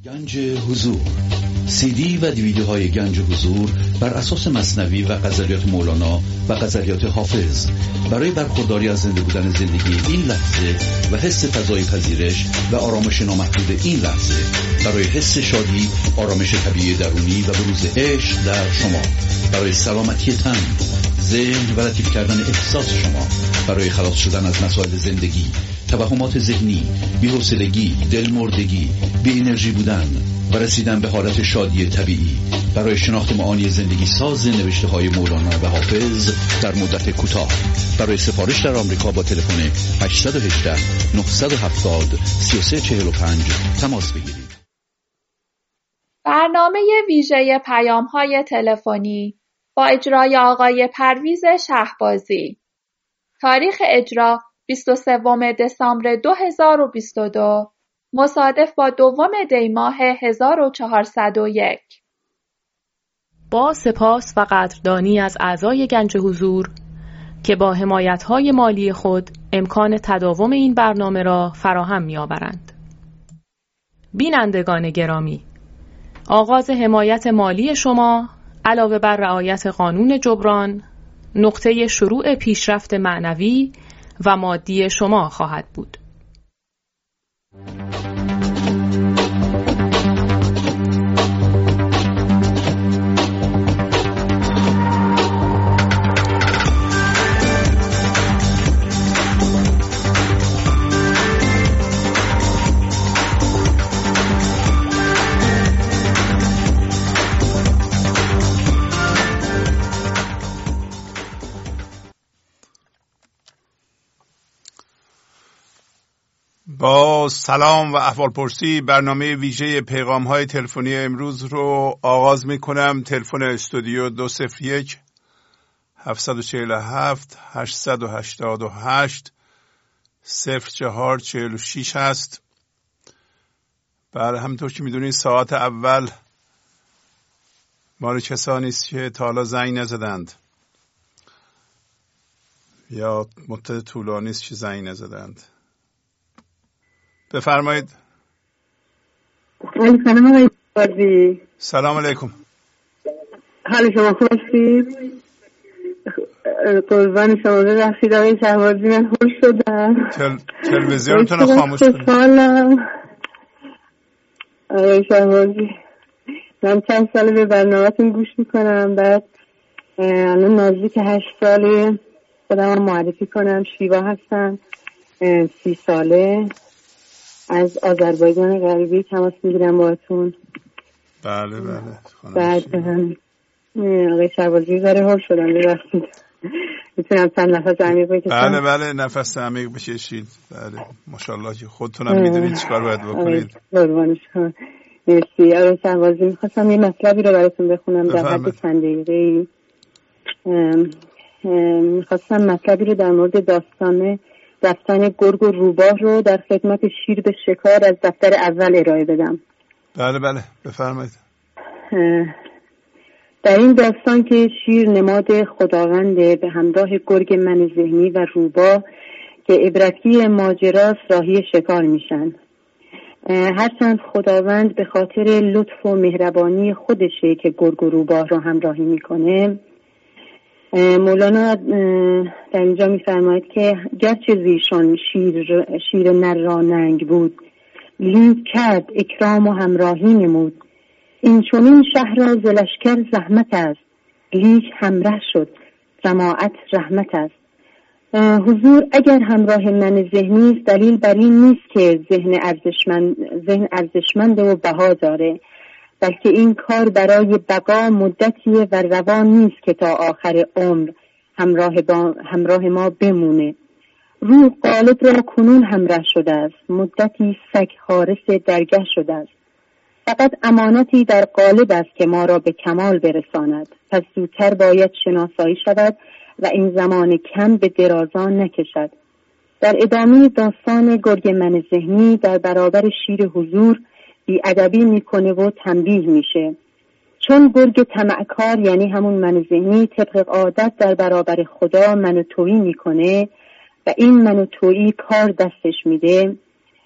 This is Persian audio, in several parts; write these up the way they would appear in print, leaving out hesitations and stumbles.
گنج حضور، سی دی و دیویدیوهای گنج حضور بر اساس مثنوی و غزلیات مولانا و غزلیات حافظ برای برخورداری از زنده بودن زندگی این لحظه و حس فضای پذیرش و آرامش نامحدود این لحظه، برای حس شادی، آرامش طبیعی درونی و بروز عشق در شما، برای سلامتی تن، ذهن و لطیف کردن احساس شما، برای خلاص شدن از مسائل زندگی، توهمات ذهنی، بی‌حوصلگی، دلمردگی، بی انرژی بودن و رسیدن به حالت شادی طبیعی، برای شناخت معانی زندگی ساز نوشته‌های مولانا و حافظ در مدت کوتاه. برای سفارش در آمریکا با تلفن 818 970 3345 تماس بگیرید. برنامه ویژه پیام‌های تلفنی با اجرای آقای پرویز شهبازی. تاریخ اجرا 23 دسامبر 2022 مصادف با 2 دی ماه 1401. با سپاس و قدردانی از اعضای گنج حضور که با حمایت‌های مالی خود امکان تداوم این برنامه را فراهم می‌آورند. بینندگان گرامی، آغاز حمایت مالی شما علاوه بر رعایت قانون جبران نقطه شروع پیشرفت معنوی و مادی شما خواهد بود. با سلام و احوالپرسی برنامه ویژه پیغام‌های تلفنی امروز رو آغاز می‌کنم. تلفن استودیو 201 747 888 0446 هست. همونطور که می‌دونید ساعت اول مال کسانی است که تا حالا زنگ نزدند یا مدت طولانی است که زنگ نزدند. بفرمایید. سلام آقای بازی. سلام علیکم. حال شما خوب هستید؟ قربان شما ببخشید آقای شهبازی، من هول شدم. تلویزیونتون رو خاموش کنید. آقای شهبازی، من چند ساله به برنامه‌تون گوش میکنم. بعد الان نزدیک 8 ساله خودم معرفی کنم. شیوا هستم، 30 ساله، از آذربایجان غربی تماس میگیرم باهاتون. بله. بعد آقای شهبازی ذره هول شدم، ببخشید. میتونم چند نفس عمیق بکشم؟ بله نفس عمیق بکشید. بله ماشاءالله که خودتونم میدونید چیکار باید بکنید. قربانش کنم. مرسی. آقای شهبازی، میخواستم یه مطلبی رو براتون بخونم در حد چند دقیقه‌ای. میخواستم مطلبی رو در مورد داستان گرگ و روباه رو در خدمت شیر به شکار از دفتر اول ارائه بدم. بله بفرمایید. در این داستان که شیر نماد خداونده به همراه گرگ من ذهنی و روباه که عبرتی ماجراست راهی شکار میشن. هرچند خداوند به خاطر لطف و مهربانی خودشه که گرگ و روباه رو همراهی میکنه، مولانا در اینجا می‌فرماید که گرچه زیشان شیر نر را ننگ بود، لیک کرد اکرام و همراهی نمود. این چنین شهر را ز لشکر زحمت است، لیک همراه شد جماعت رحمت است. حضور اگر همراه من ذهنی است، دلیل بر این نیست که ذهن ارزشمند و بها داره، بلکه این کار برای بقا مدتیه و روان نیست که تا آخر عمر همراه ما بمونه. روح قالب را کنون همراه شده است، مدتی سگ حارس درگه شده است. فقط امانتی در قالب است که ما را به کمال برساند، پس زودتر باید شناسایی شود و این زمان کم به درازان نکشد. در ادامه داستان گرگ من ذهنی در برابر شیر حضور بی‌ادبی میکنه و تنبیه میشه. چون گرگ طمعکار یعنی همون من ذهنی طبق عادت در برابر خدا منوتویی میکنه و این منوتویی کار دستش میده،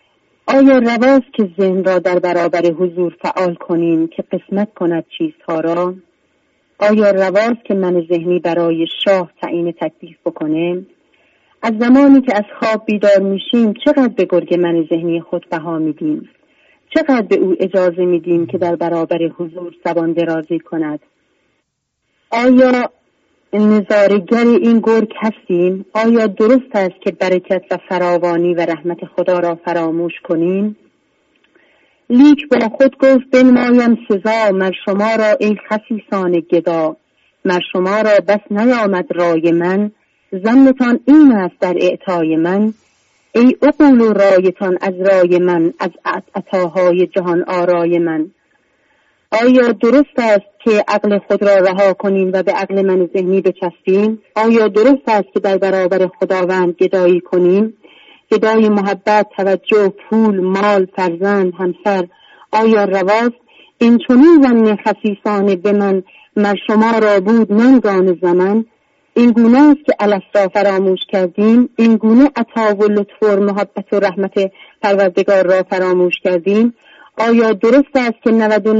آیا رواست که ذهن را در برابر حضور فعال کنیم که قسمت کند چیزها را؟ آیا رواست که من ذهنی برای شاه تعیین تکلیف بکنه؟ از زمانی که از خواب بیدار میشیم چقدر به گرگ من ذهنی خود بها میدیم؟ چقدر به او اجازه میدیم که در برابر حضور زبان درازی کند؟ آیا نظاره‌گر این گرگ هستیم؟ آیا درست است که برکت و فراوانی و رحمت خدا را فراموش کنیم؟ لیک با خود گفت بنمایم سزا مر شما را ای خسیسان گدا، مر شما را بس نیامد رای من، ظنتان این است در اعطای من، ای عقول و رایتان از رای من، از عطاهای جهان آرای من. آیا درست است که عقل خود را رها کنیم و به عقل من ذهنی بچسبیم؟ آیا درست است که در برابر خداوند گدایی کنیم؟ گدای محبت، توجه، پول، مال، فرزند، همسر. آیا رواست این چنین ظن خسیسانه به من، مر شما را بود ننگان زمن؟ این گونه است که الست را فراموش کردیم؟ این گونه عطا و لطف و محبت و رحمت پروردگار را فراموش کردیم؟ آیا درست است که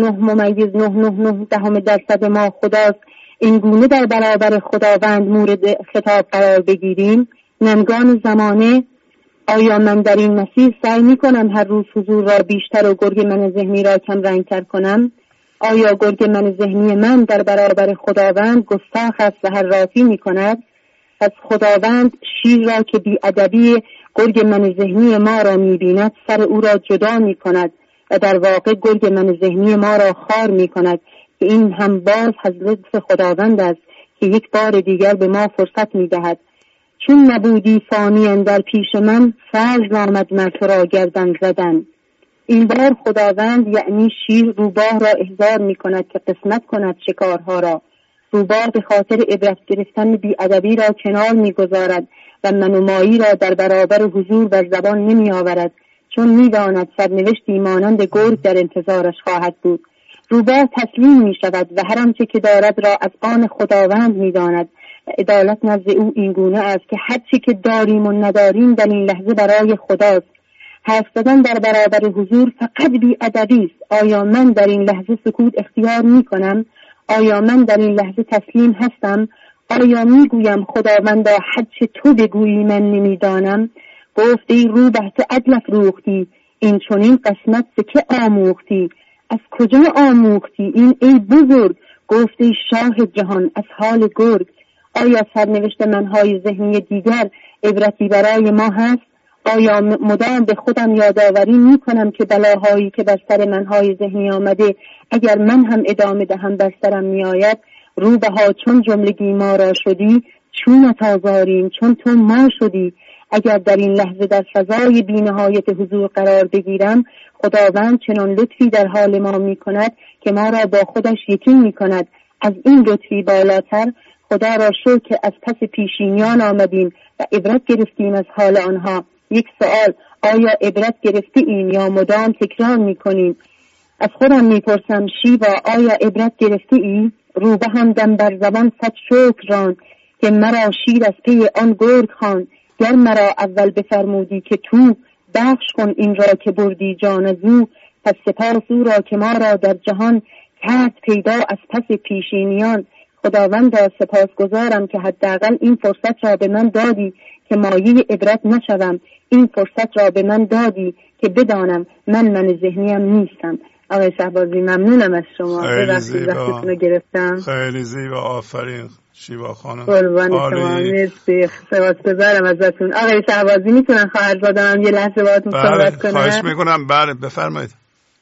99.999% ما خداست این گونه در برابر خداوند مورد خطاب قرار بگیریم؟ ننگان زمانه. آیا من در این مسیر سعی می کنم هر روز حضور را بیشتر و گرگ من ذهنی را کم رنگ‌تر کنم؟ آیا گرگ من ذهنی من در برابر خداوند گستاخ است و حراسی می کند؟ پس خداوند شیر را که بی ادبی گرگ من ذهنی ما را می بیند سر او را جدا می کند و در واقع گرگ من ذهنی ما را خار می کند که این هم باز لطف خداوند است که یک بار دیگر به ما فرصت می دهد. چون نبودی فانی در پیش من، فضل آمد مر تو را گردن زدن. این بار خداوند یعنی شیر روباه را احضار می کند که قسمت کند شکارها را. روباه به خاطر عبرت گرفتن بی‌ادبی را کنار می گذارد و منومایی را در برابر حضور بر زبان نمی آورد، چون می داند سرنوشتی مانند گرگ در انتظارش خواهد بود. روباه تسلیم می شود و هر آنچه که دارد را از آن خداوند می داند. عدالت نزد او این گونه است که هر چی که داریم و نداریم در این لحظه برای خداست. حرف زدن در برابر حضور فقط بی‌ادبی است. آیا من در این لحظه سکوت اختیار می کنم؟ آیا من در این لحظه تسلیم هستم؟ آیا می گویم خداوندا هر چه تو بگویی من نمی دانم؟ گفت ای روبه تو عدل افروختی، این چنین قسمت ز که آموختی؟ از کجا آموختی این ای بزرگ؟ گفت ای شاه جهان از حال گرگ. آیا سرنوشت منهای ذهنی دیگر عبرتی برای ما هست؟ آیا مدام به خودم یادآوری می کنم که بلاهایی که بر سر منهای ذهنی آمده اگر من هم ادامه دهم بر سرم می آید؟ روبها چون جملگی ما را شدی، چونت آزاریم چون تو ما شدی. اگر در این لحظه در فضای بی‌نهایت حضور قرار بگیرم، خداوند چنان لطفی در حال ما می کند که ما را با خودش یکی می کند. از این لطفی بالاتر خدا را شکر که از پس پیشینیان آمدیم و عبرت گرفتیم از حال آنها. یک سوال، آیا عبرت گرفته ایم یا مدام تکرار می کنیم؟ از خودم می پرسم شیوا آیا عبرت گرفته ای؟ روبه هم دم بر زبان صد شکر ران که مرا شیر از پی آن گرگ خواند. گر مرا اول بفرمودی که تو بخش کن این را که بردی جان از او، پس سپاس او را که ما را در جهان کرد پیدا از پس پیشینیان. خداوند را سپاسگزارم که حداقل این فرصت را به من دادی که مایه عبرت نشوم. این فرصت را به من دادی که بدانم من ذهنیم نیستم. آقای شهبازی ممنونم از شما. خیلی وقتتون رو گرفتم. خیلی زیبا، آفرین شیوا خانم. قربان شما، مرسی، سپاسگزارم ازتون. آقای شهبازی میتونن خواهرزادم یه لحظه باهاتون صحبت کنم؟ خواهش میکنم. بله بفرمایید.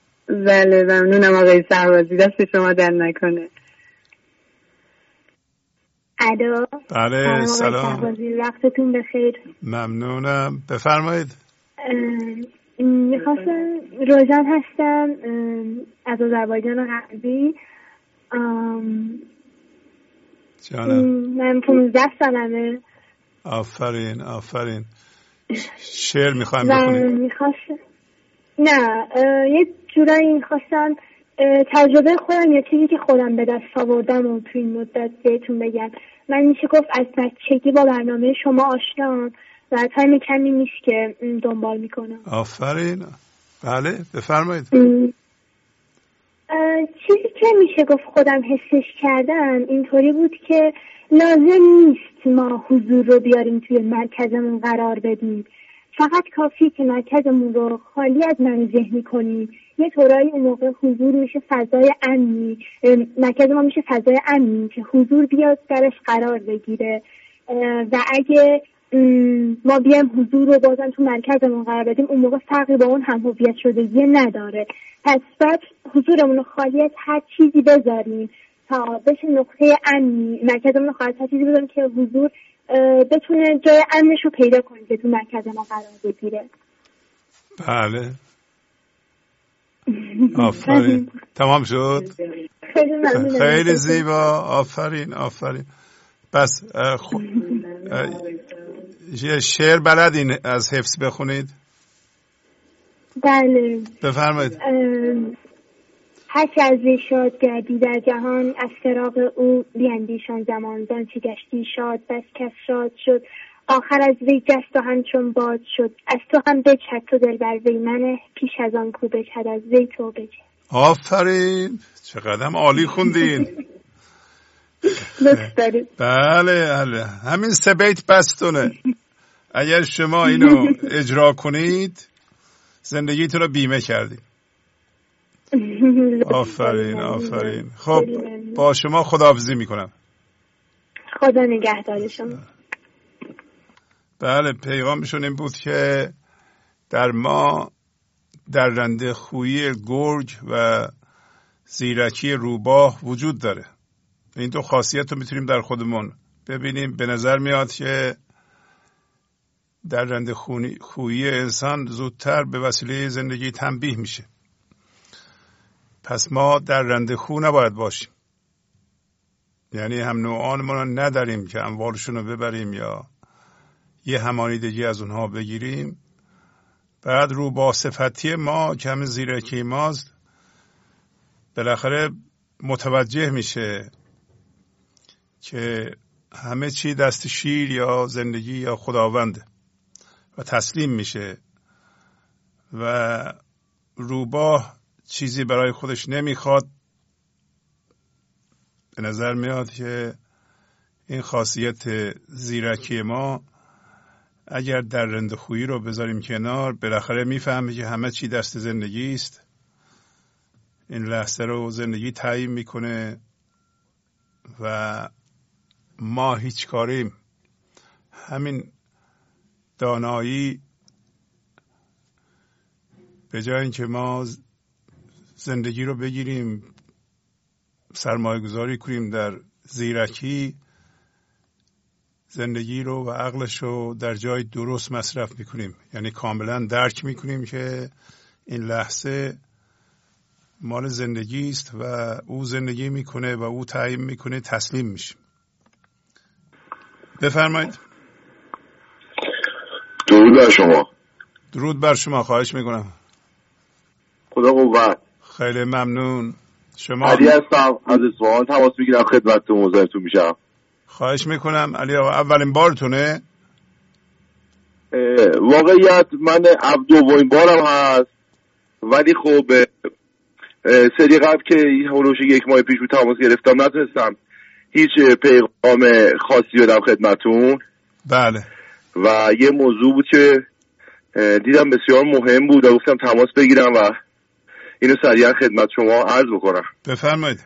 بله ممنونم آقای شهبازی، دست شما در نکنه. الو. بله سلام. وقتتون بخیر. ممنونم، بفرمایید. میخواستم روزان هستم از آذربایجان غربی. جانم. من 15 سالمه. آفرین. شعر میخوایم بخونید؟ نه یه جورایی میخواستم تجربه خودم یا چیزی که خودم به دست آوردم و توی این مدت بهتون بگم. من میشه گفت از بچگی با برنامه شما آشنام و تایم کمی نیست که دنبال میکنم. آفرین. بله بفرمایید. چیزی که میشه گفت خودم حسش کردم اینطوری بود که لازم نیست ما حضور رو بیاریم توی مرکزمون قرار بدیم، فقط کافی که مرکزمون رو خالی از من ذهنی کنیم. یه طورایی اون موقع حضور میشه فضای امنی، مرکز ما میشه فضای امنی که حضور بیاد درش قرار بگیره و اگه ما بیایم حضور رو بازم تو مرکزمون قرار بدیم اون موقع فرقی با اون هم هویت شدگی نداره. پس باید حضورمون رو خالی از هر چیزی بذاریم تا بشه نقطه امنی، مرکزمون رو خالی از هر چیزی بذاریم که حضور بتونه جای امنش رو پیدا کنه که تو مرکز ما قرار بگیره. بله آفرین. تمام شد. خیلی زیبا. آفرین آفرین. بس یه شعر بلدین از حفظ بخونید؟ بله بفرمایید. هرچه از وی شاد گردی در جهان، از فراق او بیندیشان زمان. زان چه گشتی شاد بس کس شاد شد، آخر از وی جست و همچون باد شد. از تو هم بچد تو دل بر وی منه، پیش از آن کو بچد از وی تو بچد. آفرین چقدر عالی خوندین. لطف دارید. بله همین 3 بیت بستونه. اگر شما اینو اجرا کنید زندگیتون رو بیمه کردید. آفرین آفرین. خب با شما خداحافظی میکنم. خدا نگهدار شما. بله پیغامشون این بود که در ما درنده خویی گرگ و زیرکی روباه وجود داره. این 2 خاصیت رو میتونیم در خودمون ببینیم. به نظر میاد که درنده خویی انسان زودتر به وسیله زندگی تنبیه میشه. پس ما درنده خو نباید باشیم، یعنی هم نوعانمون رو نداریم که اموالشون رو ببریم یا یه همانیدگی از اونها بگیریم. بعد رو با صفتی ما که همین زیرکی ماست بالاخره متوجه میشه که همه چی دست شیر یا زندگی یا خداونده و تسلیم میشه و روباه چیزی برای خودش نمیخواد. به نظر میاد که این خاصیت زیرکی ما اگر درنده خویی رو بذاریم کنار بالاخره میفهمه که همه چی دست زندگی است. این لحظه رو زندگی تعیین میکنه و ما هیچ کاریم. همین دانایی به جای اینکه ما زندگی رو بگیریم سرمایه گذاری کنیم در زیرکی، زندگی رو و عقلش رو در جای درست مصرف میکنیم. یعنی کاملا درک میکنیم که این لحظه مال زندگی است و او زندگی میکنه و او تعیین میکنه، تسلیم میشیم. بفرمایید. درود بر شما. درود بر شما. خواهش میکنم. خدا قوت. خیلی ممنون. شما؟ علی هستم از اصفهان تماس میگیرم خدمتتون مزاحمتون میشم. خواهش میکنم. علی آقا اولین بارتونه؟ واقعیت من دومین بارم هست، ولی خب سری قبل که هولوش 1 ماه پیش بود تماس گرفتم نتونستم هیچ پیغام خاصی بدم خدمتتون. بله. و یه موضوع بود که دیدم بسیار مهم بود و گفتم تماس بگیرم و اینو سریعا خدمت شما عرض بکنم. بفرمایید.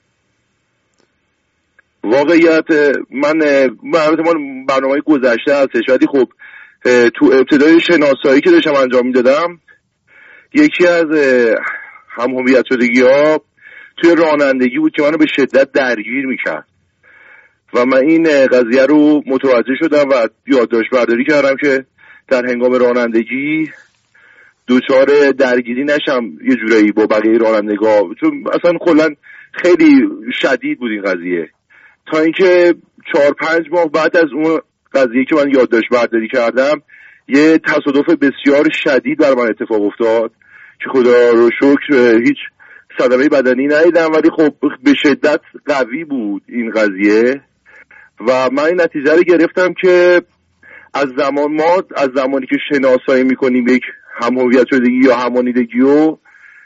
واقعیت من برنامه گذشته هستش، ولی خب تو ابتدای شناسایی که داشتم انجام میدادم یکی از هم هویت شدگی ها توی رانندگی بود که منو به شدت درگیر میکرد و من این قضیه رو متوجه شدم و یادداشت برداری کردم که در هنگام رانندگی دوچار درگیری نشم یه جورایی با بقیه رانندگاه، چون اصلا کلا خیلی شدید بود این قضیه. تا اینکه 4-5 ماه بعد از اون قضیه که من یادداشت برداری کردم یه تصادف بسیار شدید بر من اتفاق افتاد که خدا رو شکر هیچ صدمه بدنی ندیدم، ولی خب به شدت قوی بود این قضیه و من این نتیجه رو گرفتم که از زمانی که شناسایی میکنیم یک هم هویت شدگی یا همانیدگی و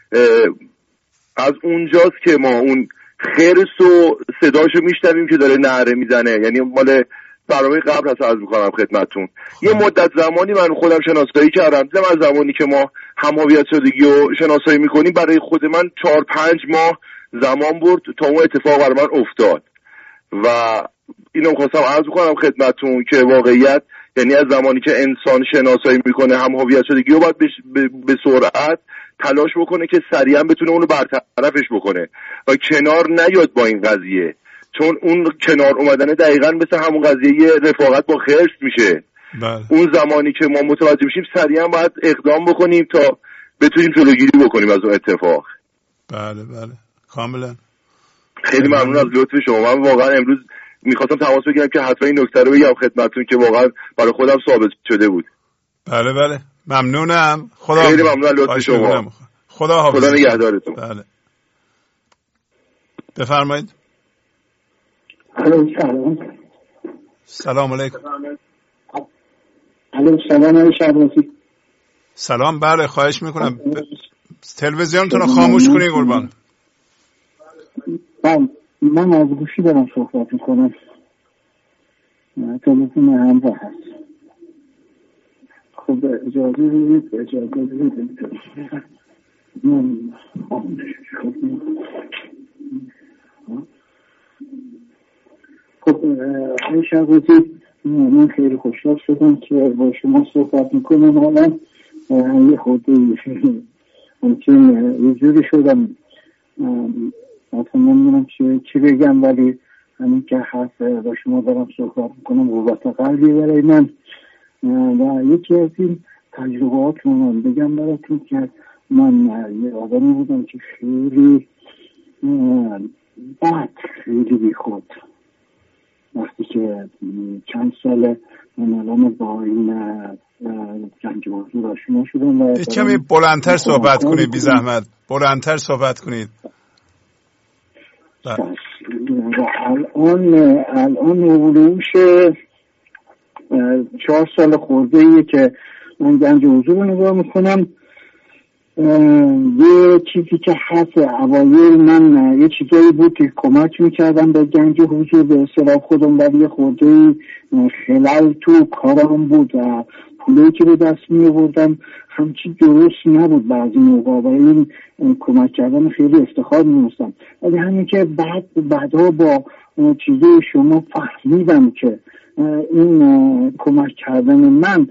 از اونجاست که ما اون خرس و صداشو میشنویم که داره نعره میزنه. یعنی مال برنامه قبل هست عرض میکنم خدمتتون. یه مدت زمانی من خودم شناسایی کردم، از زمانی که ما هم هویت شدگی و شناسایی میکنیم برای خود من 4-5 ماه زمان برد تا اون اتفاق برای من افتاد و اینو می‌خواستم عرض کنم خدمتتون که واقعیت یعنی از زمانی که انسان شناسایی میکنه هم هویت شدگی رو باید به سرعت تلاش بکنه که سریعا بتونه اونو برطرفش بکنه و کنار نیاد با این قضیه، چون اون کنار اومدن دقیقاً مثل همون قضیه رفاقت با خرس میشه. بله. اون زمانی که ما متوجه میشیم سریعا باید اقدام بکنیم تا بتونیم جلوگیری بکنیم از اون اتفاق. بله کاملا. خیلی ممنون از لطف شما. من واقعا امروز میخواستم تماس بگیرم که حتما این نکته رو بگم خدمتتون که واقعا برای خودم ثابت شده بود. بله ممنونم. خیلی ممنون از لطف شما. خدا نگهدارتون. بله بفرمایید. سلام علیکم. سلام شهبازی. سلام. بله خواهش میکنم تلویزیونتون رو خاموش کنین قربان. من از گوشی دارم صحبت میکنم، تلویزیون همراه هست. خب اجازه بدید خب شهبازی، من خیلی خوشحال شدم که با شما صحبت میکنم. حالا یه خورده ممکن یه جوری شدم اصلا نمیدونم چی بگم، ولی همین که حرف با شما دارم صحبت میکنم قوت قلبی برای من و یکی از این تجربهات رو من بگم براتون که من یه آدمی بودم که خیلی بد، خیلی بی خود. وقتی که چند سال من الان با این گنج حضور آشنا شدم و کمی بلندتر صحبت کنید، بی زحمت بلندتر صحبت کنید. الان اولوش 4 سال خورده ایه که من گنج حضور رو نگاه میکنم. یه چیزی که هست اوایل من یه چیزایی بود که کمک میکردم به گنج حضور به اصطلاح خودم، ولی یه خورده خلل تو کارم بود و پولی که به دست می آوردم همچی درست نبود بعضی موقع و این کمک کردن خیلی افتخار می‌دونستم. ولی همین که بعدها با چیزای شما فهمیدم که این کمک کردن من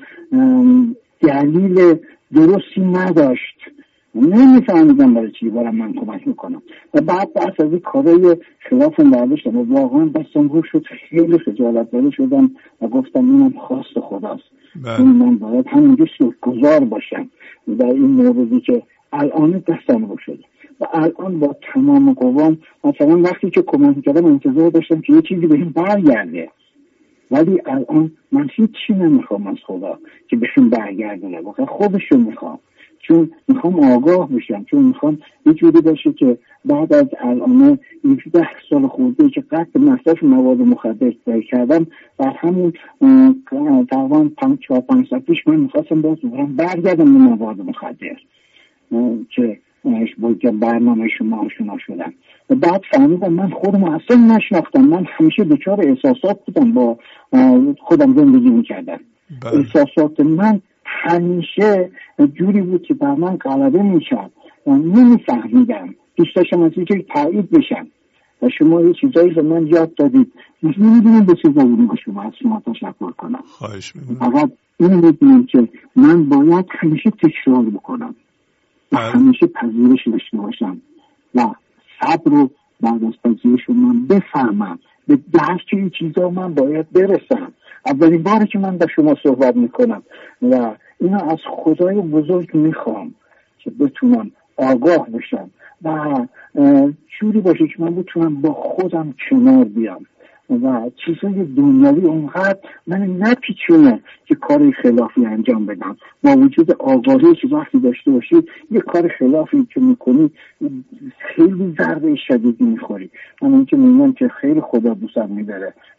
دلیل درستی نداشت، نمیفهمیدم برای چی برای من کمک میکنم و بعد از این کارهای خلافم برداشتم و واقعا دستم رو شد، خیلی خجالت زده شدم و گفتم اینم خواست خداست. من باید همینجور شکرگزار باشم در این موردی که الان دستم رو شد و الان با تمام قوام مثلا وقتی که کمک کردم انتظار داشتم که یه چیزی بهم برگرده، ولی الان من هیچی نمیخوام از خدا که بهشون برگردونه، واقعا خودشون میخوام، چون میخوام آگاه بشم، چون میخوام یه جوری باشه که بعد از الان 10 سال خورده که قطع مصرف مواد مخدر کردم در همون تقریبا 4-5 سال پیش من میخواستم برگردم به مواد مخدر که با برنامه شما آشنا شدم و بعد فهمیدم من خودم اصلا نشناختم. من همیشه دچار احساسات بودم، با خودم زندگی میکردم. احساسات من همیشه جوری بود که بر من غلبه میکرد و نمیفهمیدم، دوست داشتم از اینکه تایید بشم و شما یه چیزایی رو من یاد دادید. نمیدونم به چه زبونی با شما از شما تشکر کنم. خواهش میکنم. فقط این میدونم که من باید همیشه تکرار بکنم و همیشه پذیرش داشته باشم و صبر رو بعد از پذیرش من بفهمم، به درک این چیزا من باید برسم. اولین باری که من با شما صحبت میکنم و اینو از خدای بزرگ میخوام که بتونم آگاه بشم و جوری باشه که من بتونم با خودم کنار بیام و چیزای دنیوی اونقدر من نپیچونه که کار خلافی انجام بدم، با وجود آگاهی که وقتی داشته باشید یه کار خلافی که میکنی خیلی ضربه شدیدی میخوری. من این که میگم که خیلی خدا دوستم میداره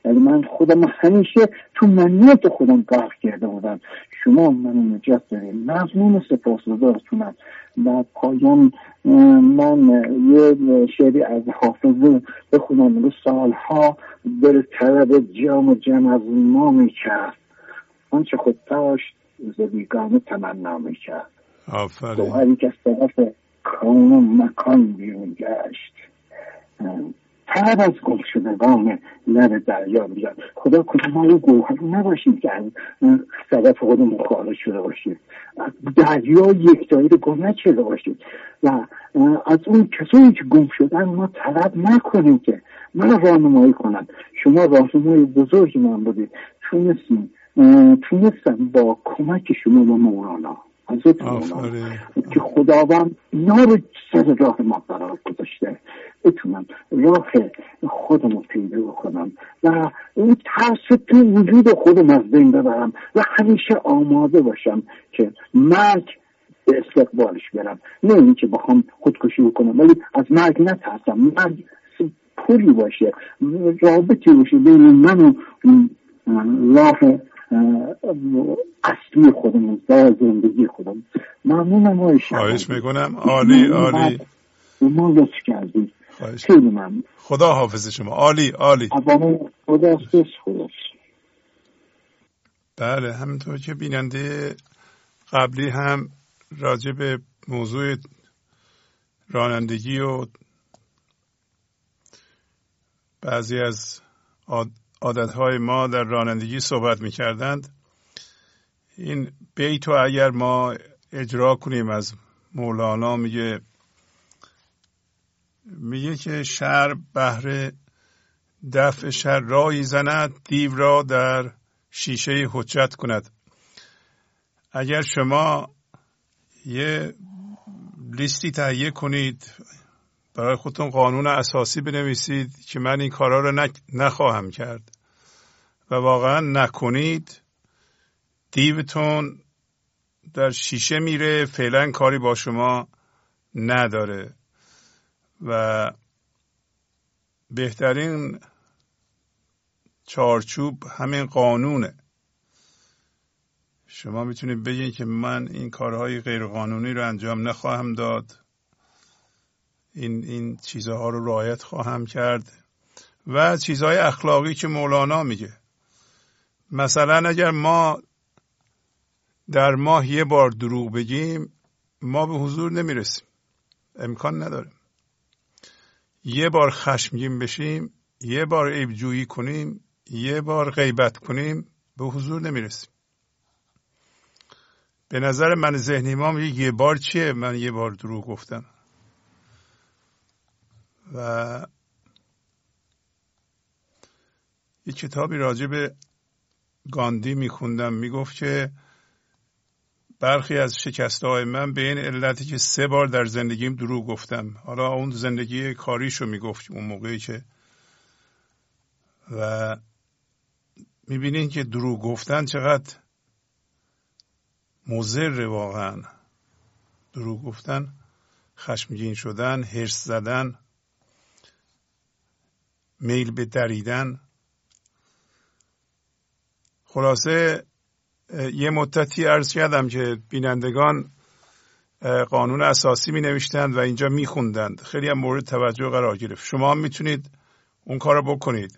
یعنی من خودم همیشه تو منیت خودم غرق کرده بودم. شما منو نجات دارید. ممنون، سپاسگزارتونم. و پایان من یه شعری از حافظ بخونم. رو سالها در طلب جام جم از ما میکرد، آنچه خود داشت ز بیگانه تمنا میکرد. گوهری که از طرف کون و مکان بیرون گشت، طلب از گم شدگان لب دریا بیاد. خدا کنه ما یه گوهر نباشیم که از صدف خودمون خارج شده باشیم، دریا یکتایی رو گم نشده باشیم و از اون کسایی که گم شدن ما طلب نکنیم که من راهنمایی کنم. شما راهنمای بزرگی من بودید، تونستم با کمک شما و مولانا حضرت مولانا که خداوند اینا رو سر راه ما قرار گذاشته بتونم راه خودم رو پیدا کنم و اون ترس تو وجود خودم از بین ببرم و همیشه آماده باشم که مرگ به استقبالش برم. نه این که بخوام خودکشی بکنم، ولی از مرگ نترسم. مرگ پولی باشه، رابطی باشه بین من و راه اصلی خودم، زندگی خودم. ممنونم. خواهش میکنم. عالی عالی. ما لطف کردید. خیلی ممنون. خدا حافظ شما. عالی عالی. خدا. بله، همینطور که بیننده قبلی هم راجع به موضوع رانندگی و بعضی از عادتهای ما در رانندگی صحبت میکردند. این بیتو اگر ما اجرا کنیم از مولانا، میگه که شر بهر دفع شر رایی زند، دیو را در شیشه حجت کند. اگر شما یه لیستی تهیه کنید، برای خودتون قانون اساسی بنویسید که من این کارا رو نخواهم کرد و واقعا نکنید، دیوتون در شیشه میره، فعلا کاری با شما نداره. و بهترین چارچوب همین قانونه. شما میتونید بگید که من این کارهای غیر قانونی رو انجام نخواهم داد، این چیزها رو رعایت خواهم کرد. و چیزهای اخلاقی که مولانا میگه، مثلا اگر ما در ماه یه بار دروغ بگیم، ما به حضور نمیرسیم، امکان نداره. یه بار خشمگین بشیم، یه بار عیبجویی کنیم، یه بار غیبت کنیم، به حضور نمیرسیم. به نظر من ذهنی ما میگه یه بار چیه؟ من یه بار دروغ گفتم. و یه کتابی راجع به گاندی میخوندم، میگفت که برخی از شکسته‌های من به این علتی که 3 بار در زندگیم دروغ گفتم. حالا اون زندگی کاریشو میگفت اون موقعی که، و میبینین که دروغ گفتن چقدر مضر. واقعا دروغ گفتن، خشمگین شدن، حرص زدن، میل به دریدن. خلاصه یه مدتی عرض کردم که بینندگان قانون اساسی می نوشتند و اینجا می خوندند. خیلی هم مورد توجه قرار گرفت. شما هم میتونید اون کار رو بکنید.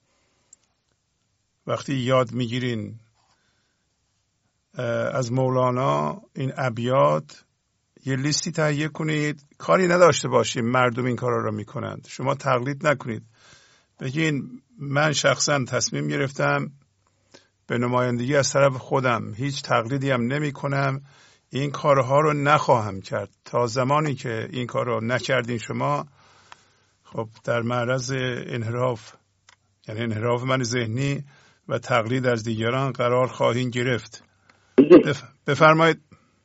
وقتی یاد میگیرین از مولانا این ابیات، یه لیستی تهیه کنید. کاری نداشته باشیم مردم این کارا رو میکنند، شما تقلید نکنید. بگین من شخصا تصمیم گرفتم به نمایندگی از طرف خودم، هیچ تقلیدی هم نمی کنم، این کارها رو نخواهم کرد. تا زمانی که این کار رو نکردین شما، خب در معرض انحراف، یعنی انحراف من ذهنی و تقلید از دیگران قرار خواهید گرفت. بفرمایید.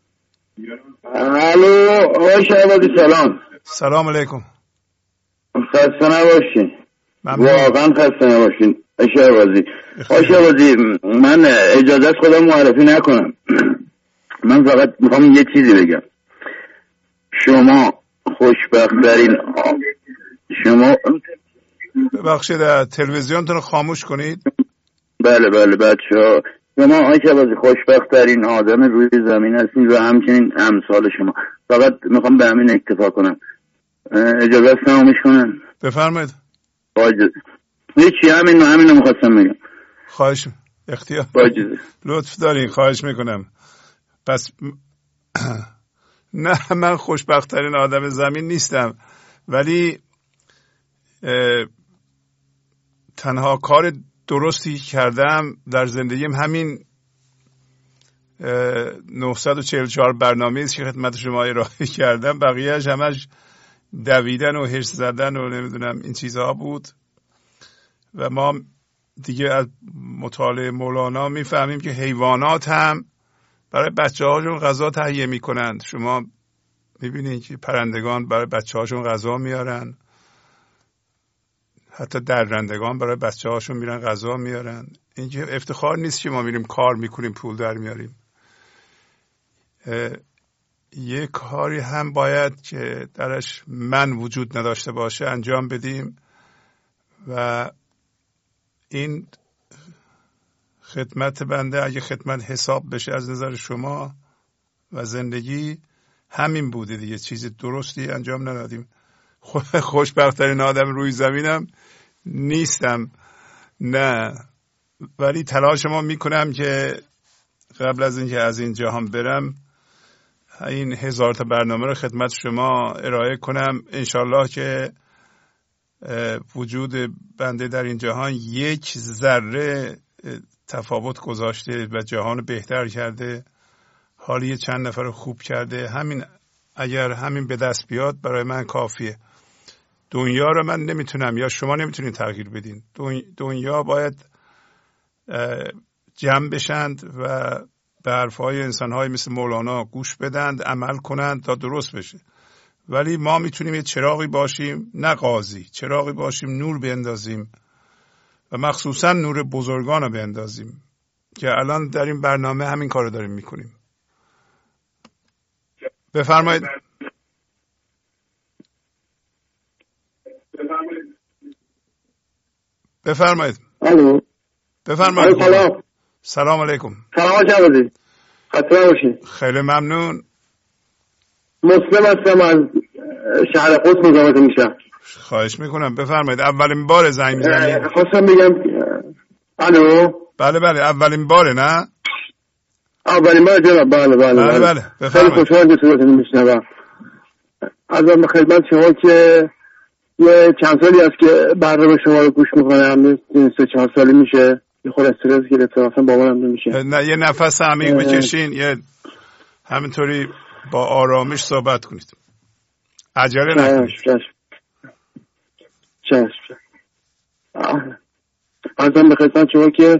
الو آقای شهبازی، سلام. سلام علیکم. خسته نباشین. واقعا خسته نباشین آقای شهبازی. من اجازه از خودم معرفی نکنم، من فقط میخوام یه چیزی بگم. شما خوشبخت‌ترین ببخشید تلویزیونتون رو خاموش کنید. بله بچه‌ها، شما آقای شبازی خوشبخت‌ترین آدم روی زمین هستین و همچنین امثال شما. فقط میخوام به همین اکتفا کنم. اجازه است تمامش کنم؟ بفرمایید. هیچی، همین میخواستم بگم. خواهش اختیار لطف دارین، خواهش میکنم. پس نه، من خوشبخت‌ترین آدم زمین نیستم، ولی تنها کار درستی کردم در زندگیم همین 944 برنامه است که خدمت شما ارائه کردم. بقیه‌اش همش دویدن و هرس زدن و نمیدونم این چیزها بود. و ما دیگه از مطالعه مولانا میفهمیم که حیوانات هم برای بچه هاشون غذا تهیه میکنند. شما میبینید که پرندگان برای بچه هاشون غذا میارن، حتی درندگان برای بچه هاشون میرن غذا میارن. این که افتخار نیست که ما میریم کار میکنیم پول در میاریم. یک کاری هم باید که درش من وجود نداشته باشه انجام بدیم و این خدمت بنده اگه خدمت حساب بشه از نظر شما و زندگی همین بوده دیگه. چیز درستی انجام ندادیم. خوشبخت‌ترین آدم روی زمینم نیستم، نه، ولی تلاش ما میکنم که قبل از اینکه از این جهان برم این 1000 تا برنامه رو خدمت شما ارائه کنم. انشالله که وجود بنده در این جهان یک ذره تفاوت گذاشته و جهان بهتر کرده، حالی چند نفر خوب کرده. همین اگر همین به دست بیاد برای من کافیه. دنیا رو من نمیتونم یا شما نمیتونید تغییر بدین. دنیا باید جمع بشند و به حرفهای انسانهای مثل مولانا گوش بدند، عمل کنند تا درست بشه. ولی ما میتونیم یه چراغی باشیم، نه قاضی، چراغی باشیم، نور بیندازیم و مخصوصا نور بزرگان رو بیندازیم که الان در این برنامه همین کار رو داریم میکنیم. بفرمایید. بفرمایید. الو. بفرمایید. سلام. سلام علیکم. سلام جوادی. خطر باشین. خیلی ممنون. مسلم هستم، از شهر قدس مزاحمت میشم. خواهش میکنم بفرمایید. اولین بار زنگ میزنید. خواستم بگم الو. بله اولین باره نه؟ اولین بار جناب. بله بفرمایید. خیلی خوشحال که صداتون میشنوم. عرضم به خدمت شما که یه چند سالی است که برنامه شما رو گوش میکنم. 3-4 سالی میشه. یه خود استرس گرفتم، اصلا باورم نمیشه. نه، یه نفس عمیق بکشین، یه همینطوری با آرامش صحبت کنید، عجله نکنید. چشم. عرضم به خدمت شما که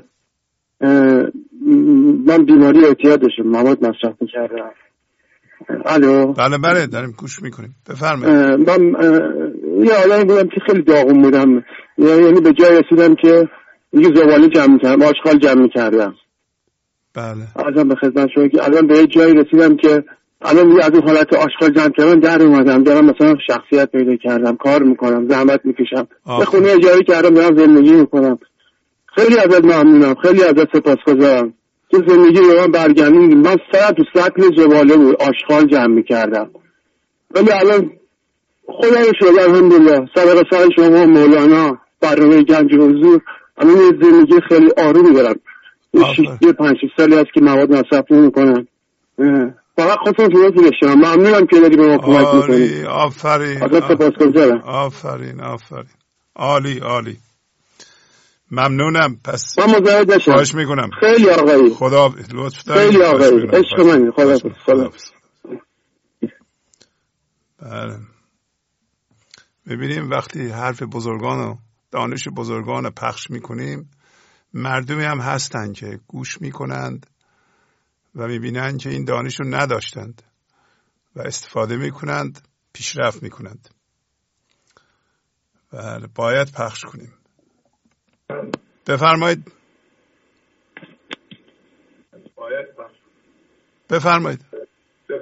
من بیماری اعتیاد داشتم، مواد مصرف میکردم. الو. بله داریم گوش میکنیم، بفرمایید. من یه آدمی بودم که خیلی داغون بودم، یعنی به جای رسیدم که یه زباله جمع میکردم، آشغال جمع میکردم. بله. عرضم به خدمت شما که الان به یه جایی رسیدم که الان از اون حالت آشغال جمع کردن در اومدم، دارم مثلا شخصیت پیدا کردم، کار میکنم، زحمت میکشم، به خونه اجاره کردم، دارم زندگی میکنم. خیلی ازت ممنونم، خیلی ازت سپاسگزارم که زندگی رو من برگردوندی. من سر تو سطل زباله بود آشغال جمع میکردم، ولی الان خدا رو شکر الحمدلله صدق سال شما مولانا برنامه گنج حضور الان یه زندگی خیلی آرومی دارم. یه 5-6 سالی هست که مواد مصرف نمی‌کنم. فقط خواستم صحبت بشم. ممنونم که داری به ما کمک می‌کنی. آفرین. ازت سپاسگزارم. آفرین. عالی. ممنونم. پس من مزاحمت نشم. خواهش میکنم. خیلی آقایی. خدا لطف دارید. خیلی آقایی. عشق منی. خدا. بله. ببینیم وقتی حرف بزرگان و دانش بزرگان پخش میکنیم، مردمی هم هستن که گوش میکنند و میبینند که این دانش رو نداشتند و استفاده میکنند، پیشرفت میکنند. بله، باید پخش کنیم. بفرمایید.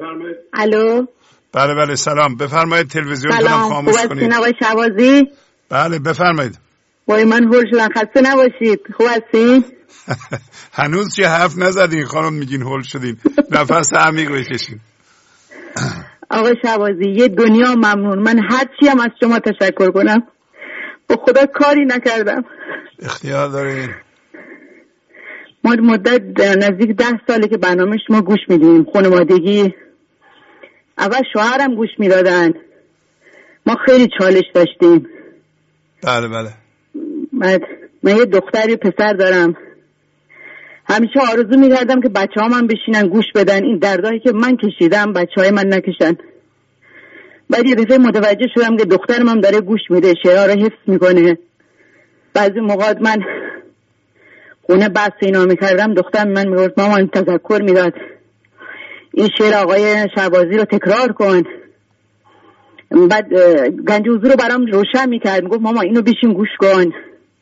الو. بله سلام. بفرمایید تلویزیون رو خاموش کنید. سلام، خوب هستین آقای شوازی؟ بله بفرمایید. وای من هول شدم، خسته نباشید. خوب هستین؟ هنوز چه حرف نزدین خانم میگین هول شدین. نفس عمیق بکشین. آقای شهبازی یه دنیا ممنون. من هر چی هم از شما تشکر کنم با خدا کاری نکردم. اختیار دارین. ما مدت نزدیک 10 ساله که برنامه شما گوش میدیم. خانوادگی اول شوهرم گوش میدادن. ما خیلی چالش داشتیم. بله بله. من یه دختری پسر دارم. همیشه آرزو میکردم که بچه ها من بشینن گوش بدن این دردایی که من کشیدم بچه های من نکشن. بعد یه دفعه متوجه شدم که دخترم هم داره گوش میده، شعرها رو حفظ میکنه. بعضی موقع من خونه بحث اینا میکردم، دخترم من میگفت مامان تذکر میداد این شعر آقای شهبازی رو تکرار کن. بعد گنج حضور رو برام روشن میکرد، میگفت ماما اینو بشین گوش کن.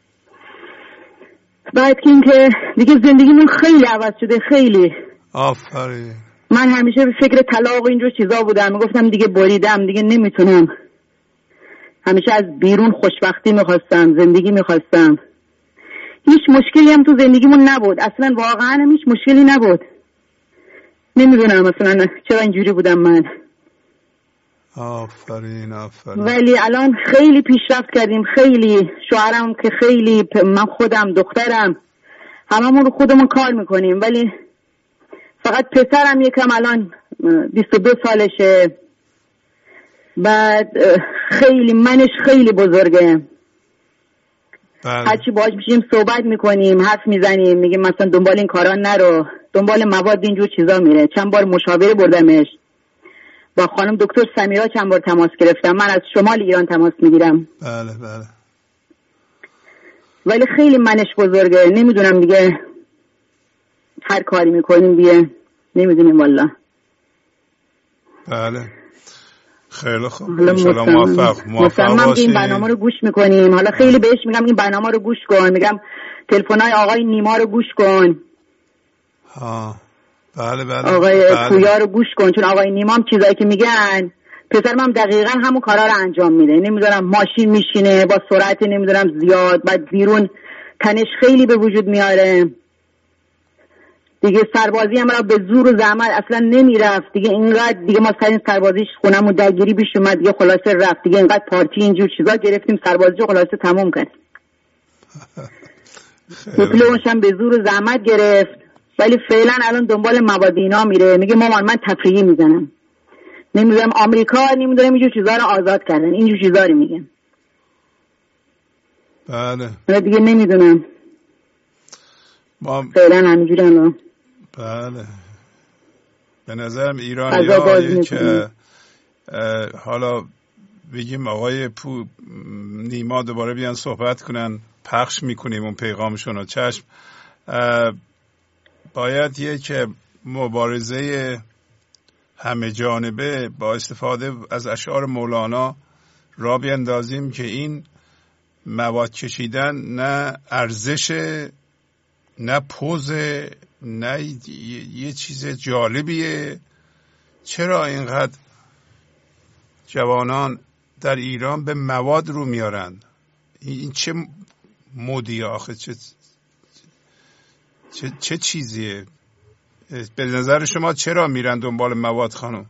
بعد که این که دیگه زندگیمون خیلی عوض شده، خیلی. آفرین. من همیشه به فکر طلاق و اینجور چیزا بودم، میگفتم دیگه بریدم، دیگه نمیتونم. همیشه از بیرون خوشبختی میخواستم، زندگی میخواستم. هیچ مشکلی هم تو زندگیمون نبود، اصلا واقعا هم هیچ مشکلی نبود. نمیدونم اصلا چرا اینجوری بودم من. آفرین آفرین. ولی الان خیلی پیشرفت کردیم، خیلی. شوهرم که خیلی، من خودم، دخترم، هممون رو خودمون کار میکنیم. ولی فقط پسرم یکم الان 22 سالشه. بعد خیلی منش خیلی بزرگه. هرچی باهاش میشیم صحبت میکنیم، حرف میزنیم، میگیم مثلا دنبال این کارا نرو، دنبال مواد اینجور چیزا میره. چند بار مشاوره بردمش، با خانم دکتر سمیرا چند بار تماس گرفتم. من از شمال ایران تماس میگیرم. بله بله. ولی خیلی منش بزرگه، نمیدونم دیگه. هر کاری میکنیم دیگه نمیدونیم والله. بله خیلی خوب. انشالله موفق باشید. این برنامه رو گوش میکنیم. حالا خیلی بهش میگم این برنامه رو گوش کن، میگم تلفن‌های آقای نیما رو گوش کن. ها بله بله. آقای پویا رو گوش کن، چون آقای نیما هم چیزایی که میگن پسرم هم دقیقاً همون کارا رو انجام میده. نمیدونم ماشین میشینه با سرعت نمیدونم زیاد، بعد بیرون تنش خیلی به وجود میاره دیگه. سربازی هم را به زور و زحمت اصلا نمیرفت دیگه. اینقدر دیگه ما سر این سربازیش خونمون درگیری پیش اومد دیگه، خلاصه رفت دیگه. اینقدر پارتی اینجور چیزا گرفتیم، سربازیشو خلاصه تموم کرد. دیپلمش هم به زور و زحمت گرفت. ولی فعلا الان دنبال مواد اینا میره. میگه مامان من تفریحی میزنم. نمیدونم آمریکا نمیدونم اینجور چیزا رو آزاد کردن، اینجور چیزا رو میگن. بله دیگه نمیدونم فعلا همینجوری الان. بله به نظرم ایرانی‌ها که حالا بگیم آقای نیما دوباره بیان صحبت کنن، پخش میکنیم اون پیغامشون رو. چشم. باید یک مبارزه همه جانبه با استفاده از اشعار مولانا را بیندازیم که این مواد کشیدن نه ارزش، نه پوز، نه یه چیز جالبیه. چرا اینقدر جوانان در ایران به مواد رو میارن؟ این چه مودیه آخه؟ چه چیزیه؟ به نظر شما چرا میرن دنبال مواد خانم؟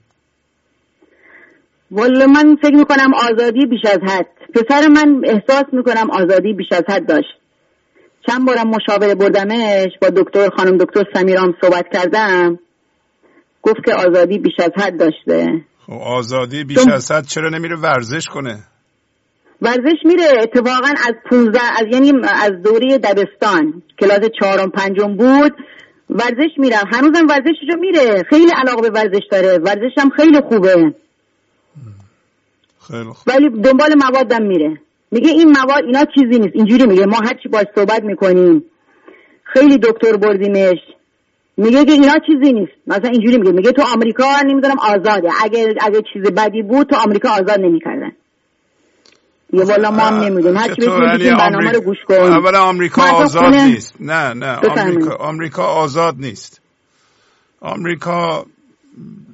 والا من فکر میکنم آزادی بیش از حد. پسر من احساس میکنم آزادی بیش از حد داشت. چند بارم مشاوره بردمش، با دکتر خانم دکتر سمیرام صحبت کردم، گفت که آزادی بیش از حد داشته. خب آزادی بیش از حد چرا نمیره ورزش کنه؟ ورزش میره اتفاقا از 15 یعنی از دوره دبستان کلاس 4 و 5 بود ورزش میره. هنوزم ورزششو میره، خیلی علاقه به ورزش داره، ورزش هم خیلی خوبه. خیلی خوب. ولی دنبال موادم میره. میگه این مواد اینا چیزی نیست. اینجوری میگه. ما هر چی باهاش صحبت میکنیم، خیلی دکتر بردیمش، میگه که اینا چیزی نیست. مثلا اینجوری میگه تو آمریکا نمیدونم آزاده، اگه چیز بدی بود تو آمریکا آزاد نمیکردن. یه والا ما هم نمیدونیم. هر چی بگیم برنامه رو گوش کن. اولا آمریکا آزاد نیست. نه آمریکا آزاد نیست.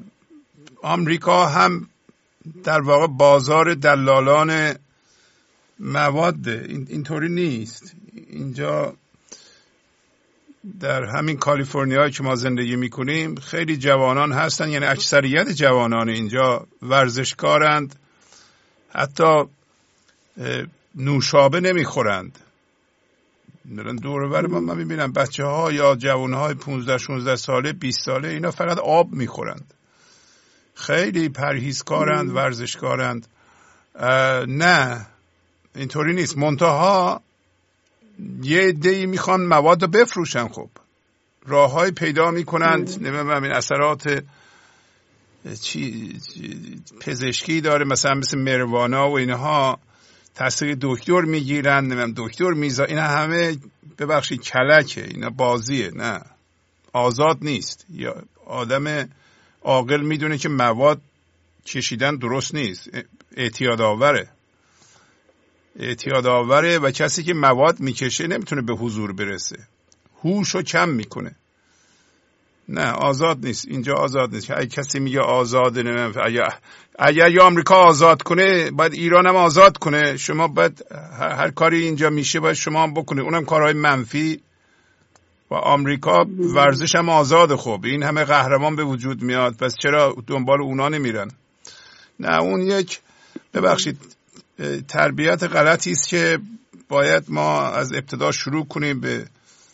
آمریکا هم در واقع بازار دلالان مواد اینطوری نیست. اینجا در همین کالیفرنیا که ما زندگی میکنیم خیلی جوانان هستن، یعنی اکثریت جوانان اینجا ورزشکارند، حتی نوشابه نمیخورند. دور و بر من میبینم بچه ها یا جوان های 15-16 ساله 20 ساله اینا فقط آب میخورند، خیلی پرهیزکارند، ورزشکارند. نه اینطوری نیست. منتها یه عده‌ای میخوان مواد رو بفروشن، خب راههای پیدا میکنند. نمیدونم این اثرات پزشکی داره، مثل مروانا و اینها، تاثیر دکتر میگیرن، نمیدونم دکتر اینا همه ببخشید کلکه، اینا بازیه، نه آزاد نیست. یا آدم عاقل میدونه که مواد کشیدن درست نیست، اعتیاد آوره و کسی که مواد میکشه نمیتونه به حضور برسه، هوشو کم میکنه. نه آزاد نیست، اینجا آزاد نیست. اگه کسی میگه آزاده، اگه آمریکا آزاد کنه باید ایران هم آزاد کنه. شما باید هر کاری اینجا میشه باید شما هم بکنه، اونم کارهای منفی. و آمریکا ورزش هم آزاده. خب این همه قهرمان به وجود میاد، پس چرا دنبال اونا نمیرن؟ نه اون یک ببخشید تربیت غلطی است که باید ما از ابتدا شروع کنیم به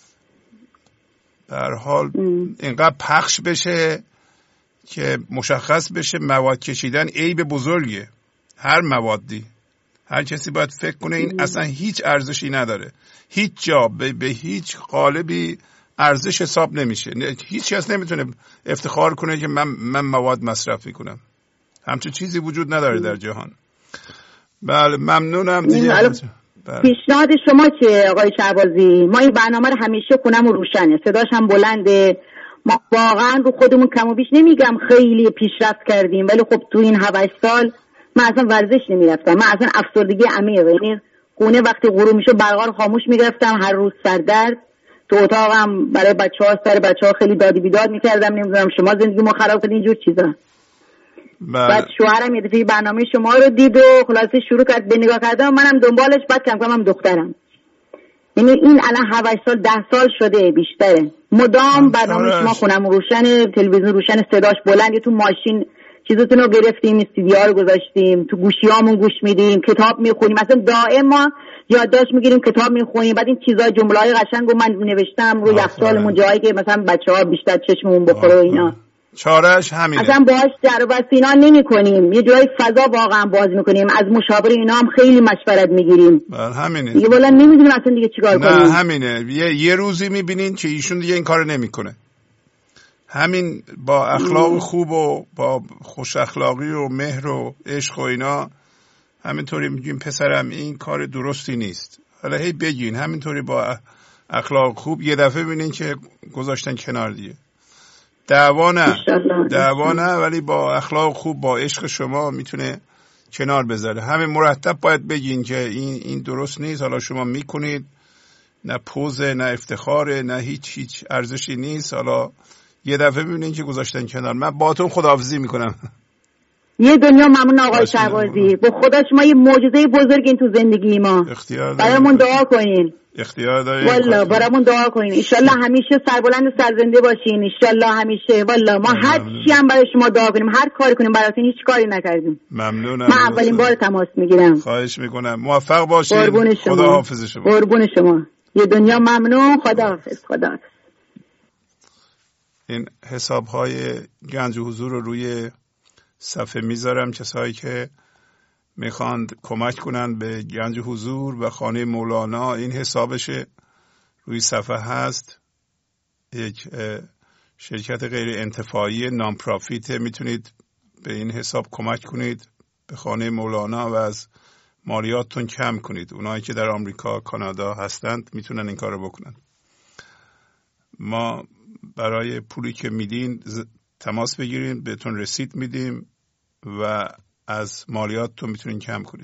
در حال اینقدر پخش بشه که مشخص بشه مواد کشیدن عیب بزرگیه. هر موادی، هر کسی باید فکر کنه این اصلا هیچ ارزشی نداره، هیچ جا به هیچ قالبی ارزش حساب نمیشه. هیچ کس نمیتونه افتخار کنه که من مواد مصرف میکنم. همچین چیزی وجود نداره در جهان. بله ممنونم دیگه. پیشنهاد شما چیه آقای شهبازی؟ ما این برنامه رو همیشه خونمون روشنه، صداش هم بلنده. ما واقعا رو خودمون کم و بیش نمیگم خیلی پیشرفت کردیم، ولی خب تو این 7 سال من اصلا ورزش نمیرفتم. من اصلا افسردگی عمیق، یعنی خونه وقتی غروب میشه برقا رو خاموش میگرفتم، هر روز سردرد تو اتاقم، برای بچه‌ها خیلی دادی بیداد میکردم، نمیدونم شما زندگی ما خراب کردین اینجور چیزا. بعد شوهرم یه دفعه برنامه شما رو دید و خلاصه شروع کرد به نگاه کردن، منم دنبالش. بعد کم کم هم دخترم، یعنی این الان 7 سال 10 سال شده بیشتره، مدام برنامه شما خونم روشن، تلویزیون روشن، صداش بلند. تو ماشین چیزاتون رو گرفتیم، استودیوها رو گذاشتیم، تو گوشیامون گوش میدیم، کتاب میخونیم، مثلا دائم ما یادداشت میگیریم، کتاب میخونیم. بعد این چیزا جمله‌های قشنگو من نوشتم روی یخچالمون، جایی که مثلا بچه‌ها بیشتر چشممون بخوره و اینا. چارهش همینه. اصلا باهاش جر و بحث اینا نمی‌کنیم، یه جای فضا واقعا باز می‌کنیم، از مشاور اینا هم خیلی مشورت می‌گیریم. همینه دیگه والا نمی‌دونیم اصلا دیگه چیکار کنیم. نه همینه، یه روزی می‌بینین که ایشون دیگه این کارو نمی‌کنه. همین با اخلاق خوب و با خوش اخلاقی و مهر و عشق و اینا همینطوری میگیم پسرم این کار درستی نیست. حالا هی بگین همینطوری با اخلاق خوب، یه دفعه ببینین که گذاشتن کنار دیگه. دعوا نه ولی با اخلاق خوب، با عشق شما میتونه کنار بذاره. همین مرتب باید بگین که این درست نیست، حالا شما میکنید، نه پوزه، نه افتخاره، نه هیچ ارزشی نیست. حالا یه دفعه ببینین که گذاشتن کنار. من باهاتون خداحافظی میکنم. یه دنیا ممنون آقای شهبازی، به خدا شما یه معجزه بزرگ این تو زندگی ما. برامون دعا کنین. اختیار دارین والله، برامون دعا کنین. ان شاءالله همیشه سربلند و سرزنده باشین. ان شاءالله همیشه. والله ما هر چی هم برای شما دعا کنیم، هر کاری کنیم براتون، هیچ کاری نکردیم. ممنونم. من اولین بار تماس میگیرم. خواهش میکنم. موفق باشین. خداحافظ شما. قربون شما. یه دنیا ممنون. خداحافظ. خداحافظ. این حساب‌های گنج حضور رو روی صفحه میذارم، کسایی که میخواند کمک کنن به گنج حضور و خانه مولانا. این حسابشه، روی صفحه هست. یک شرکت غیر انتفاعی نانپرافیت، میتونید به این حساب کمک کنید به خانه مولانا و از مالیاتتون کم کنید. اونایی که در آمریکا، کانادا هستند میتونن این کارو بکنن. ما برای پولی که میدین تماس بگیرین، بهتون رسید میدیم و از مالیاتتون میتونین کم کنید.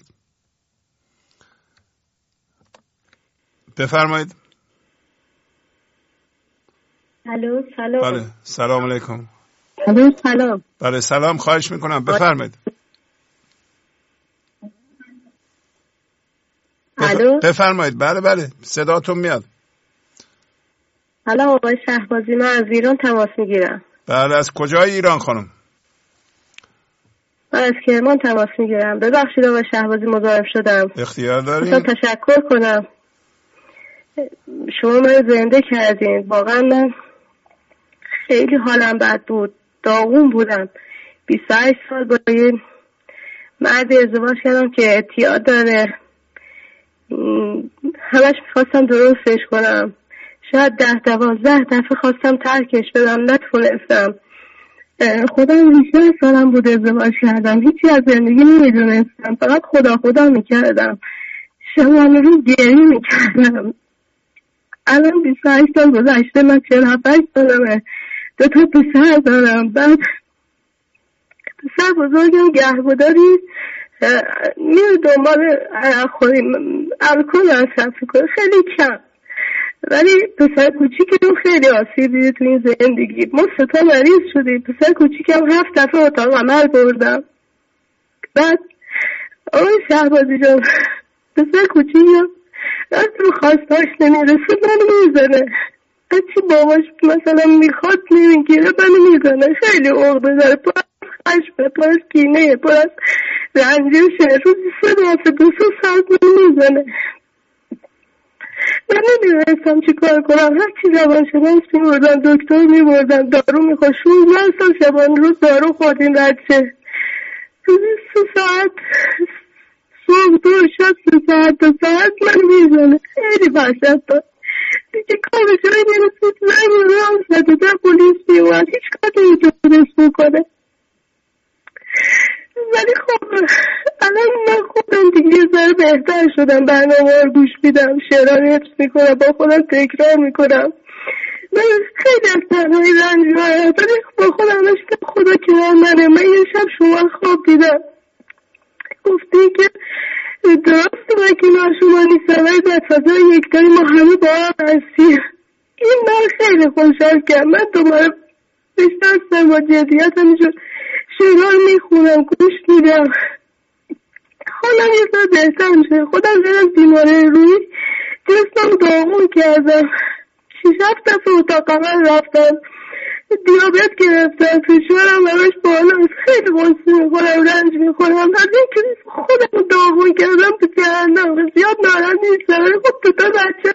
بفرمایید. الو سلام. بله سلام علیکم. الو سلام. بله سلام، خواهش میکنم بفرمایید. بفرمایید. بله صداتون میاد. حالا آقای شهبازی، من از ایران تماس میگیرم. بله، از کجای ایران خانم؟ من از کرمان تماس میگیرم. ببخشید آقای شهبازی مزاحم شدم. اختیار داریم. مثلا تشکر کنم، شما من زنده کردین. واقعا من خیلی حالم بد بود، داغون بودم. 28 سال با یه مرد ازدواج کردم که اعتیاد داره. همش میخواستم درستش کنم، شاید 10-12 دفعه خواستم ترکش بدم، نتونستم. خودم 18 سالم بود ازدواج کردم، هیچی از زندگی نمیدونستم، فقط خدا میکردم، شبانه رو گریه میکردم. الان 28 سال گذشته، من 47 سالمه، 2 تا پسر دارم. بعد پسر بزرگم گهگداری میره دنبال الکل مصرف کنه، خیلی کم، ولی پسر کوچیکم خیلی آسیب دیده تو این زندگی. ما 3 مریض شدیم، پسر کوچیکم 7 دفعه اتاق عمل بردم. بعد آقای شهبازی جان، پسر کوچیکم وقتی رو خواستاش نمیرسه منو میزنه، هرچی باباش مثلا میخواد نمیگیره منو میزنه. خیلی عقده داره، پر از خشمه، پر از کینه، پر از رنجشه. روزی 3 دفعه 2 ساعت منو میزنه. من نمیدونستم چی کار کنم، هر چی روان شدم میبردم دکتر، میبردم دارو میخواد. 16 سال شبان روز دارو خوردیم رد. روزی 3 ساعت صبح 2 شب 3 ساعت 2 ساعت من میزنه. خیلی وحشت دار. دیگه کارش رو نرسید، زنگ رو زده پلیس میومد، هیچ کار نمیتونست بکنه. ولی خب الان من خودم دیگه ذره بهتر شدم، برنامه رو گوش میدم، شعرها حفظ میکنم، با خودم تکرار میکنم. من خیلی از تنهایی رنج دارم، ولی با خودم داشتم خدا کنار منه. من یه شب شما خواب دیدم، گفتی که درست من کنار شما نیستم، ولی در فضای یکتایی ما همه با هم هستیم. این من خیلی خوشحال کرد. من دوباره بشتستم با جدیت همینجور شعرها رو میخونم، گوش میدم، حالم یه سر بهتر میشه. خودم زدم بیماره روی، جسمم داغون کردم، 6-7 دفعه اتاق عمل رفتم، دیابت گرفتم، فشارم براش بالا، خیلی غصه میخورم، رنج میخورم. از این که خودم داغون کردم تو جهنم. زیاد ناراحت نیستم، ولی خب 2 تا بچه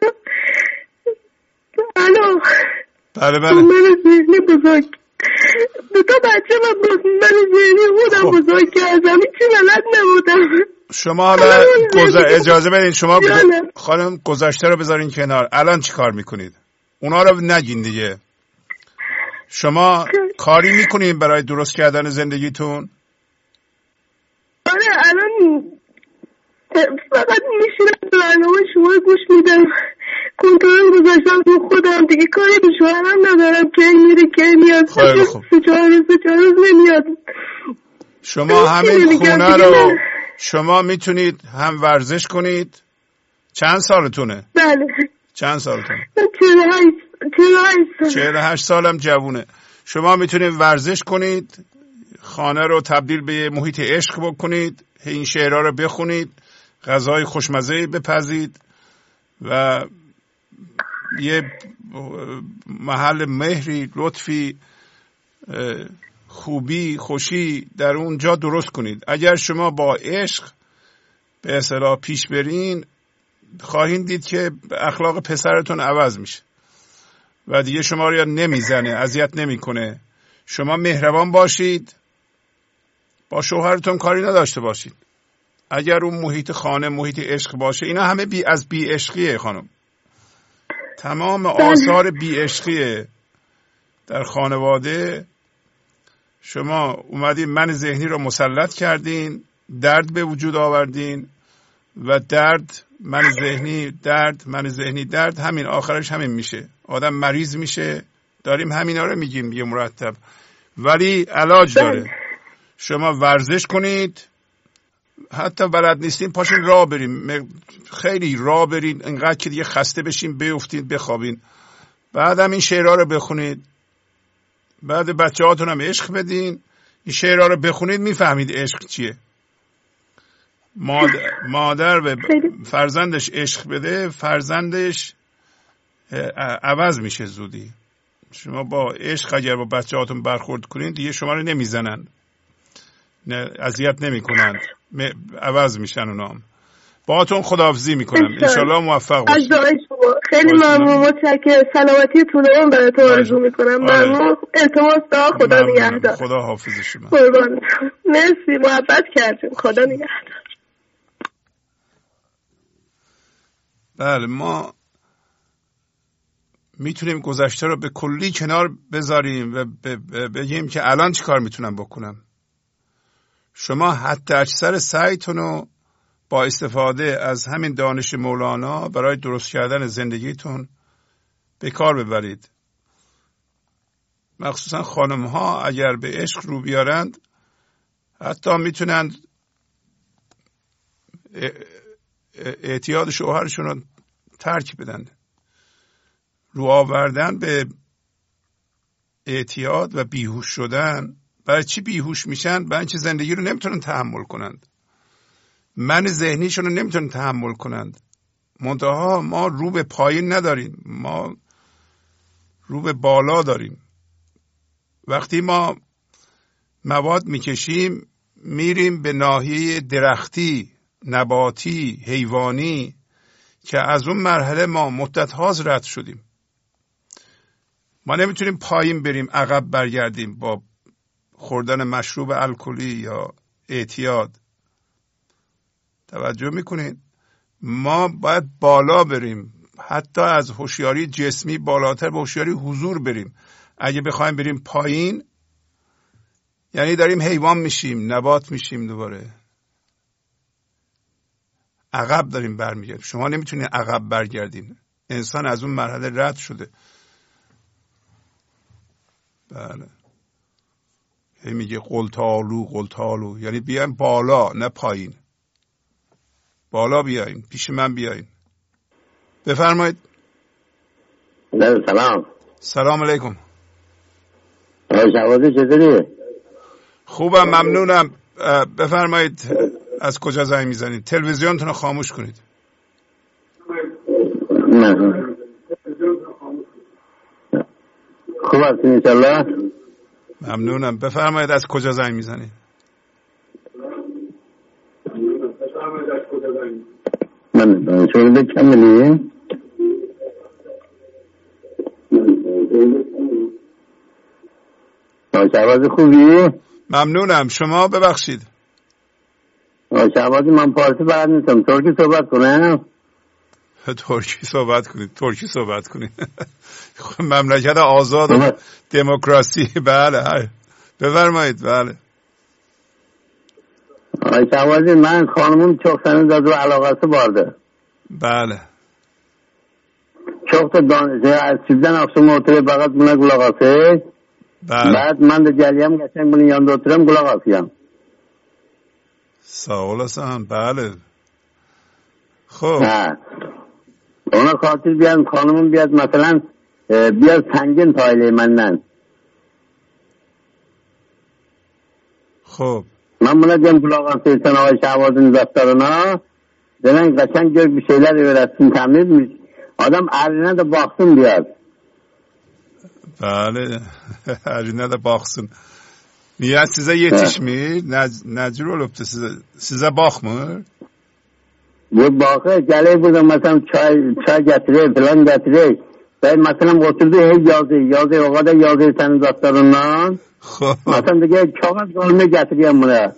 بله من ذهنی بزرگ، 2 تا بچه من ذهنی خودم بزرگ کردم، هیچی بلد نبودم. شما حالا اجازه بدین شما خانم گذشته رو بذارین کنار، الان چی کار میکنید؟ اونا رو نگین دیگه. شما کاری میکنین برای درست کردن زندگیتون؟ آره الان فقط میشینم برنامه شما گوش میدم، کنترل گذاشتم رو خودم دیگه، کاری به شوهرم ندارم که میره که میاد. خیلی خوب. 4 روز نمیاد. شما همین خونه رو شما میتونید هم ورزش کنید. چند سالتونه؟ بله. چند سالتونه؟ 48 سالم جوونه. شما میتونید ورزش کنید، خانه رو تبدیل به محیط عشق بکنید، این شعرها رو بخونید، غذای خوشمزه بپزید و یه محل مهری، لطفی، خوبی، خوشی در اونجا درست کنید. اگر شما با عشق به اصطلاح پیش برین، خواهید دید که اخلاق پسرتون عوض میشه و دیگه شما رو نمیزنه، اذیت نمیکنه. شما مهربان باشید، با شوهرتون کاری نداشته باشید. اگر اون محیط خانه محیط عشق باشه، اینا همه از بی عشقیه خانم. تمام آثار بی عشقیه در خانواده. شما اومدین من ذهنی رو مسلط کردین، درد به وجود آوردین و درد من ذهنی درد، همین آخرش همین میشه، آدم مریض میشه. داریم همینا رو میگیم یه مرتب، ولی علاج داره. شما ورزش کنید، حتی بلد نیستین پاشین راه بریم، خیلی راه برین، انقدر که دیگه خسته بشین بیفتین بخوابین. بعد هم این شعرها رو بخونید، بعد بچه هاتون هم عشق بدین، این شعرها رو بخونید، میفهمید عشق چیه. مادر به فرزندش عشق بده، فرزندش عوض میشه زودی. شما با عشق اگر با بچه هاتون برخورد کنید دیگه شما رو نمیزنن، اذیت نمیکنند، عوض میشن اونام. باهاتون خداحافظی میکنم، انشالله موفق باشید. خیلی ممنون، متشکرم. سلامتی طول عمر براتون آرزو میکنم. ممنون. التماس دعا. خدا نگهدار. خدا حافظ شما. قربان. مرسی، محبت کردیم. خدا نگهدار. بله، ما میتونیم گذشته رو به کلی کنار بذاریم و بگیم که الان چی کار میتونم بکنم. شما حتی اکثر سعیتون رو با استفاده از همین دانش مولانا برای درست کردن زندگیتون به کار ببرید. مخصوصا خانم ها اگر به عشق رو بیارند حتی میتونند اعتیاد شوهرشون رو ترک بدن. رو آوردن به اعتیاد و بیهوش شدن. برای چی بیهوش میشن؟ برای اینکه زندگی رو نمیتونن تحمل کنند، من ذهنیشون رو نمیتونن تحمل کنند. منتها ما رو به پایین نداریم، ما رو به بالا داریم. وقتی ما مواد میکشیم میریم به ناحیه درختی، نباتی، حیوانی که از اون مرحله ما مدت هاست رد شدیم. ما نمیتونیم پایین بریم، عقب برگردیم با خوردن مشروب الکلی یا اعتیاد. توجه میکنید؟ ما باید بالا بریم، حتی از هوشیاری جسمی بالاتر به هوشیاری حضور بریم. اگه بخوایم بریم پایین یعنی داریم حیوان میشیم، نبات میشیم، دوباره عقب داریم برمیگردیم. شما نمیتونید عقب برگردین، انسان از اون مرحله رد شده. بله، هی میگه قلتالو قلتالو، یعنی بیایم بالا نه پایین. بالا بیاین، پیش من بیاین. بفرمایید. سلام. سلام علیکم. شهبازی چطوری؟ خوبم، ممنونم. بفرمایید از کجا زنگ میزنید؟ تلویزیونتون رو خاموش کنید. خوب هستین انشالله؟ ممنونم. بفرمایید از کجا زنگ میزنید؟ من شده کملی. شهبازی خوبی؟ ممنونم. شما ببخشید. شهبازی من پارسی بلد نیستم، ترکی صحبت کنم؟ ترکی صحبت کنید. مملکت آزاد و دموکراسی. بله بفرمایید. بله شهبازی من خانمون çok senin de du alakası vardı. بله. Çok da az sizden akşam oturup fakat buna kulak asıyor. بله. بعد من de geliyem geçen bunun yanında oturuyorum kulak asıyorum. sağ olasın. بله. خب. Ona خاطر بیاد خانمون بیاد مثلا بیاد سنگین تایله مندن. خب. من buna diyorum kulak asıyorsan ağay Şahbaz'ın daftarına. Demen kaçan gök bir şeyler öğretsin tamir. Adam eline de baksın biraz. بله eline de baksın. Niye size yetişmir? Necir olup da size bakmır? Bu bakır gelir burada mesela çay getirir falan getirir. Ben mesela oturdu yazıyor o kadar yazıyor senin daftarından. Mesela de kağıt kalemi getiriyorum buraya.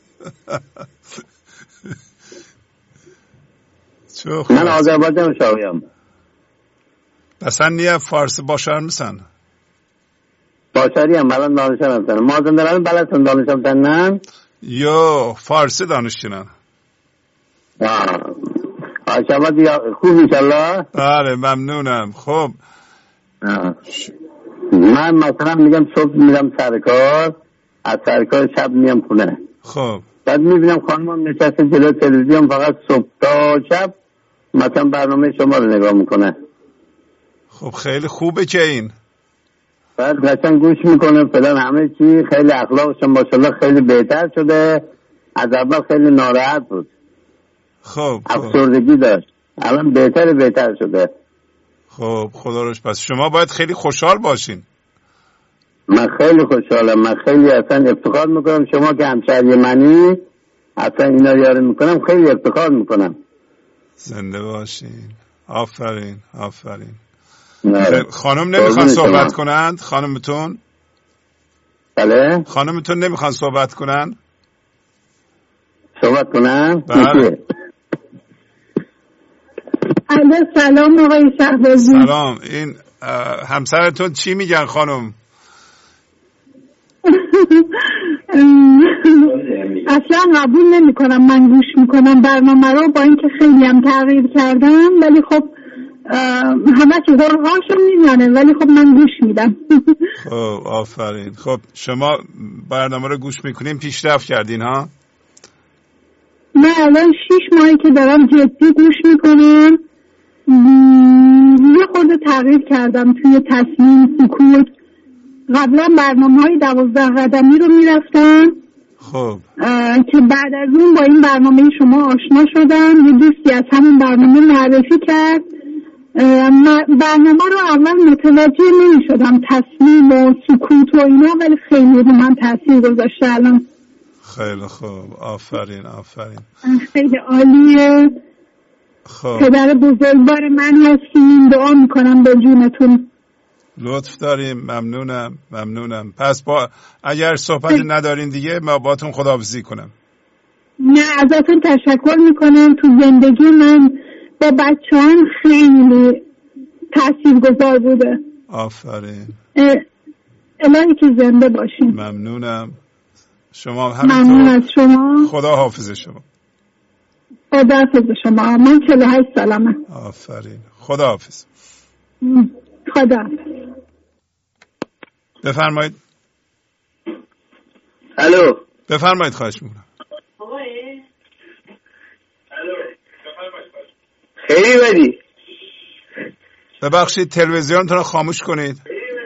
Çok. Ben Azerbaycan uşağıyım. Sen niye Farsı başar mısın? Başarıyım, ben danışanım sana. Mazındaların belasın danışam senden. Yo, Farsı danışçına. Aşağıda خوب inşallah. بله ممنونم. خب من مثلا میگم صبح میرم سرکار، از سرکار شب میام خونه. خب بعد میبینم خانمم نشسته جلو تلویزیون فقط صبح تا شب مثلا برنامه شما رو نگاه میکنه. خب خیلی خوبه که این. بعد قشنگ گوش میکنه فلان همه چی. خیلی اخلاقش ماشاءالله خیلی بهتر شده، از اول خیلی ناراحت بود. خب افسردگی داشت، الان بهتر شده. خب خدا روش. پس شما باید خیلی خوشحال باشین. من خیلی خوشحالم، من خیلی اصلا افتخار میکنم شما که همشهری منی، اصلا اینا یاری میکنم، خیلی افتخار میکنم. زنده باشین. آفرین. خانم نمیخوان صحبت کنند؟ خانمتون؟ بله. خانمتون نمیخوان صحبت کنند؟ صحبت کنم؟ بله. سلام آقای شهبازی. سلام. این همسرتون چی میگن خانم؟ اصلا قبول نمی کنم، من گوش میکنم برنامه رو، با اینکه خیلی هم تغییر کردم، ولی خب همه چی هاشو میزنه، ولی خب من گوش میدم. خب آفرین. خب شما برنامه رو گوش میکنین، پیشرفت کردین ها؟ من الان 6 ماهی که دارم جدی گوش میکنم، یه خورده تغییر کردم توی تصمیم، سکوت. قبلا برنامه‌های 12 قدمی رو میرفتم، خب که بعد از اون با این برنامه شما آشنا شدم. یه دوستی از همون برنامه معرفی کرد. برنامه رو اول متوجه نمی شدم، تصمیم و سکوت و اینا، ولی خیلی رو من تاثیر گذاشته الان. خیلی خوب. آفرین. خیلی عالیه. خب پدر بزرگوار من هستین، دعا میکنم به جونتون. لطف داریم. ممنونم. پس اگر صحبتی ندارین دیگه ما باتون خداحافظی کنم. نه، ازتون تشکر میکنم. تو زندگی من با بچه‌ام خیلی تاثیرگذار بوده. آفرین. الهی که زنده باشین. ممنونم. شما ممنون از شما. خدا حافظ شما. خدا حافظ شما. من 48 سالمه. آفرین. خدا حافظ. خدا حافظ. بفرمایید. الو. بفرمایید. خواهش میکنم. خیلی بدی. ببخشید تلویزیونتون رو خاموش کنید.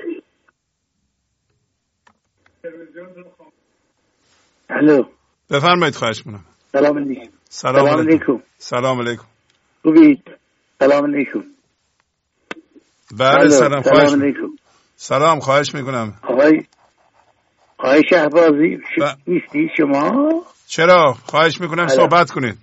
الو. بفرمایید. خواهش میکنم. سلام علیکم. سلام علیکم. خوبید؟ سلام علیکم. بله سلام. سلام. خواهش میکنم. آقای شهبازی نیستی شما؟ چرا؟ خواهش میکنم صحبت کنید.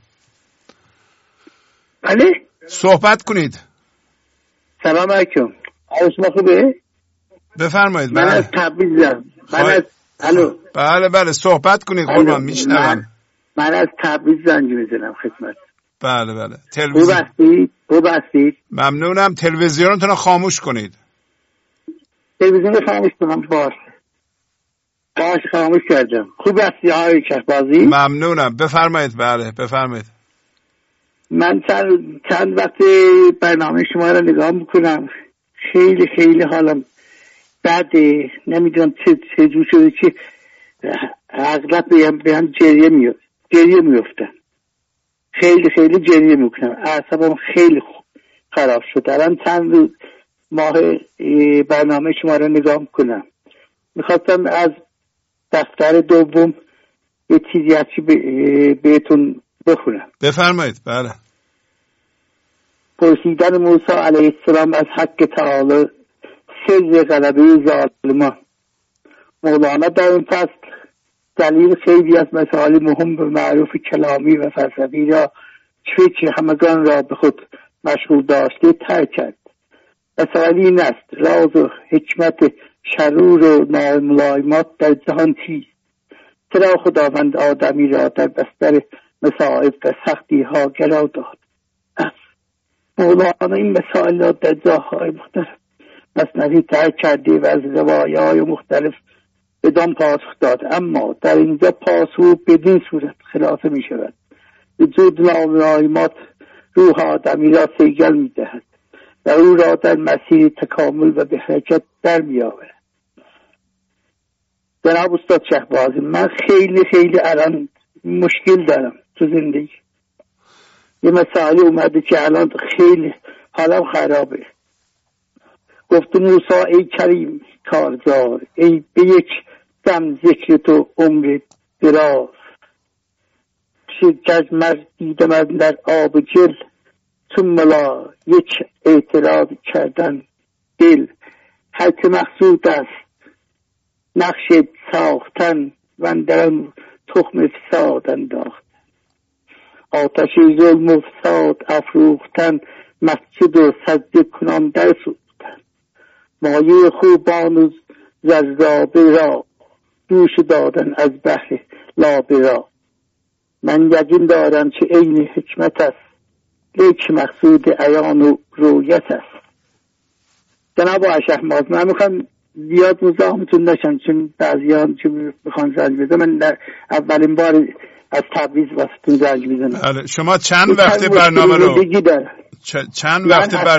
بله؟ صحبت کنید. سلام علیکم. شما خوبه؟ بفرمایید. من از تبریزم. الو. بله صحبت کنید قربان میشنوم. من از تبریز زنگ میزنم خدمت. بله. خوب هستید؟ ممنونم. تلویزیونتون رو خاموش کنید. تلویزیون رو خاموش کنم؟ باش خاموش کردم. خوب هستی آقای شهبازی؟ ممنونم. بفرمایید. بله بفرمایید. من چند وقت برنامه شما رو نگاه میکنم، خیلی حالم بده، نمیدونم چه جور شده که اغلب به هم گریه میفتن. خیلی گریه میکنم، اعصابم خیلی خراب شد. الان چند ماه برنامه شما رو نگاه میکنم، میخواستم از دفتر دوم یه چیزی هستی بهتون بخونم. بفرمایید. بله. پرسیدن موسی علیه السلام از حق تعالی، سر غلبه ظالمان. مولانا در این فصل دلیل خیلی از مسائل مهم به معروف کلامی و فلسفی را که همگان را به خود مشغول داشته ترک کرد. مسائل این است: راز و حکمت شرور و ناملایمات در جهان چیست؟ چرا خداوند آدمی را در بستر مصائب و سختی ها قرار داد؟ مولانا این مسائل را در جاهای مختلف مثنوی ترک کرده و از روایای مختلف بدان پاسخ داد، اما در اینجا پاسخ بدین صورت خلاصه می شود: وجود ناملایمات روح آدمی را صیقل می دهد و او را در مسیر تکامل و به حرکت در می آورد. جناب استاد شهبازی، من خیلی الان مشکل دارم تو زندگی. یه مسئله اومده که الان خیلی حالم خرابه. گفت موسی ای کریم کارزار، ای به یک دم ذکر تو عمر دراز. گجمر دیدم از در آب گل، تو ملا یک اعتراض کردن دل. هر که مقصود است نقش ساختن و اندرم تخم فساد انداخت. آتش ظلم و فساد افروختن، مسجد و سجده کنان در سوختن. مایه خوبان و زرزابه را دوش دادن از بحر لابه را. من یقین دارم که عین حکمت است، لیک مقصود عیان و رویت است. جناب آقای شهماز، من میخوام زیاد مزاحمتون نشم چون بعضیان که میخوان زنگ بزنم. من در اولین بار از تبریز واسهتون زنگ میزنم. بله. شما چند وقت برنامه رو چند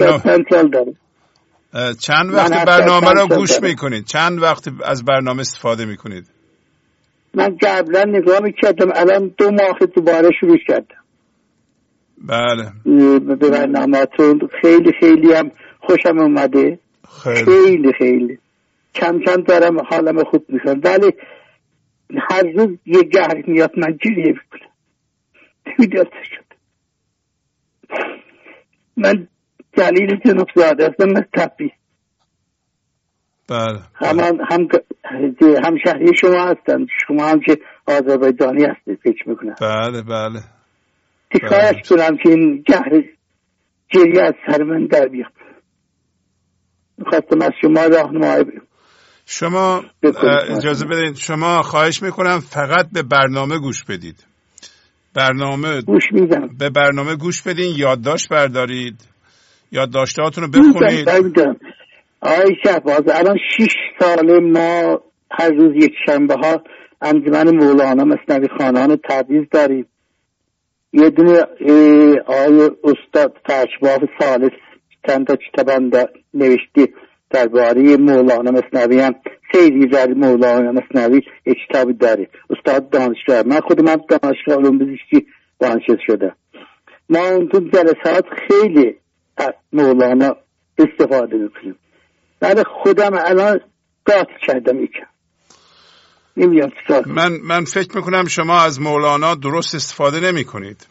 وقت برنامه رو گوش میکنید؟ چند وقت از برنامه استفاده میکنید؟ من قبلا نگاه میکردم، الان 2 ماه دوباره شروع کردم. بله. به برنامه‌تون خیلی خیلی هم خوشم اومده. خیلی خیلی کم کم دارم حالم خوب میکنم، ولی هر روز یه گرگ میاد من گریه میکنم. نمیدونم شد. من جلیل جنوب زاده هستم، من تبریز. بله. هم شهری شما هستم. شما هم که آذربایجانی هستید فکر میکنم. بله بله. تکایش کنم که این گریه از سر من در بیاد. میخواستم از شما راهنمایی شما اجازه بدین، شما خواهش میکنم فقط به برنامه گوش بدید. به برنامه گوش بدین، یادداشت بردارید، یادداشتاتون رو بخونید. آقای شهباز، الان 6 ساله ما هر روز یک شنبه ها انجمن مولانا مثنوی خوانان تبریز داریم. یه دونه آقای استاد فرشباف ثالث چند تا کتاب نوشته درباره مولانا مثنوی، هم سیری در مولانا مثنوی یک کتابی داره. استاد دانشگاه، من خودم هم دانشگاه علوم پزشکی دانشجو شدم. ما اون تو جلسات خیلی از مولانا استفاده میکنیم. ولی خودم الان قاطع کردم یکم. نمیدونم چیکار. من فکر میکنم شما از مولانا درست استفاده نمی کنید.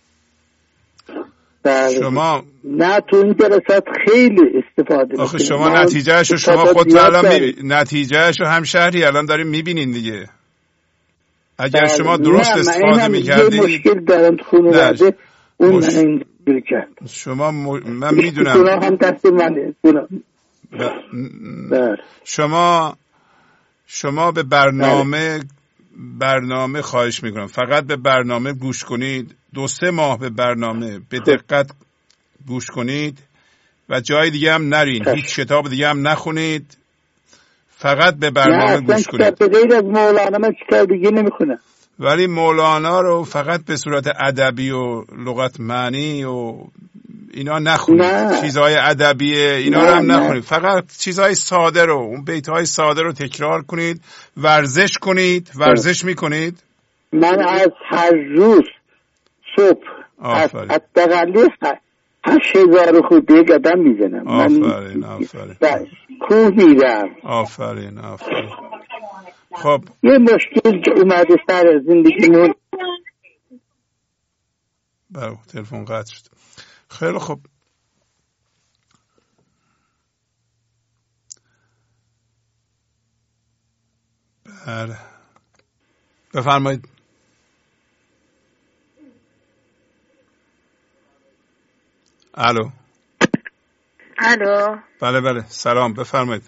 شما نه، تو این جلسات خیلی استفاده. آخه شما نتیجهش رو شما خود الان نتیجهش رو هم شهری الان داریم میبینین دیگه. اگر شما درست استفاده میکردید. مشکل دارم تو خانواده، اون من اینجوری کرد. شما من میدونم هم دست منه. شما به برنامه خواهش میکنم فقط به برنامه گوش کنید. 2-3 ماه به برنامه به دقت گوش کنید و جای دیگه هم نرین. هیچ کتاب دیگه هم نخونید، فقط به برنامه گوش کنید. نه، غیر از مولانا من کتاب دیگه نمیخونم. ولی مولانا رو فقط به صورت ادبی و لغت معنی و اینا نخونید. چیزهای ادبیه اینا رو هم نخونید. فقط چیزهای ساده رو، اون بیتهای ساده رو تکرار کنید. ورزش کنید. ورزش میکنید؟ من از هر روز صبح از دقیقی 8000 خورده قدم میزنم. آفرین. کوه میرم. آفرین. خب یه مشکل که اومده سر زندگیمون. بله، تلفن قطع شد. خیلی خوب. بله، بفرمایید. الو. بله سلام، بفرمایید.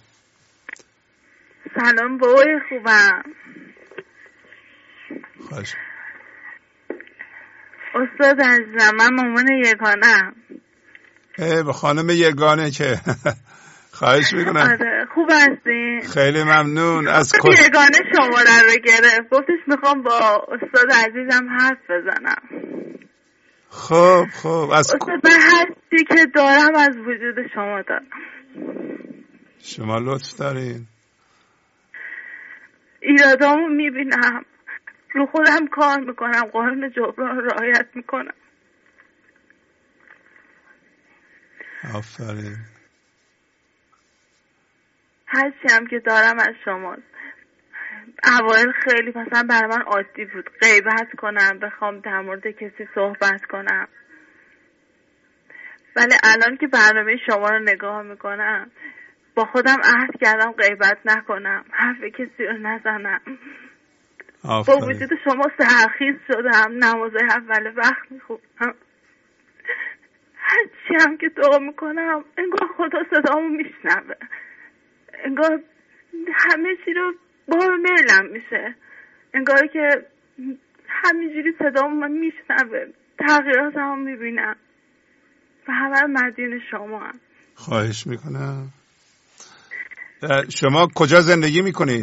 سلام بابای خوبم. خواهش. استاد عزیزم، من مامان یگانه‌ام. به خانم یگانه که خواهش میکنم. آره، خوب هستین؟ خیلی ممنون. از یگانه شماره رو گرفت، گفتش میخوام با استاد عزیزم حرف بزنم. خب از استاد، من هستی که دارم از وجود شما دارم. شما لطف دارین. ایرادامو میبینم، رو خودم کار میکنم، قانون جبران رو رعایت میکنم. اوایل خیلی مثلا برای من عادی بود غیبت کنم، بخوام در مورد کسی صحبت کنم، ولی الان که برنامه شما رو نگاه میکنم با خودم عهد کردم غیبت نکنم، حرف کسی رو نزنم. با وجود شما سحرخیز شدم، نمازهای اول وقت میخونم، هرچی هم که دعا میکنم انگار خدا صدامو میشنوه، انگار همه چی رو بار میلم میشه، انگار که همینجوری صدامو من میشنوه، تغییراتمو میبینم و همه مدیون شما هم. خواهش میکنم. شما کجا زندگی میکنید؟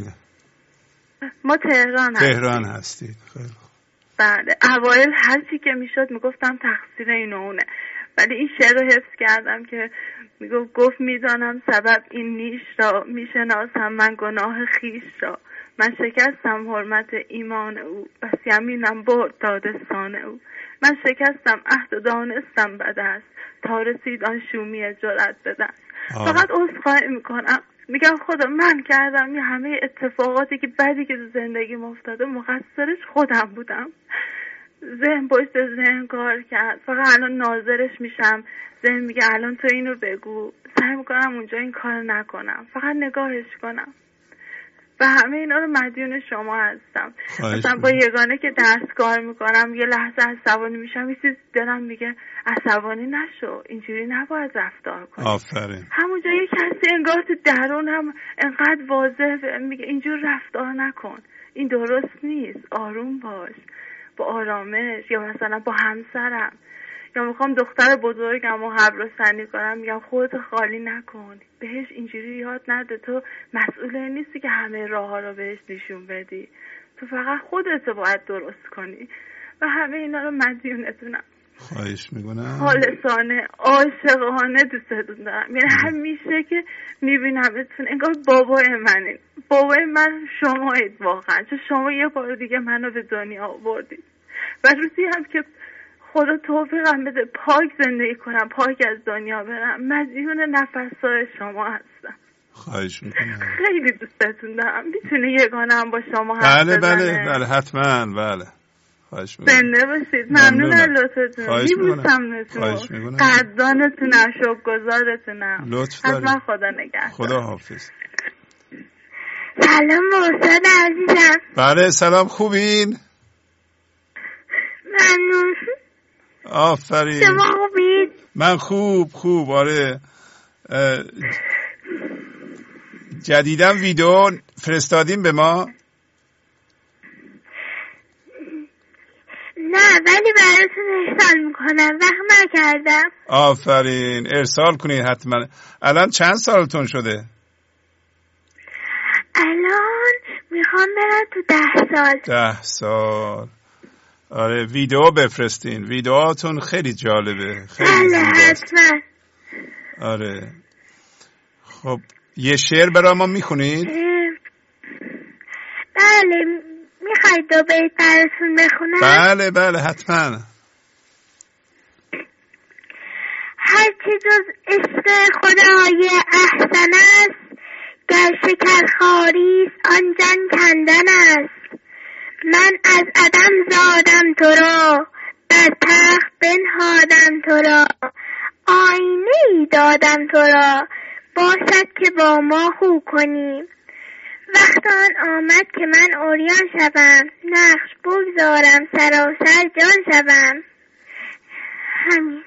ما تهران هستید. خیلی خوب. بله، اوایل هر چی که میشد میگفتم تقصیر این و اونه، ولی این شعر رو حفظ کردم که گفت میدانم سبب این نیش را، میشناسم من گناه خیش را، من شکستم حرمت ایمان او، بس یمینم برد دادستان او، من شکستم عهد و دانستم بد است، تا رسید آن شومی جرأت به دست. فقط عذرخواهی میکنم، میگم خدا من کردم، یه همه اتفاقاتی که بدی که تو زندگی افتاده مقصرش خودم بودم، ذهن پشت ذهن کار کرد، فقط الان ناظرش میشم، ذهن میگه الان تو اینو بگو، سعی میکنم اونجا این کار نکنم، فقط نگاهش کنم و همه اینا رو مدیون شما هستم. مثلا با یگانه که درس کار میکنم یه لحظه عصبانی میشم، یه چیز دلم میگه عصبانی نشو، اینجوری نباید رفتار کنی. آفرین. همونجا یه کسی انگار تو درونم انقدر واضح میگه اینجور رفتار نکن، این درست نیست، آروم باش، با آرامش. یا مثلا با همسرم، یا میخوام دختر بزرگم و حبر سنی کنم، یا خودت خالی نکن، بهش اینجوری یاد نده، تو مسئول نیستی که همه راه ها رو بهش نشون بدی، تو فقط خودت باید درست کنی و همه اینا رو مدیونتونم. خواهش میکنم. خالصانه عاشقانه دوستتون دارم، یعنی همیشه که میبینمتون انگار بابای منه، بابای من شمایید واقعا، چون شما یه بار دیگه منو به دنیا آوردید و روزی هم که خدا توفیقم بده پاک زندگی کنم، پاک از دنیا برم، مدیون نفس‌های شما هستم. خواهش میکنم. خیلی دوستتون دارم. میتونه یگانه هم با شما حرف بزنه؟ بله حتما. بله خواهش میکنم. زنده باشید. ممنون از لطفتون. میبوسم قدردانتونم، شکرگزارتونم. لطف دارید. حتما خدا نگهدار. خدا حافظ. سلام استاد عزیزم. بله سلام، خوبین؟ ممنون. آفرین. شما خوبید؟ من خوب. آره جدیداً ویدیو فرستادیم به ما؟ نه ولی براتون ارسال میکنم، وقت نکردم. آفرین، ارسال کنید حتما. الان چند سالتون شده؟ الان میخوام برم تو 10 سال. 10 سال. آره ویدیو بفرستین، ویدیوهاتون خیلی جالبه، خیلی زیباست. حتما. آره خب یه شعر برای ما میخونید؟ بله، میخواید 2 بیت براتون بخونم؟ بله حتما. هرچی جز عشق خدای احسن است، گر شکر خاریست آن جان کندن است. من از عدم زادم تو را، بر تخت بنهادم تو را، آینه ای دادم تو را، باشد که با ما خو کنیم. وقت آن آمد که من عریان شوم، نقش بگذارم سراسر جان شوم. همین.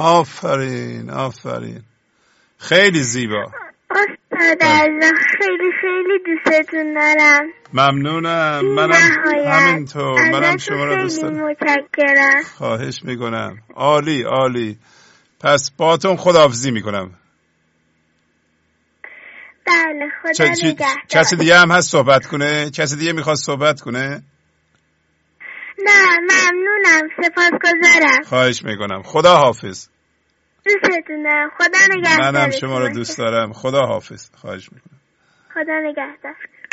آفرین خیلی زیبا استاد عزیزم، خیلی دوستتون دارم. ممنونم. منم همینطور، منم شما رو دوست دارم. متشکرم. خواهش میکنم. عالی. پس باهاتون خداحافظی میکنم. بله خدا نگهدار. کسی دیگه هم هست صحبت کنه؟ کسی دیگه میخواد صحبت کنه؟ نه ممنونم، سپاسگزارم. خواهش میکنم. خدا حافظ. دوستتون دارم. خدا نگهدار. منم شما رو دوست دارم. خدا حافظ. خواهش میکنم. خدا نگهدار.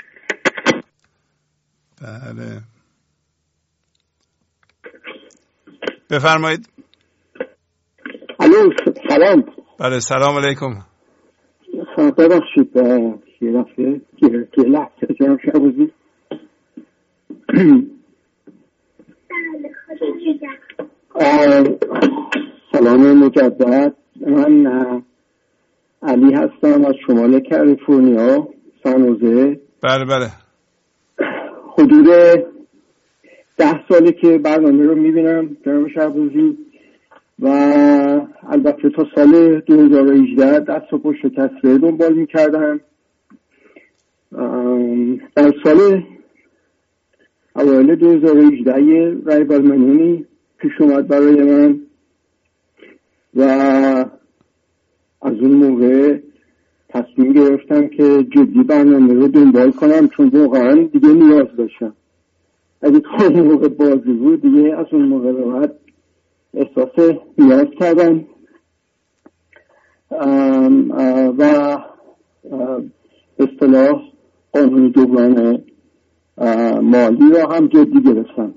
بله بفرمایید. الو سلام. بله سلام علیکم. ببخشید یه لحظه جناب شعبازی سلام مجدد. من علی هستم از شمال کالیفرنیا، سانوزه. بله. حدود 10 ساله که برنامه رو میبینم جناب شهبازی و البته تا سال 2018 دست و پشت تصویر دنبال میکردم. در سال اوایل 2018 یه رای بالمنونی پیش اومد برای من و از اون موقع تصمیم گرفتم که جدی برنامه رو دنبال کنم، چون واقعا دیگه نیاز داشتم. اگه تا اون موقع بازی بود دیگه از اون موقع به بعد احساس نیاز کردم و اصطلاح قانون جبران مالی رو هم جدی گرفتم.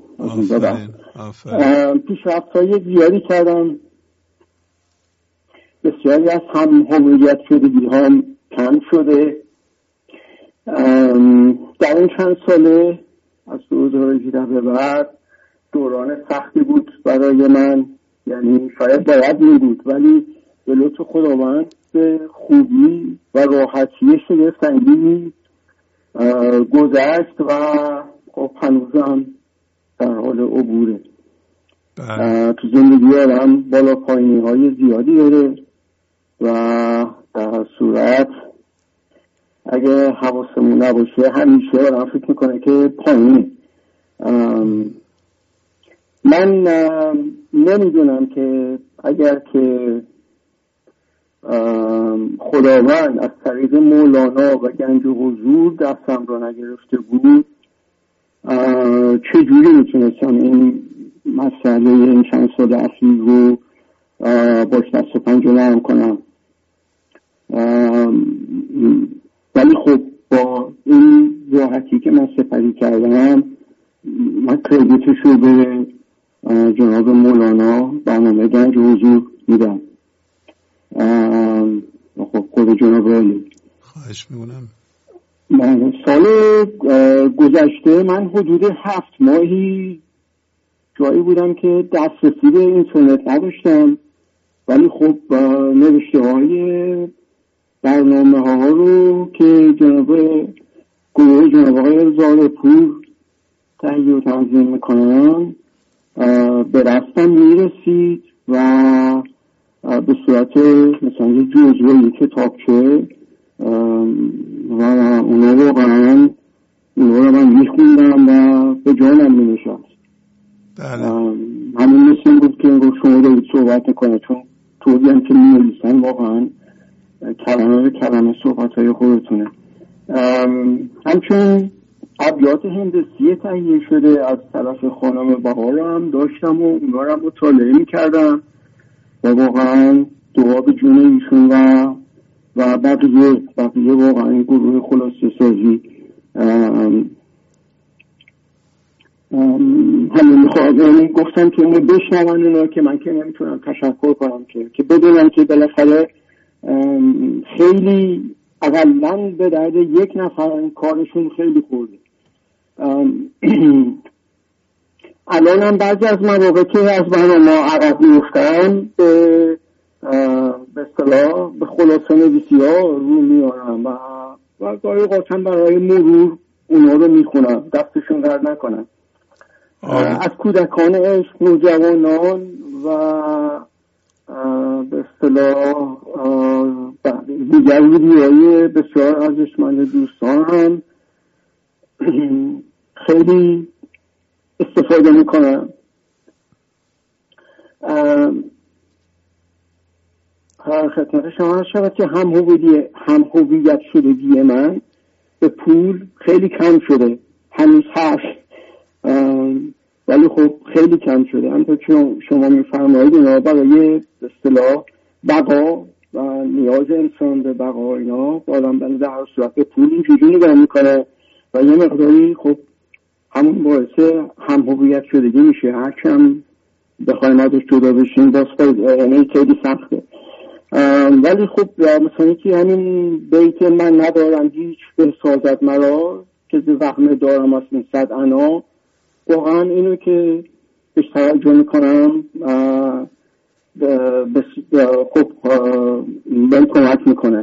پیشرفت‌های زیادی کردم. بسیاری از هم هویت شدگی هم کم شده. در این چند ساله از 2018 به بعد دوران سختی بود برای من، یعنی شاید باید می بود، ولی به لطف خداوند به خوبی و راحتی شگفت‌انگیزی گذشت و خب هنوزم در حال عبوره. تو زندگی آدم بالا پایینی های زیادی داره و در صورت اگه حواسمون نباشه همیشه آدم فکر میکنه که پایینه. من نمیدونم که اگر که خداوند از طریق مولانا و گنج و حضور دستم را نگرفته بود چجوری میتونستم این مسئله این چند سال اخیر رو باش دست و پنجه نرم کنم. ولی خب با این راحتی که من سپری کردم من کردیتش رو به جناب مولانا برنامه گنج و حضور میدم. خب خود جناب عالی خواهش میکنم. من سال گذشته من حدود 7 ماهی جایی بودم که دسترسی به اینترنت نداشتم، ولی خب نوشته های برنامه ها رو که گروه جناب آقای زارپور تهیه و تنظیم میکنن به دستم میرسید و به صورت مثلا جزوه کتابچه و اونا رو من میخوندم و به جانم مینشست. همین مثل بود که انگار شما دارید صحبت کنه، چون طوری هم که می‌نویسن واقعا کلمه به کلمه صحبت های خودتونه. همچنین ابیات هندسی تهیه شده از طرف خانم بهار هم داشتم و اونا رو مطالعه می‌کردم و واقعا دعا به جون ایشون و بقیه واقعا این گروه خلاصه سازی همین میخواهم گفتم که اونو بشنون اونا که من که نمیتونم تشکر کنم که بدونم که بالاخره خیلی اقلن به درد یک نفر کارشون خیلی خورده. الان هم بعضی از مواقع که از برنامه عقب میفتن به اصطلاح به خلاصه نویسی ها رو میارم و گاهی قاطم برای مرور اونا رو میخونم، دستشون درد نکنم. از کودکان عشق، نوجوانان و به اصطلاح دیگر ویدیوهای بسیار ارزشمند دوستان هم خیلی استفاده میکنم. خدمت شما شود که هم هویت شدگی من به پول خیلی کم شده، هنوز هست ولی خب خیلی کم شده. همونطور که شما میفرمایید اینا برای اصطلاح بقا و نیاز انسان به بقا اینا آدم بنده در صورت به پول اینجوری نگاه میکنه و یه مقداری خب همون باعث هم هویت شدگی میشه. هرچند بخوایم ازش جدا بشیم باز یعنی خیلی سخته. ولی خب مثلا که همین بیت من ندارم هیچ بسازد مرا که وهمه دارم از 100 انا واقعا اینو که بهش توجه میکنم خب بهم کمک میکنه.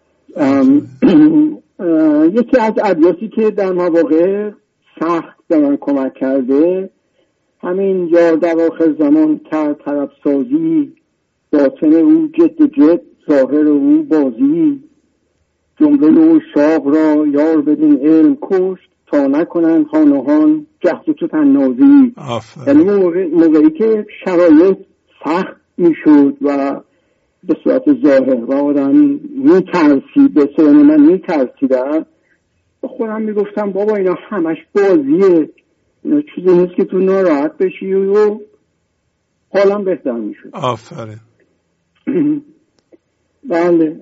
یکی از ابیاتی که در مواقع سخت به من کمک کرده همین یا در آخر زمان کرد طرب سازی، باطن او جد ظاهر او بازی، جمله او شاق را یار بدین علم کشت تا نکنن خانهان جهد تو تنازی. یعنی موقعی که شرایط سخت میشد و به صورت ظاهر و آدم میترسید، به صورت من میترسیدم، با خودم میگفتم بابا اینا همش بازیه، اینا چیزی نیست که تو ناراحت بشی و حالم بهتر میشد. آفرین. بله.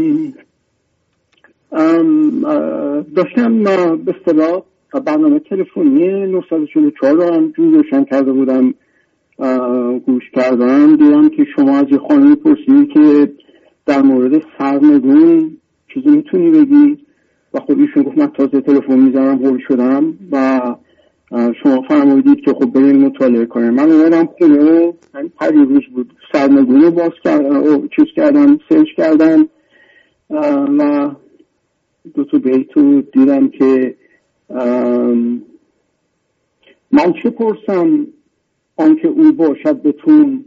داشتم به اصطلاح برنامه تلفنی 944 رو هم روشن کرده بودم، گوش کردم، دیدم که شما از یه خانمی پرسیدی که در مورد سرنگون چیزی میتونی بگی و خب ایشون گفت من تازه تلفن میزنم هول شدم و شما فرمودید که خب بریم مطالعه کنیم. من اومدم خونه و پریروز بود سرنگون رو باز کردم، چیز کردم، سرچ کردم و دو تا بیت رو دیدم که من چه پرسم آنکه او باشد بتون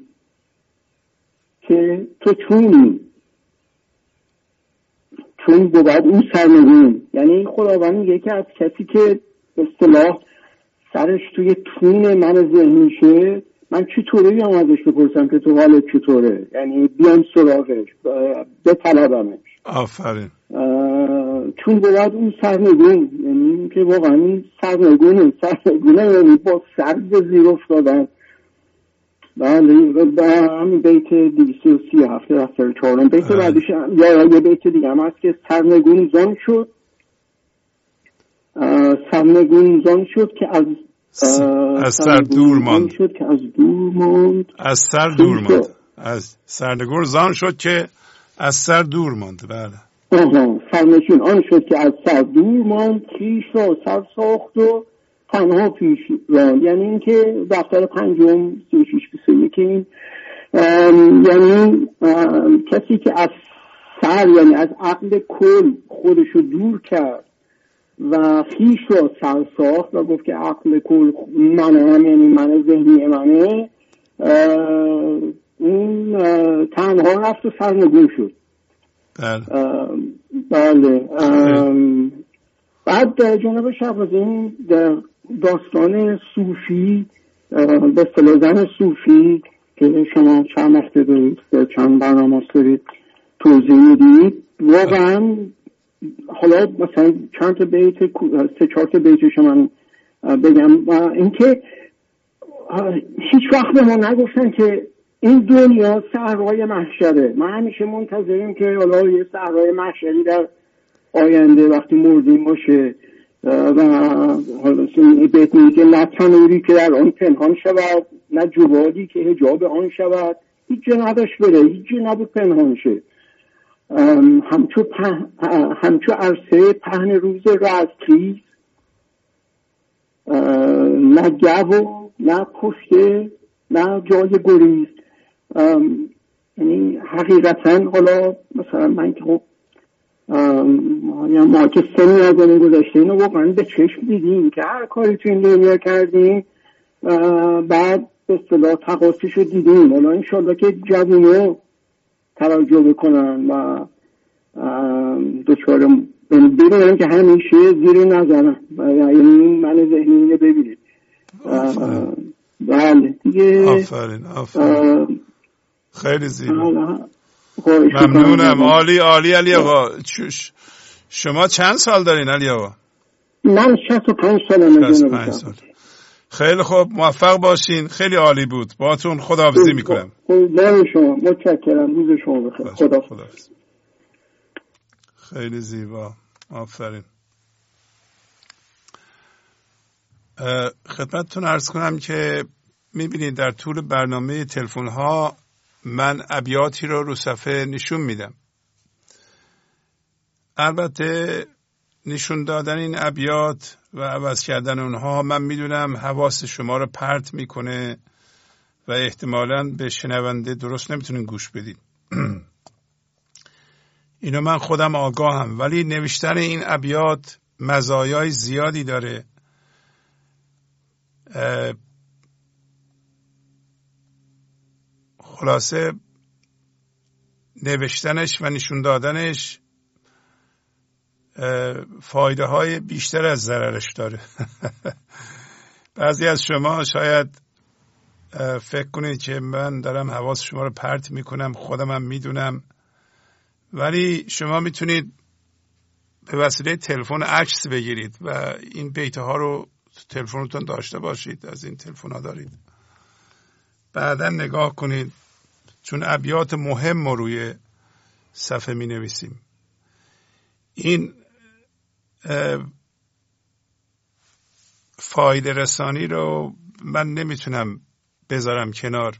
که تو چونی، چون بود او سرنگون. یعنی خداوند میگه که از کسی که به اصطلاح سرش توی تون من ذهنیشه من چطوری بیام ازش بپرسم که تو حالت چطوره، یعنی بیام سراغش بطلبمش. آفرین. چون بود اون سرنگون، یعنی که واقعا سرنگونه یعنی با سر به زیر افتادن. بله همین بیت 237 دفتر 4 بیت بعدش یا یه بیت دیگه هم هست که سرنگون زان شد که از سر دور ماند. از سر دور ماند. از سرنگون زان شد که از سر دور ماند. بله. سرنشین آن شد که از سر دور ماند، خویش را سر ساخت و تنها پیش راند. یعنی این که دفتر 5 3621 این یعنی کسی که از سر یعنی از عقل کل خودشو دور کرد و خویش را سر ساخت و گفت که عقل کل منم، یعنی من ذهنی منه، این تنها رفت و سرنگون شد. بله. بعد جناب شهبازی این داستان صوفی به اصطلاح زن صوفی که شما چند وقت دارید چند برنامه دارید توضیح میدید، واقعا حالا مثلا چند تا بیت 3-4 تا بیتش من بگم. اینکه هیچ وقت به ما نگفتن که این دنیا صحرای محشره. من همیشه منتظریم که حالا یه صحرای محشری در آینده وقتی مردیم باشه و حالا بیت میگه که نه تنوری که در آن پنهان شود، نه جوادی که حجاب آن شود، هیچ جا نداشت بره، هیچ جا نبود پنهان شه، همچو عرصه پهن روز رستخیز، نه گو نه پشته نه جای گریز. یعنی حقیقتا حالا مثلا من که خب ما که سنی از این گذاشته اینو واقعا به چشم دیدیم که هر کاری تو این دنیا کردیم بعد به اصطلاح تقاصیش رو دیدیم. حالا انشالله که جوانو توجه بکنن و دوچاره ببینم که همیشه زیر نزنن، یعنی من ذهنی رو ببینید. بله دیگه. آفرین. خیلی زیبا. ممنونم. عالی علی آقا. شما چند سال دارین علی آقا؟ من 65 سالم. 65 سال. خیلی خوب، موفق باشین. خیلی عالی بود. باهاتون خداحافظی میکنم. خدا شما متشکرم. روز شما بخیر. خداحافظ. خیلی زیبا. آفرین. خدمتتون عرض کنم که میبینید در طول برنامه تلفن ها من ابیاتی رو صفحه نشون میدم. البته نشون دادن این ابیات و عوض کردن اونها من میدونم حواس شما رو پرت میکنه و احتمالاً به شنونده درست نمیتونین گوش بدید. اینو من خودم آگاهم، ولی نوشتن این ابیات مزایای زیادی داره. خلاصه نوشتنش و نشون دادنش فایده های بیشتر از ضررش داره. بعضی از شما شاید فکر کنید که من دارم حواس شما رو پرت میکنم، خودم هم میدونم، ولی شما میتونید به وسیله تلفن عکس بگیرید و این بیت ها رو تلفنتون داشته باشید، از این تلفن ها دارید، بعدا نگاه کنید، چون ابیات مهم رو روی صفحه می نویسیم. این فایده رسانی رو من نمیتونم بذارم کنار.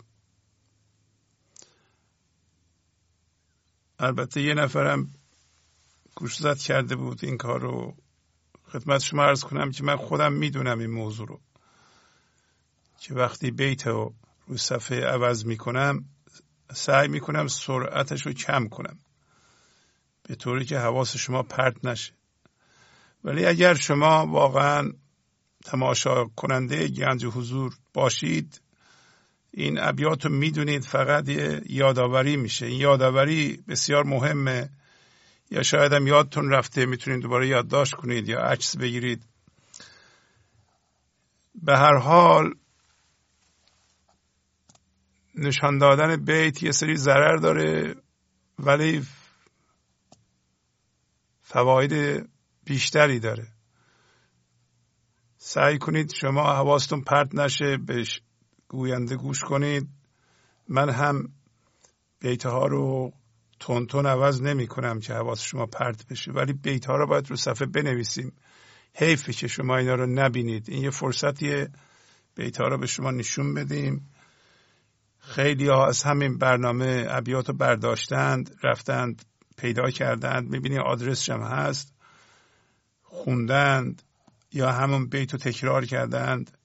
البته یه نفرم گوشزد کرده بود این کار رو. خدمت شما عرض کنم که من خودم میدونم این موضوع رو، که وقتی بیت رو روی صفحه عوض میکنم سعی میکنم سرعتش رو کم کنم به طوری که حواس شما پرت نشه. ولی اگر شما واقعا تماشا کننده گنج حضور باشید، این ابیات رو میدونید، فقط یادآوری میشه. این یادآوری بسیار مهمه، یا شاید هم یادتون رفته، میتونید دوباره یادداشت کنید یا عکس بگیرید. به هر حال نشان دادن بیت یه سری ضرر داره، ولی فواید بیشتری داره. سعی کنید شما حواستون پرت نشه، به گوینده گوش کنید. من هم بیت ها رو تون عوض نمی کنم که حواس شما پرت بشه، ولی بیت ها رو باید رو صفحه بنویسیم. حیفه که شما اینا رو نبینید. این یه فرصتیه بیت ها رو به شما نشون بدیم. خیلی ها از همین برنامه ابیات رو برداشتند، رفتند پیدا کردند، میبینی آدرسش هم هست، خوندند یا همون بیت رو تکرار کردند.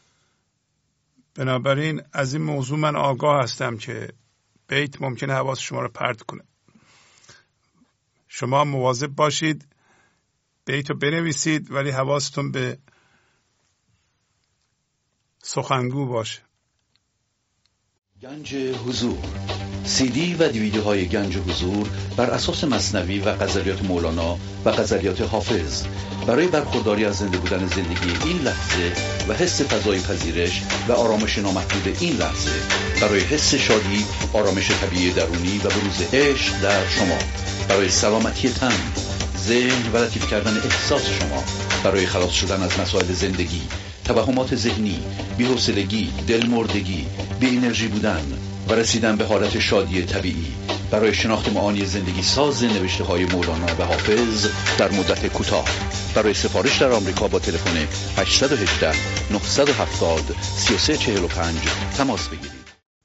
بنابراین از این موضوع من آگاه هستم که بیت ممکنه حواس شما رو پرت کنه. شما مواظب باشید، بیت رو بنویسید ولی حواستون به سخنگو باشه. گنج حضور، CD و دیویدیوهای گنج حضور بر اساس مثنوی و غزلیات مولانا و غزلیات حافظ، برای برخورداری از زنده بودن زندگی این لحظه و حس فضای پذیرش و آرامش نامحدود این لحظه، برای حس شادی، آرامش طبیعی درونی و بروز عشق در شما، برای سلامتی تن، ذهن و لطیف کردن احساس شما، برای خلاص شدن از مسائل زندگی، توهمات ذهنی، بی‌حوصلگی، دلمردگی، بی انرژی بودن و رسیدن به حالت شادی طبیعی، برای شناخت معانی زندگی ساز نوشته های مولانا و حافظ در مدت کوتاه. برای سفارش در آمریکا با تلفن 818 970 3345 تماس بگیرید.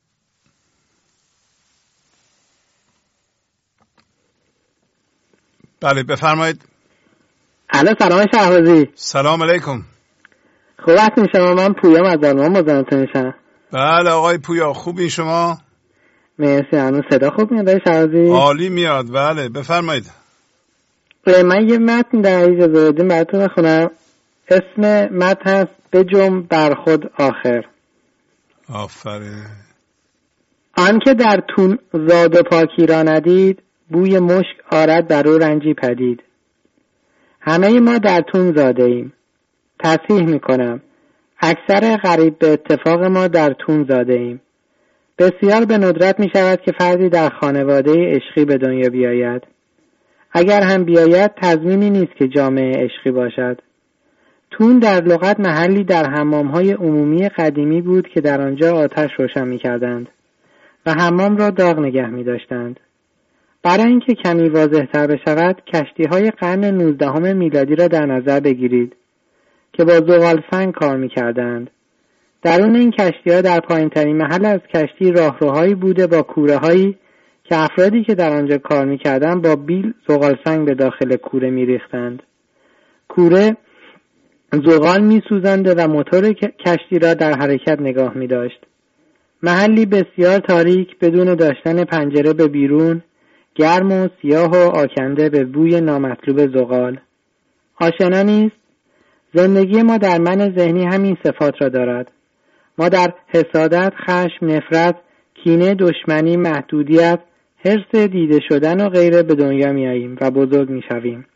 بله بفرمایید. الو سلام شهبازی. سلام علیکم. خوب هستین شما؟ من پویام از درمان مزاحمتون میشم. بله آقای پویا، خوبین شما؟ مرسی. هنوز صدا خوب میاد شهبازی؟ عالی میاد. بله بفرمایید. من یه متن در اجازه بدین براتون بخونم. اسم متن هست بجنب بر خود آخر. آفرین. آن که در تون زاد و پاکی را ندید، بوی مشک آرد بر او رنجی پدید. همه ما در تون زاده ایم. تصحیح میکنم، اکثر غریب به اتفاق ما در تون زاده ایم. بسیار به ندرت می شود که فردی در خانواده عشقی به دنیا بیاید. اگر هم بیاید تضمینی نیست که جامعه عشقی باشد. تون در لغت محلی در حمامهای عمومی قدیمی بود که در آنجا آتش روشن می کردند و حمام را داغ نگه می داشتند. برای اینکه کمی واضح تر بشود، کشتی های قرن 19 میلادی را در نظر بگیرید که با زغال سنگ کار می کردند. درون این کشتی ها در پایین ترین محل از کشتی راهروهایی بوده با کوره هایی که افرادی که در آنجا کار می کردند با بیل زغال سنگ به داخل کوره می ریختند. کوره زغال می‌سوزانده و موتور کشتی را در حرکت نگاه می‌داشت. محلی بسیار تاریک بدون داشتن پنجره به بیرون، گرم و سیاه و آکنده به بوی نامطلوب زغال. آشنا نیست؟ زندگی ما در من ذهنی همین صفات را دارد. ما در حسادت، خشم، نفرت، کینه، دشمنی، محدودیت، حرص، دیده شدن و غیره به دنیا میاییم و بزرگ میشویم.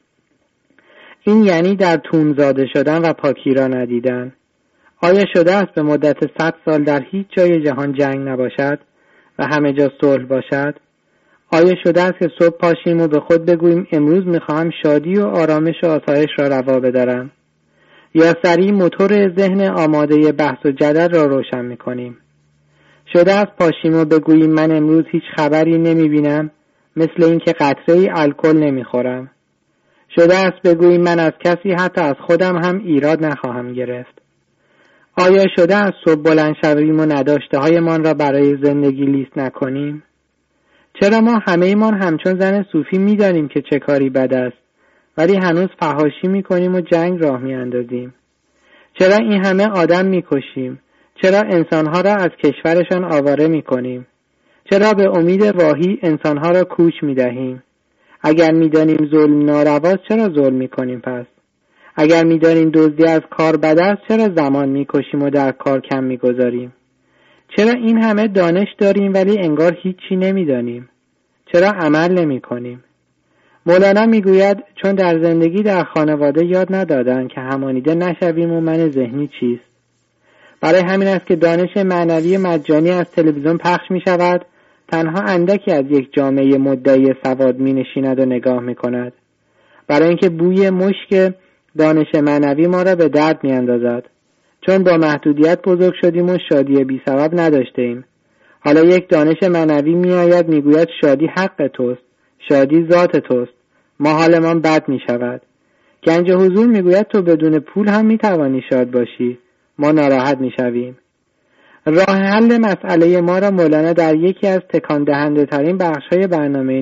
این یعنی در تون زاده شدن و پاکی را ندیدن. آیا شده است به مدت 100 سال در هیچ جای جهان جنگ نباشد و همه جا صلح باشد؟ آیا شده است که صبح پاشیم و به خود بگوییم امروز میخواهم شادی و آرامش و آسایش را روا بدارم؟ یا سریع موتور ذهن آماده بحث و جدل را روشن میکنیم؟ شده است پاشیم و بگوییم من امروز هیچ خبری نمیبینم، مثل اینکه قطره‌ای الکل نمیخورم. شده است بگوییم من از کسی حتی از خودم هم ایراد نخواهم گرفت. آیا شده است صبح بلند شویم و نداشته هایمان را برای زندگی لیست نکنیم؟ چرا ما همه ایمان همچون زن صوفی می‌دانیم که چه کاری بد است، ولی هنوز فحاشی می‌کنیم و جنگ راه می‌اندازیم؟ چرا این همه آدم می‌کشیم؟ چرا انسان‌ها را از کشورشان آواره می‌کنیم؟ چرا به امید واهی انسان‌ها را کوچ می‌دهیم؟ اگر می‌دانیم ظلم نارواست چرا ظلم می‌کنیم پس؟ اگر می‌دانیم دزدی از کار بد است چرا زمان می‌کشیم و در کار کم می‌گذاریم؟ چرا این همه دانش داریم ولی انگار هیچی نمی‌دانیم؟ چرا عمل نمی‌کنیم؟ مولانا میگوید چون در زندگی در خانواده یاد ندادن که همانیده نشویم و من ذهنی چیست. برای همین است که دانش معنوی مجانی از تلویزیون پخش می‌شود، تنها اندکی از یک جامعه مدعی سواد می‌نشیند و نگاه می‌کند. برای اینکه بوی مشک دانش معنوی ما را به درد می‌اندازد. چون با محدودیت بزرگ شدیم و شادی بی سبب نداشتیم. حالا یک دانش معنوی میآید میگوید شادی حق توست، شادی ذات توست. ما حالمان بد میشود. گنج حضور میگوید تو بدون پول هم میتوانی شاد باشی. ما ناراحت میشویم. راه حل مسئله ما را مولانا در یکی از تکان دهنده ترین بخش‌های برنامه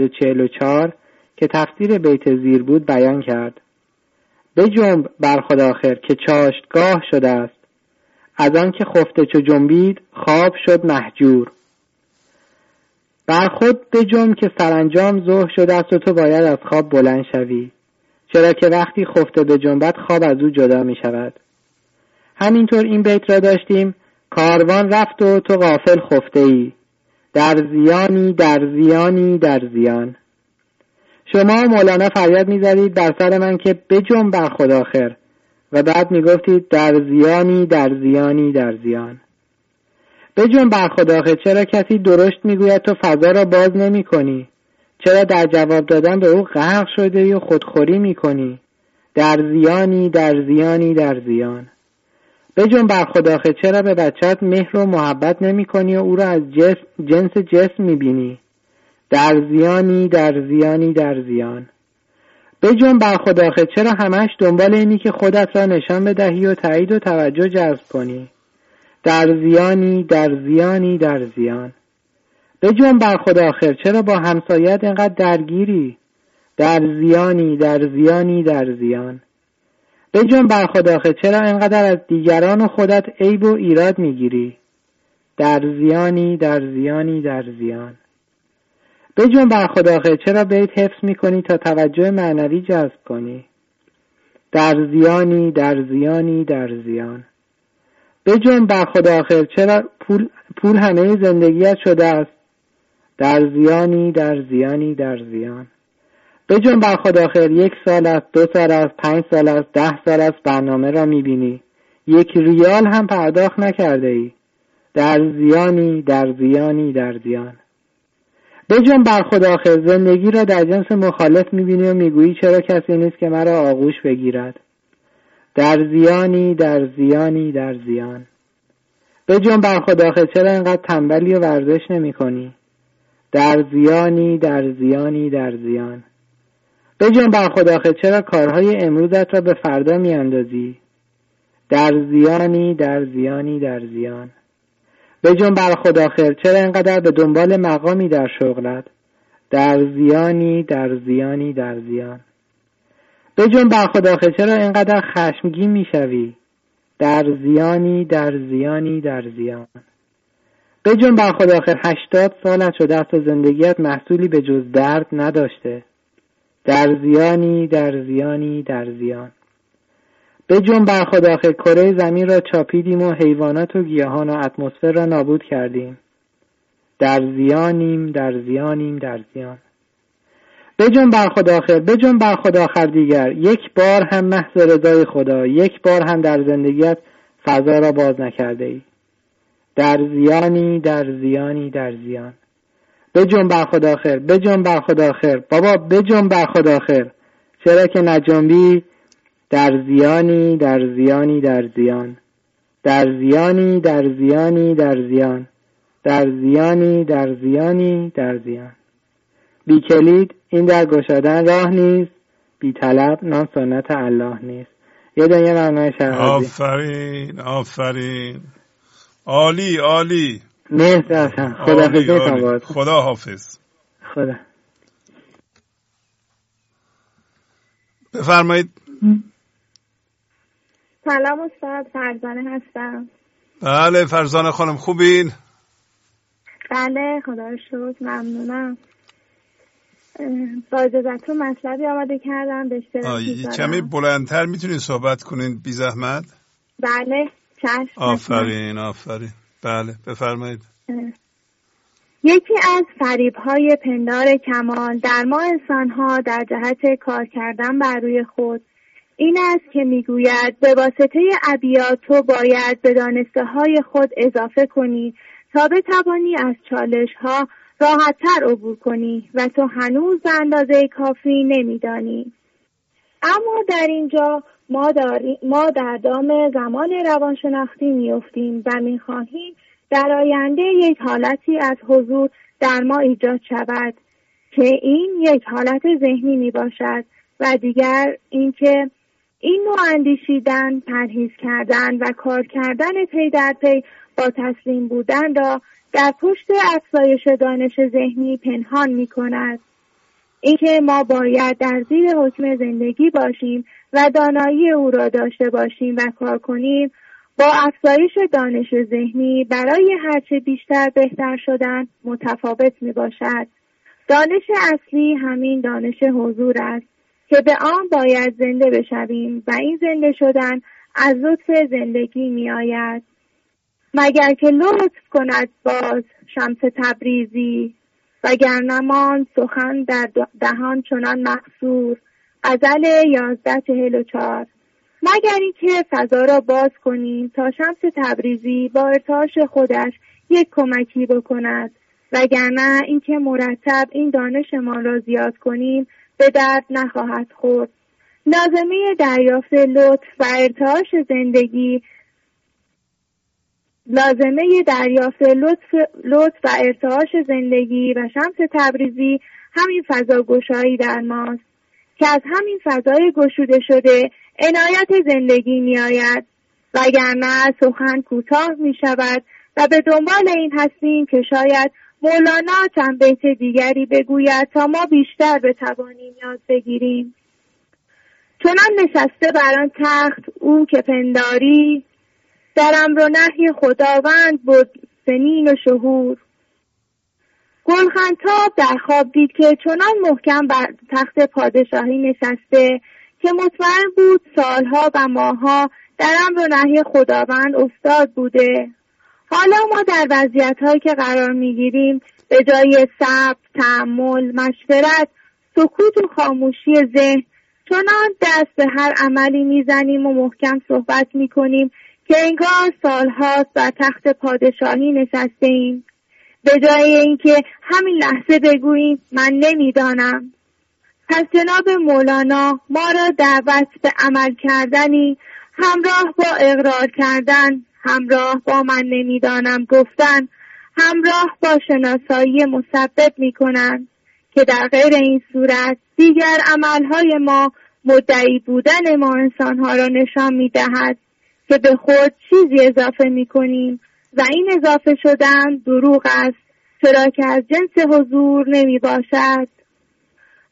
944 که تفسیر بیت زیر بود بیان کرد. بجنب بر خود آخر که چاشتگاه شده است، از آن که خفته چو جنبید خواب شد مهجور. بر خود بجنب که سرانجام ظهر شده است و تو باید از خواب بلند شوی، چرا که وقتی خفته به جنبت خواب از او جدا می شود. همینطور این بیت را داشتیم: کاروان رفت و تو غافل خفته ای، در زیانی در زیانی در زیان. شما مولانا فریاد می‌زدید بر سر من که بجنب بر خود آخر و بعد می‌گفتید در زیانی در زیانی در زیان. بجنب بر خود آخر. چرا کسی درشت می‌گوید تو فضا را باز نمی‌کنی؟ چرا در جواب دادن به او غرق شده و خودخوری می‌کنی؟ در زیانی در زیانی در زیان. بجنب بر خود آخر. چرا به بچه‌ت مهر و محبت نمی‌کنی و او را از جنس جسم می‌بینی؟ در زیانی در زیانی در زیان. بجنب بر خود آخر. چرا همش دنبال اینی که خودت را نشان بدهی و تایید و توجه جذب کنی؟ در زیانی در زیانی در زیان. بجنب بر خود آخر. چرا با همسایت اینقدر درگیری؟ در زیانی در زیانی در زیان. بجنب بر خود آخر. چرا اینقدر از دیگران و خودت عیب و ایراد میگیری؟ در زیانی در زیانی در زیان. بجنب بر خود آخر. چرا بیت حفظ میکنی تا توجه معنوی جذب کنی؟ در زیانی در زیانی در زیان. بجنب بر خود آخر. چرا پول همه زندگیت شده است؟ در زیانی در زیانی در زیان. بجنب بر خود آخر. 1 سال است، 2 سال است، 5 سال است، 10 سال است برنامه را میبینی، 1 ریال هم پرداخت نکرده ای. در زیانی در زیانی در زیان. بجنب بر خود آخر. زندگی را در جنس مخالف میبینی و میگویی چرا کسی نیست که مرا آغوش بگیرد. در زیانی در زیانی در زیان. بجنب بر خود آخر. چرا اینقدر تنبلی و ورزش نمی کنی؟ در زیانی در زیانی در زیان. بجنب بر خود آخر. چرا کارهای امروزت را به فردا میاندازی؟ در زیانی در زیانی در زیان. بجنب بر خود آخر. چرا اینقدر به دنبال مقامی در شغلت؟ در زیانی در زیانی در زیان. بجنب بر خدا چرا اینقدر خشمگین میشوی؟ در زیانی در زیانی در زیان. بجنب بر خدا 80 سالت شده است و زندگیت محصولی به جز درد نداشته. در زیانی در زیانی در زیان. بجنب بر خدا کره زمین را چاپیدیم و حیوانات و گیاهان و اتمسفر را نابود کردیم. در زیانیم در زیانیم در زیان. بجنب بر خدا بجنب بر خدا دیگر. یک بار هم محض رضای خدا، یک بار هم در زندگیت فضا را باز نکرده ای. در زیانی در زیانی در زیان. بجنب بر خدا بجنب بر خدا بابا بجنب بر خدا چرا که نجنبی؟ در زیانی در زیانی در زیان. در زیانی در زیانی در زیان. در زیانی در زیانی در زیان. بی کلید این در گشادن راه نیست، بی طلب نان سنت الله نیست. یه دنیا معنای شهرازی. آفرین آفرین، عالی عالی. مرسی حسن. خدا حافظ. خدا. بفرمایید. سلام استاد، فرزانه هستم. بله فرزانه خانم، خوبین؟ بله خدا رو شکر، ممنونم. با اجازهتون مطلبی آماده کردم به اشتراک میذارم. کمی بلندتر میتونین صحبت کنین بی زحمت؟ بله چشم. آفرین آفرین. بله بفرمایید. یکی از فریب‌های پندار کمال در ما انسان‌ها در جهت کار کردن بر روی خود این است که میگوید به واسطه ابیات تو باید به دانسته‌های خود اضافه کنی تا بتوانی از چالش‌ها راحت‌تر عبور کنی و تو هنوز به اندازه کافی نمی‌دانی. اما در اینجا ما در دام زمان روانشناختی می‌افتیم و می‌خواهیم در آینده یک حالتی از حضور در ما ایجاد شود که این یک حالت ذهنی میباشد و دیگر اینکه این نوع اندیشیدن، پرهیز کردن و کار کردن پی در پی با تسلیم بودن را در پشت افزایش دانش ذهنی پنهان می‌کند. اینکه ما باید در زیر حکم زندگی باشیم و دانایی او را داشته باشیم و کار کنیم با افزایش دانش ذهنی برای هرچه بیشتر بهتر شدن متفاوت می باشد. دانش اصلی همین دانش حضور است که به آن باید زنده بشویم و این زنده شدن از لطف زندگی می آید. مگر که لطف کند باز شمس تبریزی وگرنه ماند سخن در دهان چنان مقصور. غزل 1144. مگر اینکه فضا را باز کنیم تا شمس تبریزی با ارتعاش خودش یک کمکی بکند، وگرنه اینکه مرتب این دانشمان را زیاد کنیم به درد نخواهد خورد. لازمه دریافت لطف و ارتعاش زندگی لطف و ارتعاش زندگی و شمس تبریزی همین فضا گشایی در ماست که از همین فضای گشوده شده عنایت زندگی می آید، وگرنه سخن کوتاه می شود و به دنبال این هستیم که شاید مولانا چند بیت دیگری بگوید تا ما بیشتر بتوانیم یاد بگیریم. چنان نشسته بر آن تخت او که پنداری، در امر و نهی خداوند بود سنین و شهور. گلخنتاب در خواب دید که چنان محکم بر تخت پادشاهی نشسته که مطمئن بود سالها و ماهها در امر و نهی خداوند استاد بوده. حالا ما در وضعیت‌هایی که قرار می‌گیریم به جای صبر، تأمل، مشورت، سکوت و خاموشی ذهن چنان دست به هر عملی می‌زنیم و محکم صحبت می‌کنیم که انگار سالهاست بر تخت پادشاهی نشسته‌ایم. به جای اینکه همین لحظه بگوییم من نمی‌دانم. پس جناب مولانا ما را دعوت به عمل کردنی همراه با اقرار کردن، همراه با من نمیدانم گفتن، همراه با شناسایی مسبب می کنند که در غیر این صورت دیگر عملهای ما مدعی بودن ما انسانها را نشان می دهد که به خود چیزی اضافه می کنیم و این اضافه شدن دروغ است، چرا که از جنس حضور نمی باشد.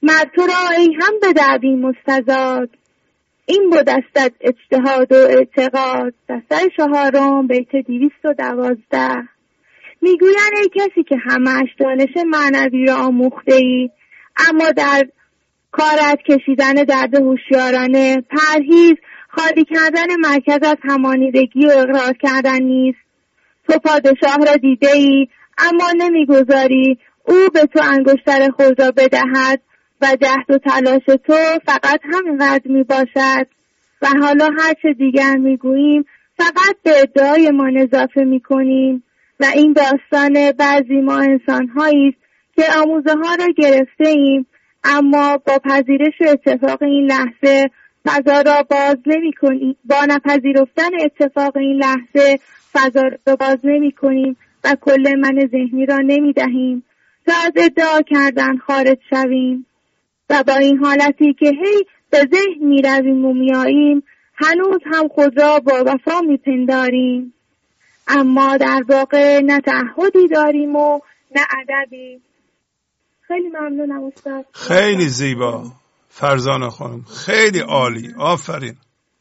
مر تو را ای هم به دعوی مستزاد، این بود دستت اجتهاد و اعتقاد. دفتر 4 بیت 212. میگویند ای کسی که همه‌اش دانش معنوی را آموخته ای، اما در کارت کشیدن درد هوشیارانه، پرهیز، خالی کردن مرکز از همانیدگی و اقرار کردن نیست. تو پادشاه را دیده ای اما نمیگذاری او به تو انگشتر خود را بدهد و جهد و تلاش تو فقط همینقدر میباشد و حالا هر چه دیگر میگوییم فقط به ادعای ما اضافه میکنیم و این داستان بعضی ما انسان‌هایی است که آموزه ها را گرفته ایم اما با پذیرش اتفاق این لحظه فضا را باز نمی‌کنیم، با نپذیرفتن اتفاق این لحظه فضا را باز نمی‌کنیم و کل من ذهنی را نمی‌دهیم تا از ادعا کردن خارج شویم و با این حالتی که هی به ذهن می‌رویم و میاییم هنوز هم خود را با وفا می‌پنداریم، اما در واقع نه تعهدی داریم و نه ادبی. خیلی ممنونم استاد. خیلی زیبا فرزانه خانم، خیلی عالی، آفرین.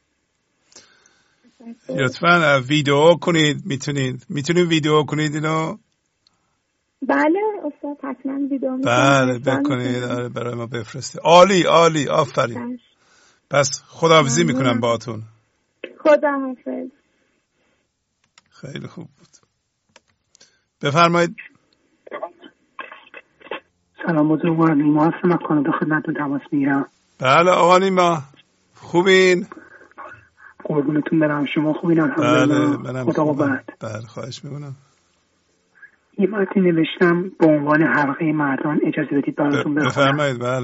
لطفاً ویدیو کنید، میتونید ویدیو کنید اینو؟ بله استاد حتما ویدیو میکنم. بله بکنید، برای ما بفرستید. عالی عالی، آفرین. پس خداحافظی میکنم باهاتون. خداحافظ. خیلی خوب بود. بفرمایید. سلام بزرگوار، نیما هستم از کانادا خدمتتون تماس میگیرم. بله آقا نیما، خوبین؟ قربونتون برم، شما خوبین؟ الحمدلله. بله خدا قوت. بله خواهش میکنم. یه متن نوشتم با عنوان حلقه مردان، اجازه بدید براتون بخونم. بفرمایید. بله.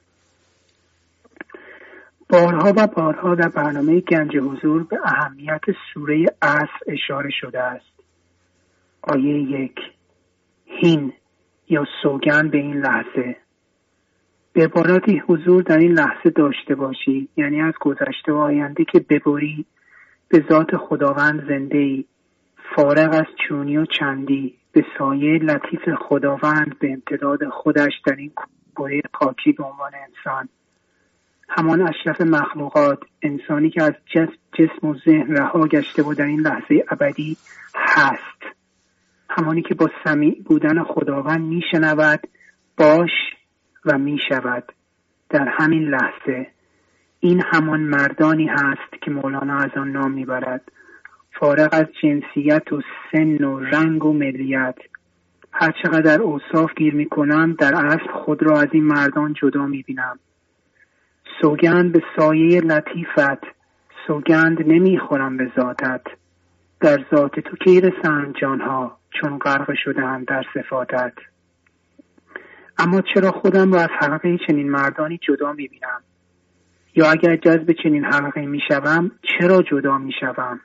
بارها و بارها در برنامه گنج حضور به اهمیت سوره عصر اشاره شده است. آیه 1: هین یا سوگند به این لحظه. به عبارتی حضور در این لحظه داشته باشی، یعنی از گذشته و آینده که ببری به ذات خداوند زنده ای، فارغ از چونی و چندی، به سایه لطیف خداوند به امتداد خودش در این کره خاکی به عنوان انسان، همان اشرف مخلوقات، انسانی که از جسم و ذهن رها گشته و در این لحظه ابدی هست، همانی که با سمیع بودن خداوند میشنود، باش و میشود در همین لحظه. این همان مردانی هست که مولانا از آن نام میبرد، فارغ از جنسیت و سن و رنگ و ملیت. هر چقدر اوصاف گیر میکنم در اصل خود را از این مردان جدا میبینم. سوگند به سایه لطیفت، سوگند نمیخورم به ذاتت. در ذات تو کی رسند جانها چون غرق شدند در صفاتت. اما چرا خودم را از حلقه چنین مردانی جدا میبینم؟ یا اگر جذب چنین حلقه میشوم چرا جدا میشوم؟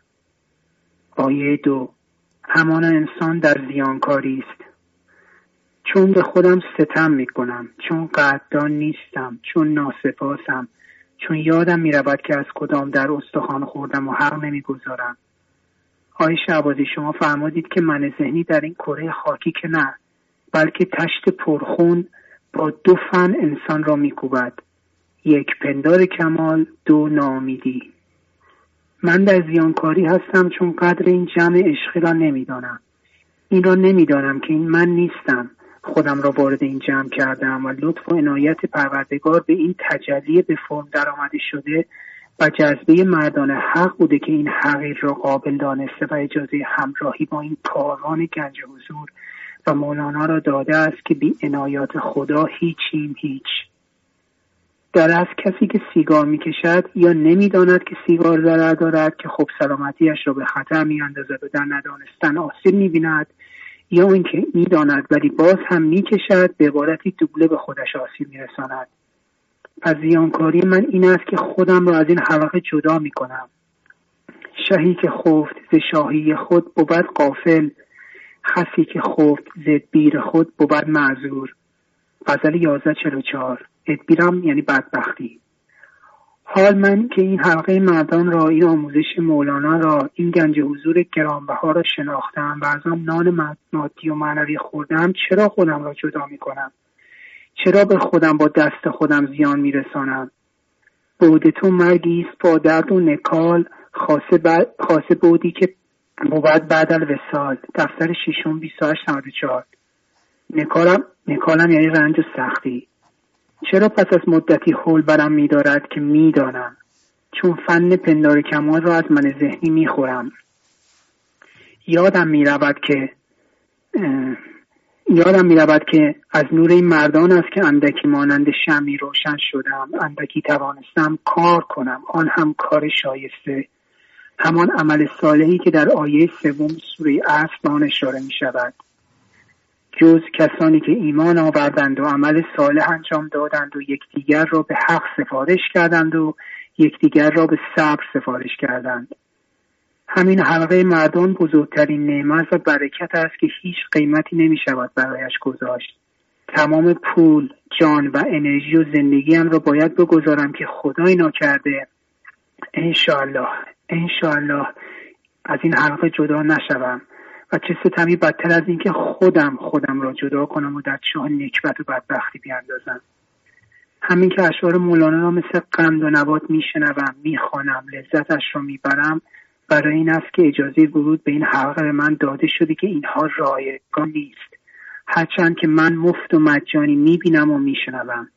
آیه 2: همان انسان در زیانکاری است. چون به خودم ستم میکنم، چون قدردان نیستم، چون ناسپاسم، چون یادم میرود که از کدام در استخوان خوردم و حق نمیگذارم. آقای شعبازی، شما فرمودید که من ذهنی در این کره خاکی که نه، بلکه تشت پرخون با 2 فن انسان را میکوبد: 1 پندار کمال، 2 ناامیدی. من در زیانکاری هستم چون قدر این جمع عشقی را نمیدانم. این را نمیدانم که این من نیستم. خودم را وارد این جمع کردم و لطف و عنایت پروردگار به این تجلی به فرم در آمده شده و جذبه مردان حق بوده که این حقیر را قابل دانسته و اجازه همراهی با این کاروان گنج حضور و مولانا را داده است که بی عنایات خدا هیچیم هیچ. در اصل کسی که سیگار میکشد یا نمیداند که سیگار ضرر دارد که خب سلامتیش را به خطر میاندازد و در ندانستن آسیب میبیند، یا اینکه میداند ولی باز هم میکشد، به عبارتی دوبله به خودش آسیب میرساند. پس زیانکاری من این است که خودم را از این حلقه جدا میکنم. شهی که خفت ز شاهی خود بود غافل، خسی که خفت ز ادبیر خود بود معذور. غزل 1144. ادبیرم یعنی بدبختی. حال من که این حلقه مردان را، این آموزش مولانا را، این گنج حضور گرانبها را شناختم و از آن نان مادی و معنوی خوردم، چرا خودم را جدا می کنم؟ چرا به خودم با دست خودم زیان میرسانم؟ بود تو مرگیست با درد و نکال، خاصه بودی که بود بعد الوصال. دفتر 6 2894. نکالم یعنی رنج و سختی. چرا پس از مدتی حول برم می‌دارد که می‌دانم، چون فن پندار کمال را از من ذهنی می‌خورم. یادم می‌رود که از نور این مردان است که اندکی مانند شمعی روشن شدم، اندکی توانستم کار کنم، آن هم کار شایسته، همان عمل صالحی که در آیه 3 سوره عصر به آن اشاره می‌شود. جز کسانی که ایمان آوردند و عمل صالح انجام دادند و یکدیگر را به حق سفارش کردند و یکدیگر را به صبر سفارش کردند. همین حلقه مردان بزرگترین نعمت و برکت است که هیچ قیمتی نمی شود برایش گذاشت. تمام پول، جان و انرژی و زندگیم را باید بگذارم که خدای ناکرده انشاءالله از این حلقه جدا نشوم و چه ستمی بدتر از این که خودم را جدا کنم و در چاه نکبت و بدبختی بیاندازم. همین که اشعار مولانا را مثل قند و نبات میشنوم، میخوانم، لذتش را میبرم، برای این است که اجازه ورود به این حلقه به من داده شده که اینها رایگان نیست، هرچند که من مفت و مجانی میبینم و میشنوم.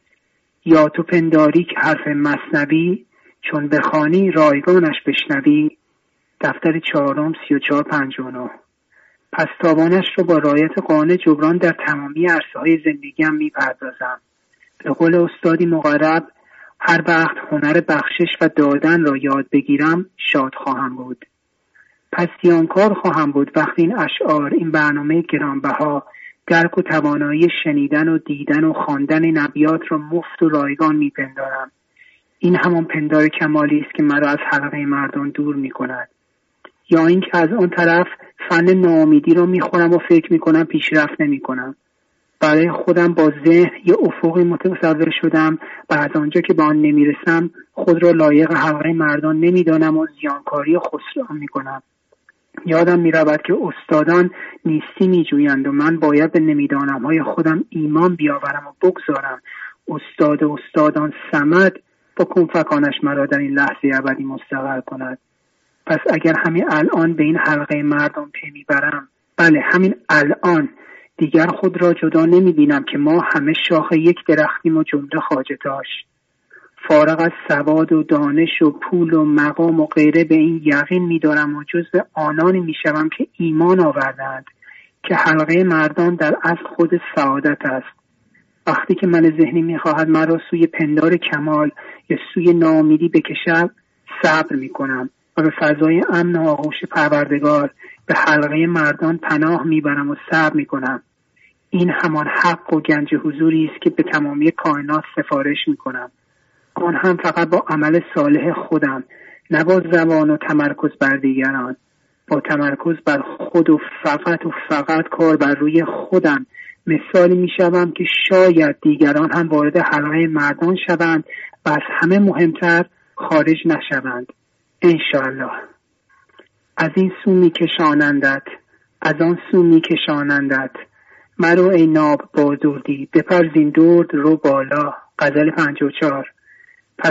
یا تو پنداری که حرف مثنوی، چون بخوانی رایگانش بشنوی. دفتر 4 3459. پس تابانش رو با رعایت قانون جبران در تمامی عرصه‌های زندگیم میپردازم. به قول استادی مقرب، هر وقت هنر بخشش و دادن را یاد بگیرم شاد خواهم بود. پس زیانکار خواهم بود وقتی این اشعار، این برنامه گرانبها، درک و توانایی شنیدن و دیدن و خواندن این ابیات را مفت و رایگان میپندارم. این همان پندار کمالی است که مرا از حلقه مردان دور میکند. یا اینکه از آن طرف فن ناامیدی را میخورم و فکر میکنم پیشرفت نمیکنم. برای خودم با ذهن یه افقی متصور شدم و از آنجا که به آن نمیرسم خود را لایق حلقه مردان نمیدانم و زیانکاری خسران میکنم. یادم میرود که استادان نیستی میجویند و من باید به نمیدانم‌های خودم ایمان بیاورم و بگذارم استادان صمد با کنفکانش مرا در این لحظه ابدی مستقر کند. پس اگر همین الان به این حلقه مردم پی میبرم، بله همین الان، دیگر خود را جدا نمیبینم که ما همه شاخه یک درختیم و جمله خواجه‌تاش. فارغ از سواد و دانش و پول و مقام و غیره به این یقین می‌دارم و جزو آنانی میشوم که ایمان آوردند که حلقه مردان در اصل خود سعادت است. وقتی که من ذهنی می‌خواهد مرا سوی پندار کمال یا سوی ناامیدی بکشد، صبر می‌کنم و به فضای امن و آغوش پروردگار به حلقه مردان پناه میبرم و صبر میکنم. این همان حق و گنج حضوری است که به تمامی کائنات سفارش میکنم. آن هم فقط با عمل صالح خودم، نه با زبان و تمرکز بر دیگران. با تمرکز بر خود و فقط کار بر روی خودم مثالی میشوم که شاید دیگران هم وارد حلقه مردان شوند و از همه مهمتر خارج نشوند. انشاءالله. از این سو میکشانندت، از آن سو میکشانندت، مرو ای ناب بازردی، بپر زین درد رو بالا. غزل 54. پس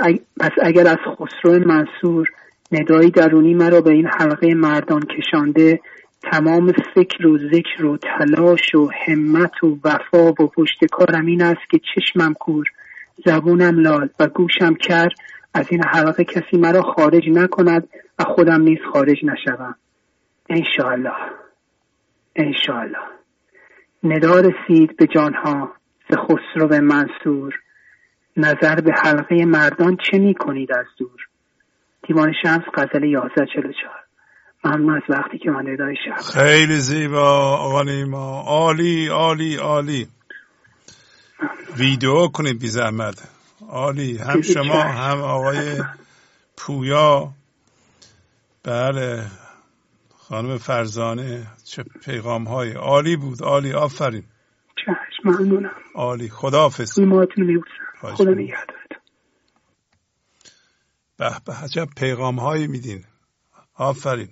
اگر از خسرو منصور ندایی درونی مرا به این حلقه مردان کشانده، تمام فکر و ذکر و تلاش و همت و وفا و پشتکارم این است که چشمم کور، زبونم لال و گوشم کر، از این حلقه کسی مرا خارج نکند و خودم نیز خارج نشوم. انشاءالله. ندا رسید به جانها ز خسرو منصور، نظر به حلقه مردان چه می کنید از دور. دیوان شمس غزل 1144. ممنون از وقتی که من ندای شب. خیلی زیبا آقا نیما، عالی. ویدیو کنید بی زحمت. عالی. هم شما هم آقای پویا. بله خانم فرزانه، چه پیغام های عالی بود. عالی، آفرین. چشم، ممنونم. عالی. خداحافظ. ایمانتون میبوسم. خدا نگهدارتون. به عجب پیغام هایی میدین. آفرین.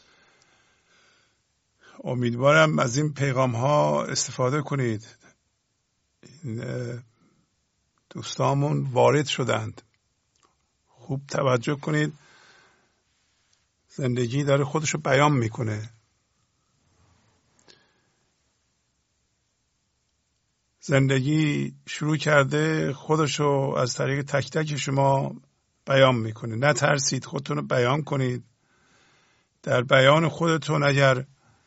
امیدوارم از این پیغام ها استفاده کنید. دوستامون وارد شدند. خوب توجه کنید، زندگی داره خودشو بیان میکنه. زندگی شروع کرده خودشو از طریق تک تک شما بیان میکنه. نترسید، خودتون رو بیان کنید. در بیان خودتون اگر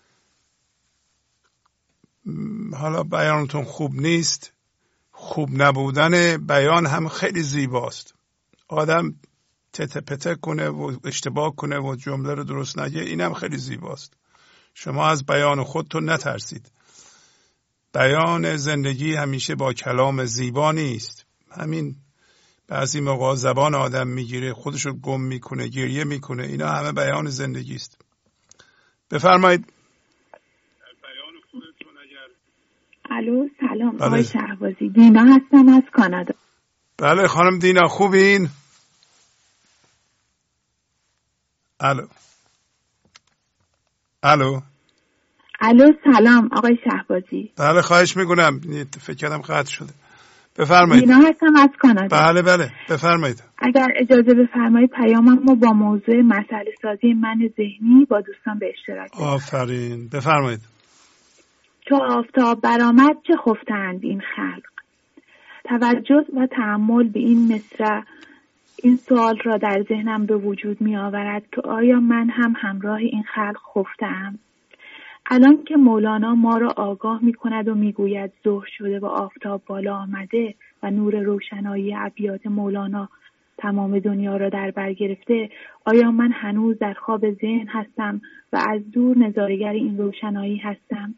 حالا بیانتون خوب نیست، خوب نبودن بیان هم خیلی زیباست. آدم تته پته کنه و اشتباه کنه و جمله رو درست نگه، این هم خیلی زیباست. شما از بیان خودتون نترسید. بیان زندگی همیشه با کلام زیبا نیست. همین بعضی موقع زبان آدم میگیره، خودشو گم میکنه، گریه میکنه، اینا همه بیان زندگی است. بفرمایید. الو، سلام. بله. آقای شهبازی، دینا هستم از کانادا. بله خانم دینا، خوبین؟ الو الو الو، سلام آقای شهبازی. بله خواهش میکنم، فکر کردم قطع شده. بفرمایید. دینا هستم از کانادا. بله بله بفرمایید. اگر اجازه بفرمایید پیامم رو با موضوع مسئله سازی من ذهنی با دوستان به اشتراک بذارم. آفرین، بفرمایید. چو آفتاب برآمد چه خفتند این خلق. توجه و تأمل به این مصرع این سوال را در ذهنم به وجود می آورد که آیا من هم همراه این خلق خفتم؟ الان که مولانا ما را آگاه می کند و می گوید ظهر شده و آفتاب بالا آمده و نور روشنایی ابیات مولانا تمام دنیا را در بر گرفته، آیا من هنوز در خواب ذهن هستم و از دور نظاره‌گر این روشنایی هستم؟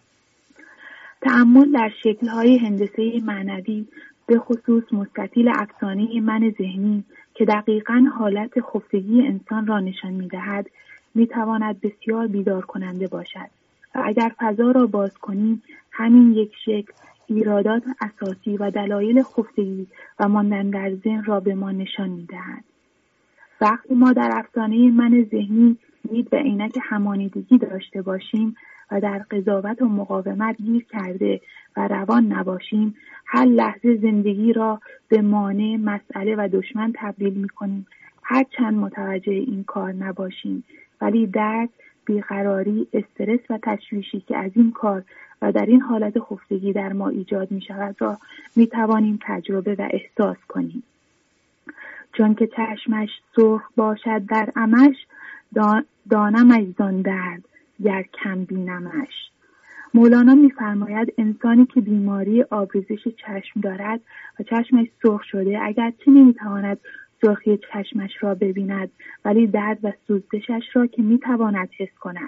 تأمل در شکل‌های هندسه معنوی، به خصوص مستطیل افسانه من ذهنی که دقیقاً حالت خفتگی انسان را نشان می‌دهد، می‌تواند بسیار بیدار کننده باشد و اگر فضا را باز کنیم، همین یک شکل ایرادات اساسی و دلایل خفتگی و ماندن در ذهن را به ما نشان می‌دهد. وقتی ما در افسانه من ذهنی دید به عینک همانیدگی داشته باشیم و در قضاوت و مقاومت گیر کرده و روان نباشیم، هر لحظه زندگی را به مانع، مسئله و دشمن تبدیل می‌کنیم. هر چند متوجه این کار نباشیم، ولی درد، بیقراری، استرس و تشویشی که از این کار و در این حالت خفتگی در ما ایجاد می‌شود را می‌توانیم تجربه و احساس کنیم. چون که چشمش سرخ باشد در عمش، دانمش زان درد گر کم بینمش. مولانا می‌فرماید انسانی که بیماری آبریزش چشم دارد و چشمش سرخ شده، اگرچه نمی‌تواند سرخی چشمش را ببیند، ولی درد و سوزشش را که می‌تواند حس کند.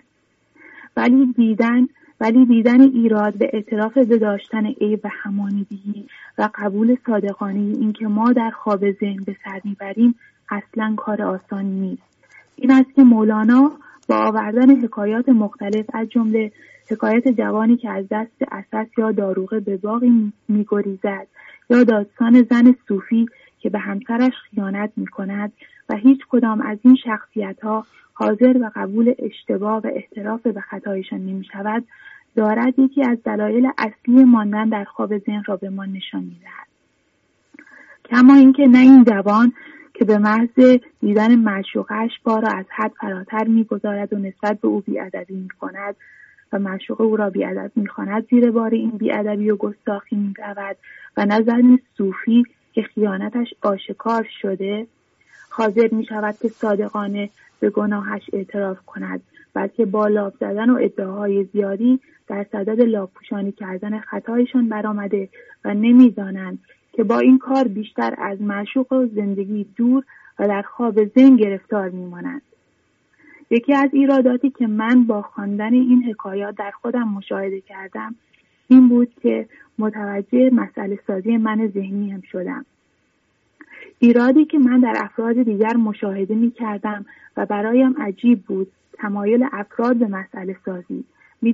ولی دیدن ایراد به اعتراف به داشتن عیب و همانیدگی و قبول صادقانه این که ما در خواب ذهن به سر میبریم اصلاً کار آسانی نیست. این است که مولانا با آوردن حکایات مختلف از جمله حکایت جوانی که از دست اسد یا داروغه به باغی می‌گریزد یا داستان زن صوفی که به همسرش خیانت می‌کند و هیچ کدام از این شخصیت‌ها حاضر و قبول اشتباه و اعتراف به خطایشان نمی‌شود، دارد یکی از دلایل اصلی ماندن در خواب ذهن را به ما نشان می‌دهد. کما اینکه نه این جوان که به محض دیدن معشوقش پا را از حد فراتر می‌گذارد و نسبت به او بی‌ادبی می‌کند و معشوق او را بی‌ادب می‌خواند، زیر بار این بی‌ادبی و گستاخی می‌رود و نه زن صوفی که خیانتش آشکار شده حاضر می‌شود که صادقانه به گناهش اعتراف کند، بلکه با لاف زدن و ادعاهای زیادی در صدد لاپوشانی کردن خطایشان برآمده و نمی‌دانند که با این کار بیشتر از معشوق و زندگی دور و در خواب ذهن گرفتار می‌مانند. یکی از ایراداتی که من با خواندن این حکایات در خودم مشاهده کردم این بود که متوجه مسئله سازی من ذهنی هم شدم. ایرادی که من در افراد دیگر مشاهده می‌کردم و برایم عجیب بود، تمایل افراد به مسئله سازی.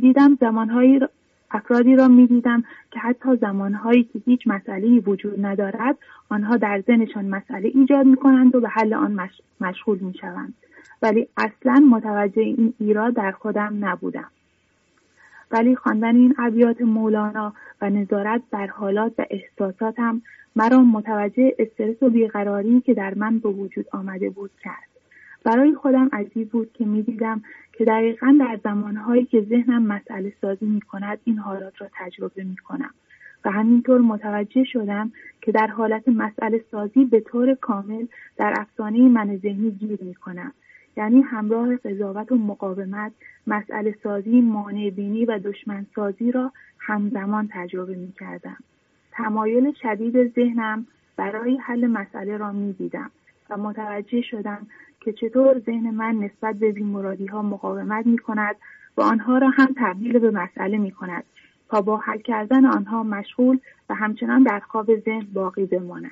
افرادی را می‌دیدم که حتی زمانهایی که هیچ مسئله‌ای وجود ندارد، آنها در ذهنشان مسئله ایجاد می‌کنند و به حل آن مشغول می‌شوند. ولی اصلاً متوجه این ایراد در خودم نبودم. ولی خواندن این ابیات مولانا و نظارت بر حالات و احساساتم مرا متوجه استرس و بیقراری که در من به وجود آمده بود کرد. برای خودم عجیب بود که می‌دیدم که دقیقاً در زمانهایی که ذهنم مسئله سازی می‌کند این حالات را تجربه می‌کنم و همینطور متوجه شدم که در حالت مسئله سازی به طور کامل در افسانه من ذهنی گیر می‌کنم. یعنی همراه قضاوت و مقاومت، مسئله سازی، مانع بینی و دشمن سازی را همزمان تجربه می‌کردم. تمایل شدید ذهنم برای حل مسئله را می‌دیدم و متوجه شدم که چطور ذهن من نسبت به بی‌مرادی‌ها مقاومت می‌کند و آنها را هم تبدیل به مسئله می‌کند تا با حل کردن آنها مشغول و همچنان در خواب ذهن باقی بماند.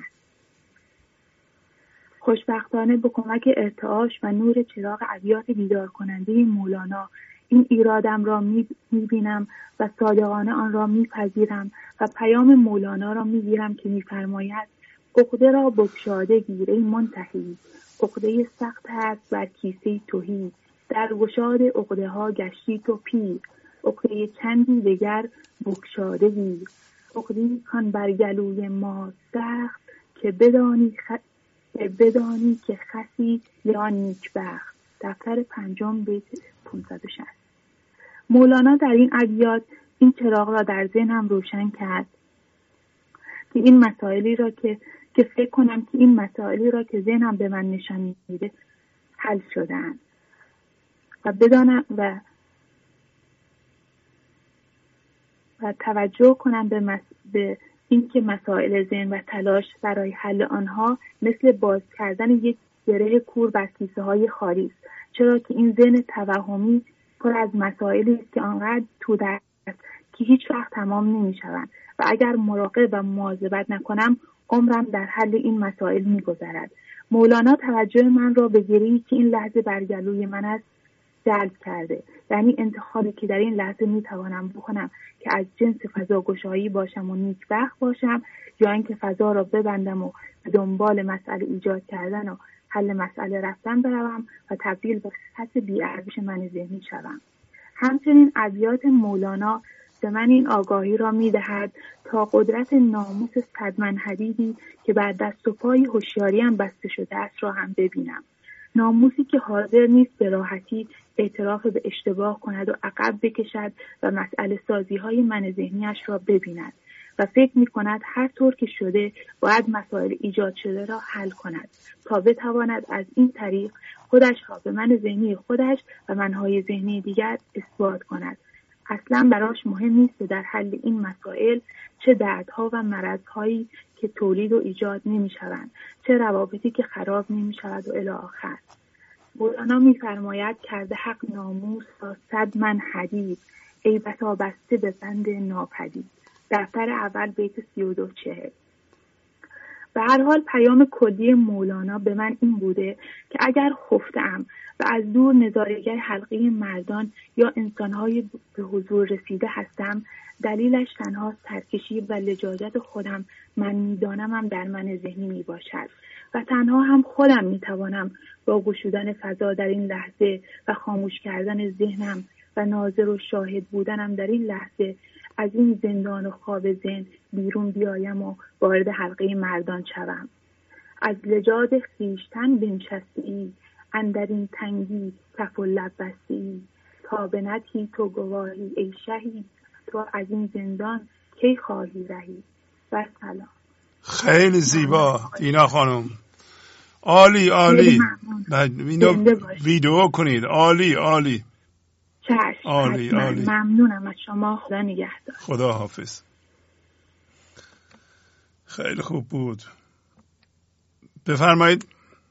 خوشبختانه به کمک ارتعاش و نور چراغ ابیات بیدار کننده مولانا این ایرادم را می‌بینم و صادقانه آن را می‌پذیرم و پیام مولانا را می‌گیرم که می‌فرماید عقده را بگشاده گیر ای منتهی، عقده سخت هست بر کیسه تهی، در گشاد عقده ها گشتی تو پیر، عقده چندی دگر بگشاده گیر، عقده کان بر گلوی ما سخت که بدانی که خسی یا نیکبخت. دفتر 5 بیت 560. مولانا در این ابیات این چراغ را در ذهنم روشن کرد که این مسائلی را که فکر کنم که این مسائلی را که ذهنم به من نشان میده حل شدن و بدانم و توجه کنم به این که مسائل ذهن و تلاش برای حل آنها مثل باز کردن یک گره کور بر کیسه های خالی است، چرا که این ذهن توهمی پر از مسائلی است که آنقدر تو دست که هیچ وقت تمام نمی‌شوند و اگر مراقبه و مواظبت نکنم عمرم در حل این مسائل می‌گذرد. مولانا توجه من را به گره‌ای که این لحظه بر گلوی من است جلب کرده، یعنی انتخابی که در این لحظه می‌توانم بکنم که از جنس فضاگشایی باشم و نیکبخت باشم یا اینکه فضا را ببندم و به دنبال مسئله ایجاد کردن و حل مسئله رفتن بروم و تبدیل به خط بی‌ارزش من ذهنی شوم. همچنین ابیات مولانا به من این آگاهی را می‌دهد تا قدرت ناموس صدمن حدیدی که بر دست و پای هوشیاریم بسته شده است را هم ببینم. ناموسی که حاضر نیست به راحتی اعتراف به اشتباه کند و عقب بکشد و مسئله سازی‌های من ذهنیش را ببیند و فکر می‌کند هر طور که شده باید مسائل ایجاد شده را حل کند تا بتواند از این طریق خودش را به من ذهنی خودش و منهای ذهنی دیگر اثبات کند. اصلا براش مهم نیست در حل این مسائل چه دردها و مرضهایی که تولید و ایجاد نمی‌شوند، چه روابطی که خراب نمی‌شود و الی آخر. مولانا می‌فرماید کرده حق ناموس را 100 من حدید، ای بسا بسته به بند ناپدید. دفتر اول بیت 32-40. به هر حال پیام کلی مولانا به من این بوده که اگر خفته‌ام و از دور نظاره‌گر حلقه مردان یا انسان‌های به حضور رسیده هستم، دلیلش تنها سرکشی و لجاجت خودم من می‌دانمم در من ذهنی میباشد و تنها هم خودم میتوانم با گشودن فضا در این لحظه و خاموش کردن ذهنم و ناظر و شاهد بودنم در این لحظه از این زندان و خواب ذهن بیرون بیایم و وارد حلقه مردان شوم. از لجاج خویشتن بنشستی، اندر این تنگی کف و لب بستی، تا به ندهی تو گواهی ای شهید، تو از این زندان کی خواهی رهی. و سلام. خیلی زیبا دینا خانم، عالی عالی. اینو ویدیو کنید. عالی عالی. چشم. عالی عالی. ممنونم از شما. خدا نگهدار. خدا حافظ. خیلی خوب بود. بفرمایید.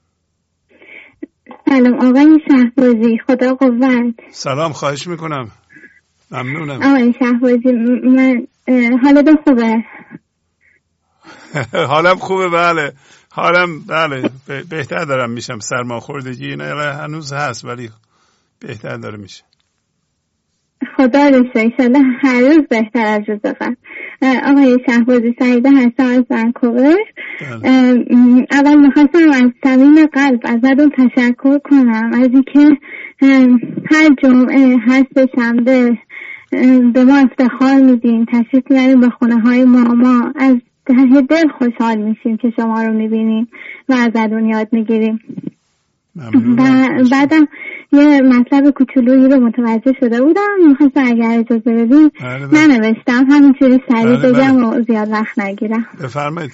سلام آقای شهبازی، خدا قوت. سلام، خواهش میکنم. ممنونم آقای شهبازی. من حالت خوبه؟ حالم خوبه، بله. حالم بله بهتر دارم میشم. سرماخوردگی نه هنوز هست ولی بهتر داره میشه. خدا رسه ایشالله هر روز بهتر از روز قبل. آقای شهبازی، سعیده هستم از ونکوور. اول میخواستم از صمیم قلب ازتون تشکر کنم از اینکه هر جمعه هر سه‌شنبه به ما افتخار میدین، تشریف میاریم به خونه های ما از ته دل خوشحال میشیم که شما رو میبینیم و ازتون یاد میگیریم. بعدم یه مطلب کوچولویی رو متوجه شده بودم، میخواستم اگر اجازه بدین ننوشتم، همینجوری سریع بگم و زیاد وقت نگیرم. بفرمایید.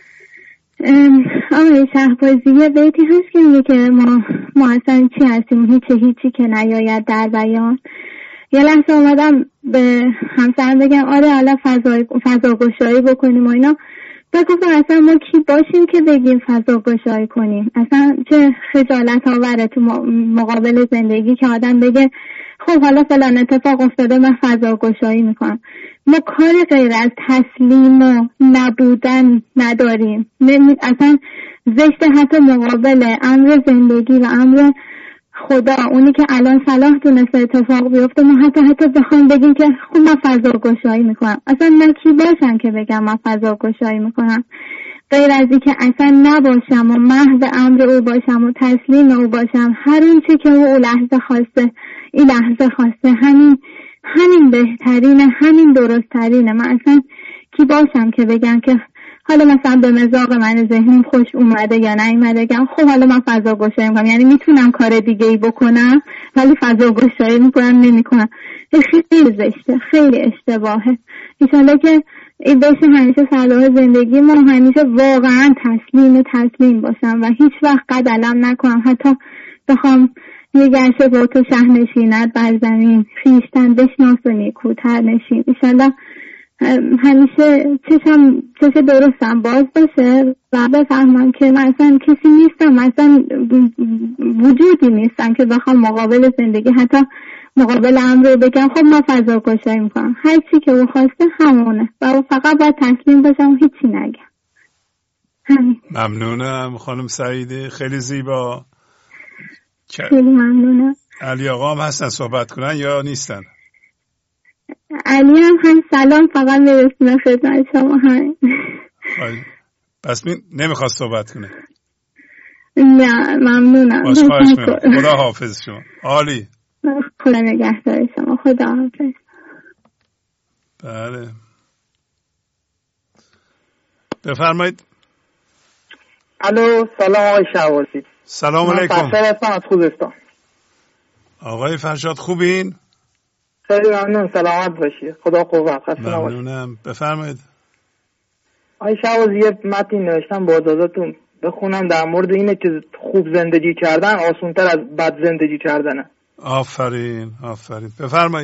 آقای شهبازی یه بیتی هست که میگه که ما اصلا چی هستیم، هیچی که نیاید در بیان. یه لحظه اومدم به همسرم بگم آره حالا فضا گشایی بکنیم و اینا، بگفتم اصلا ما کی باشیم که بگیم فضا گشایی کنیم؟ اصلا چه خجالت آوره تو مقابل زندگی که آدم بگه خب حالا فلان اتفاق افتاده من فضا گشایی میکنم. ما کاری غیر از تسلیم و نبودن نداریم. اصلا زشت حتی مقابل امر زندگی و امر خدا، اونی که الان صلاح دونسته اتفاق بیفته، ما حتی بخوایم بگیم که خب من فضا گشایی میکنم. اصلا من کی باشم که بگم من فضا گشایی میکنم؟ غیر از این که اصلا نباشم و محو امر او باشم و تسلیم او باشم، هر اون چی که او لحظه خواسته این لحظه خواسته، همین بهترینه، همین درستترینه. من اصلا کی باشم که بگم که حالا مثلا به مزاق من ذهنیم خوش اومده یا نیومده، گم خب حالا من فضا گشایی میکنم، یعنی میتونم کار دیگه ای بکنم ولی فضا گشایی میکنم نمیکنم. خیلی زشته، خیلی اشتباهه. انشالله که این بشه همیشه صلاح زندگی ما، همیشه واقعا تسلیم باشم و هیچ وقت قدلم نکنم، حتی بخوام یه گرشه با تو شه نشیند بر زمین، خویشتن بشناس و نیکوتر نشین. انشالله همیشه چشم درستم باز باشه و بفهمم که من اصلا کسی نیستم، اصلا وجودی نیستم که بخوام مقابل زندگی حتی مقابل امر رو بگم خب من فضا گشایی میکنم. هر چی که او خواسته همونه و فقط باید تسلیم باشم و هیچی نگم. همین. ممنونم خانم سعیده، خیلی زیبا. خیلی ممنونم. علی آقا هم هستن صحبت کنن یا نیستن؟ علی هم سلام فقط میرسونه خدمت شما. همین. پس نمیخواد صحبت کنه؟ نه ممنونم. باش خواهش میکنم. خدا حافظ شما. عالی. خدا نگهدار شما. خدا حافظ. بله بفرمایید. الو سلام آقای شهبازی. سلام علیکم. من فرشاد هستم از خوزستان. آقای فرشاد خوبین؟ خیلی ممنون، سلامت باشی. خدا قوت. خسته نباشی. ممنونم. بفرمایید. آقای شهبازی یه متن نوشتم با اجازهتون بخونم در مورد اینه که خوب زندگی کردن آسان‌تر از بد زندگی کردنه. آفرین بفرمایید.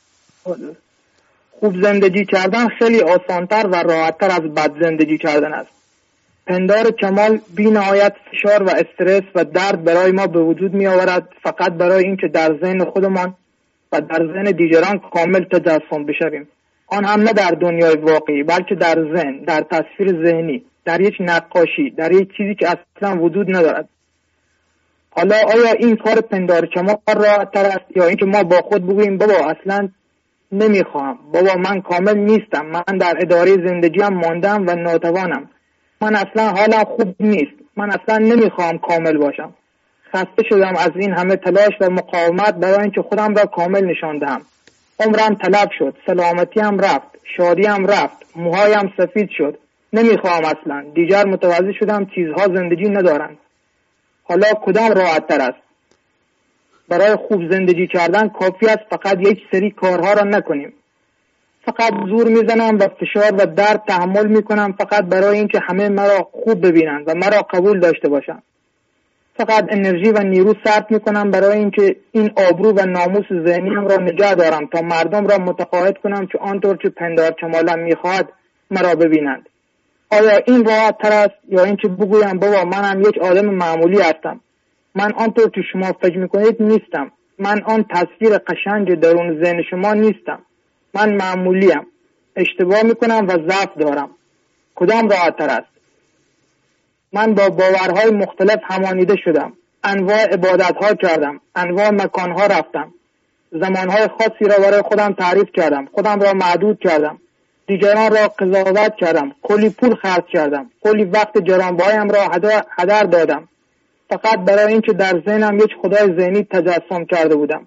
خوب زندگی کردن خیلی آسان‌تر و راحت‌تر از بد زندگی کردن است. پندار کمال بی نهایت فشار و استرس و درد برای ما به وجود می آورد فقط برای اینکه در ذهن خودمان و در ذهن دیگران کامل تجسم بشویم. آن هم نه در دنیای واقعی بلکه در ذهن، در تصویر ذهنی، در یک نقاشی، در یک چیزی که اصلا وجود ندارد. حالا آیا این کار پندار کمال راحت‌تر است یا اینکه ما با خود بگوییم بابا اصلا نمیخوام، بابا من کامل نیستم، من در اداره زندگیم ماندم و ناتوانم، من اصلا حالم خوب نیست، من اصلا نمیخوام کامل باشم، خسته شدم از این همه تلاش و مقاومت برای اینکه خودم را کامل نشان دهم. عمرم تلف شد، سلامتیم رفت، شادیم رفت، موهایم سفید شد، نمیخوام اصلا، دیگر متوجه شدم چیزها زندگی ندارند. حالا کدام راحت تر است؟ برای خوب زندگی کردن کافی است فقط یک سری کارها را نکنیم. فقط زور میزنم و فشار و درد تحمل میکنم فقط برای اینکه همه مرا خوب ببینند و مرا قبول داشته باشند. فقط انرژی و نیرو صرف میکنم برای اینکه این آبرو و ناموس ذهنیم را نگه دارم تا مردم را متقاعد کنم که آنطور که پندار کمالم میخواهد مرا ببینند. آیا این راحت تر است یا اینکه بگویم بابا منم یک آدم معمولی هستم، من آنطور که شما فکر میکنید نیستم، من آن تصویر قشنگ درون ذهن شما نیستم، من معمولیم، اشتباه میکنم و ضعف دارم. کدام راحت تر است؟ من با باورهای مختلف همانیده شدم، انواع عبادتها کردم، انواع مکانها رفتم، زمانهای خاصی را برای خودم تعریف کردم، خودم را محدود کردم، دیگران را قضاوت کردم، کلی پول خرج کردم، کلی وقت جرانبهایم را هدر دادم فقط برای اینکه در ذهنم یک خدای ذهنی تجسم کرده بودم.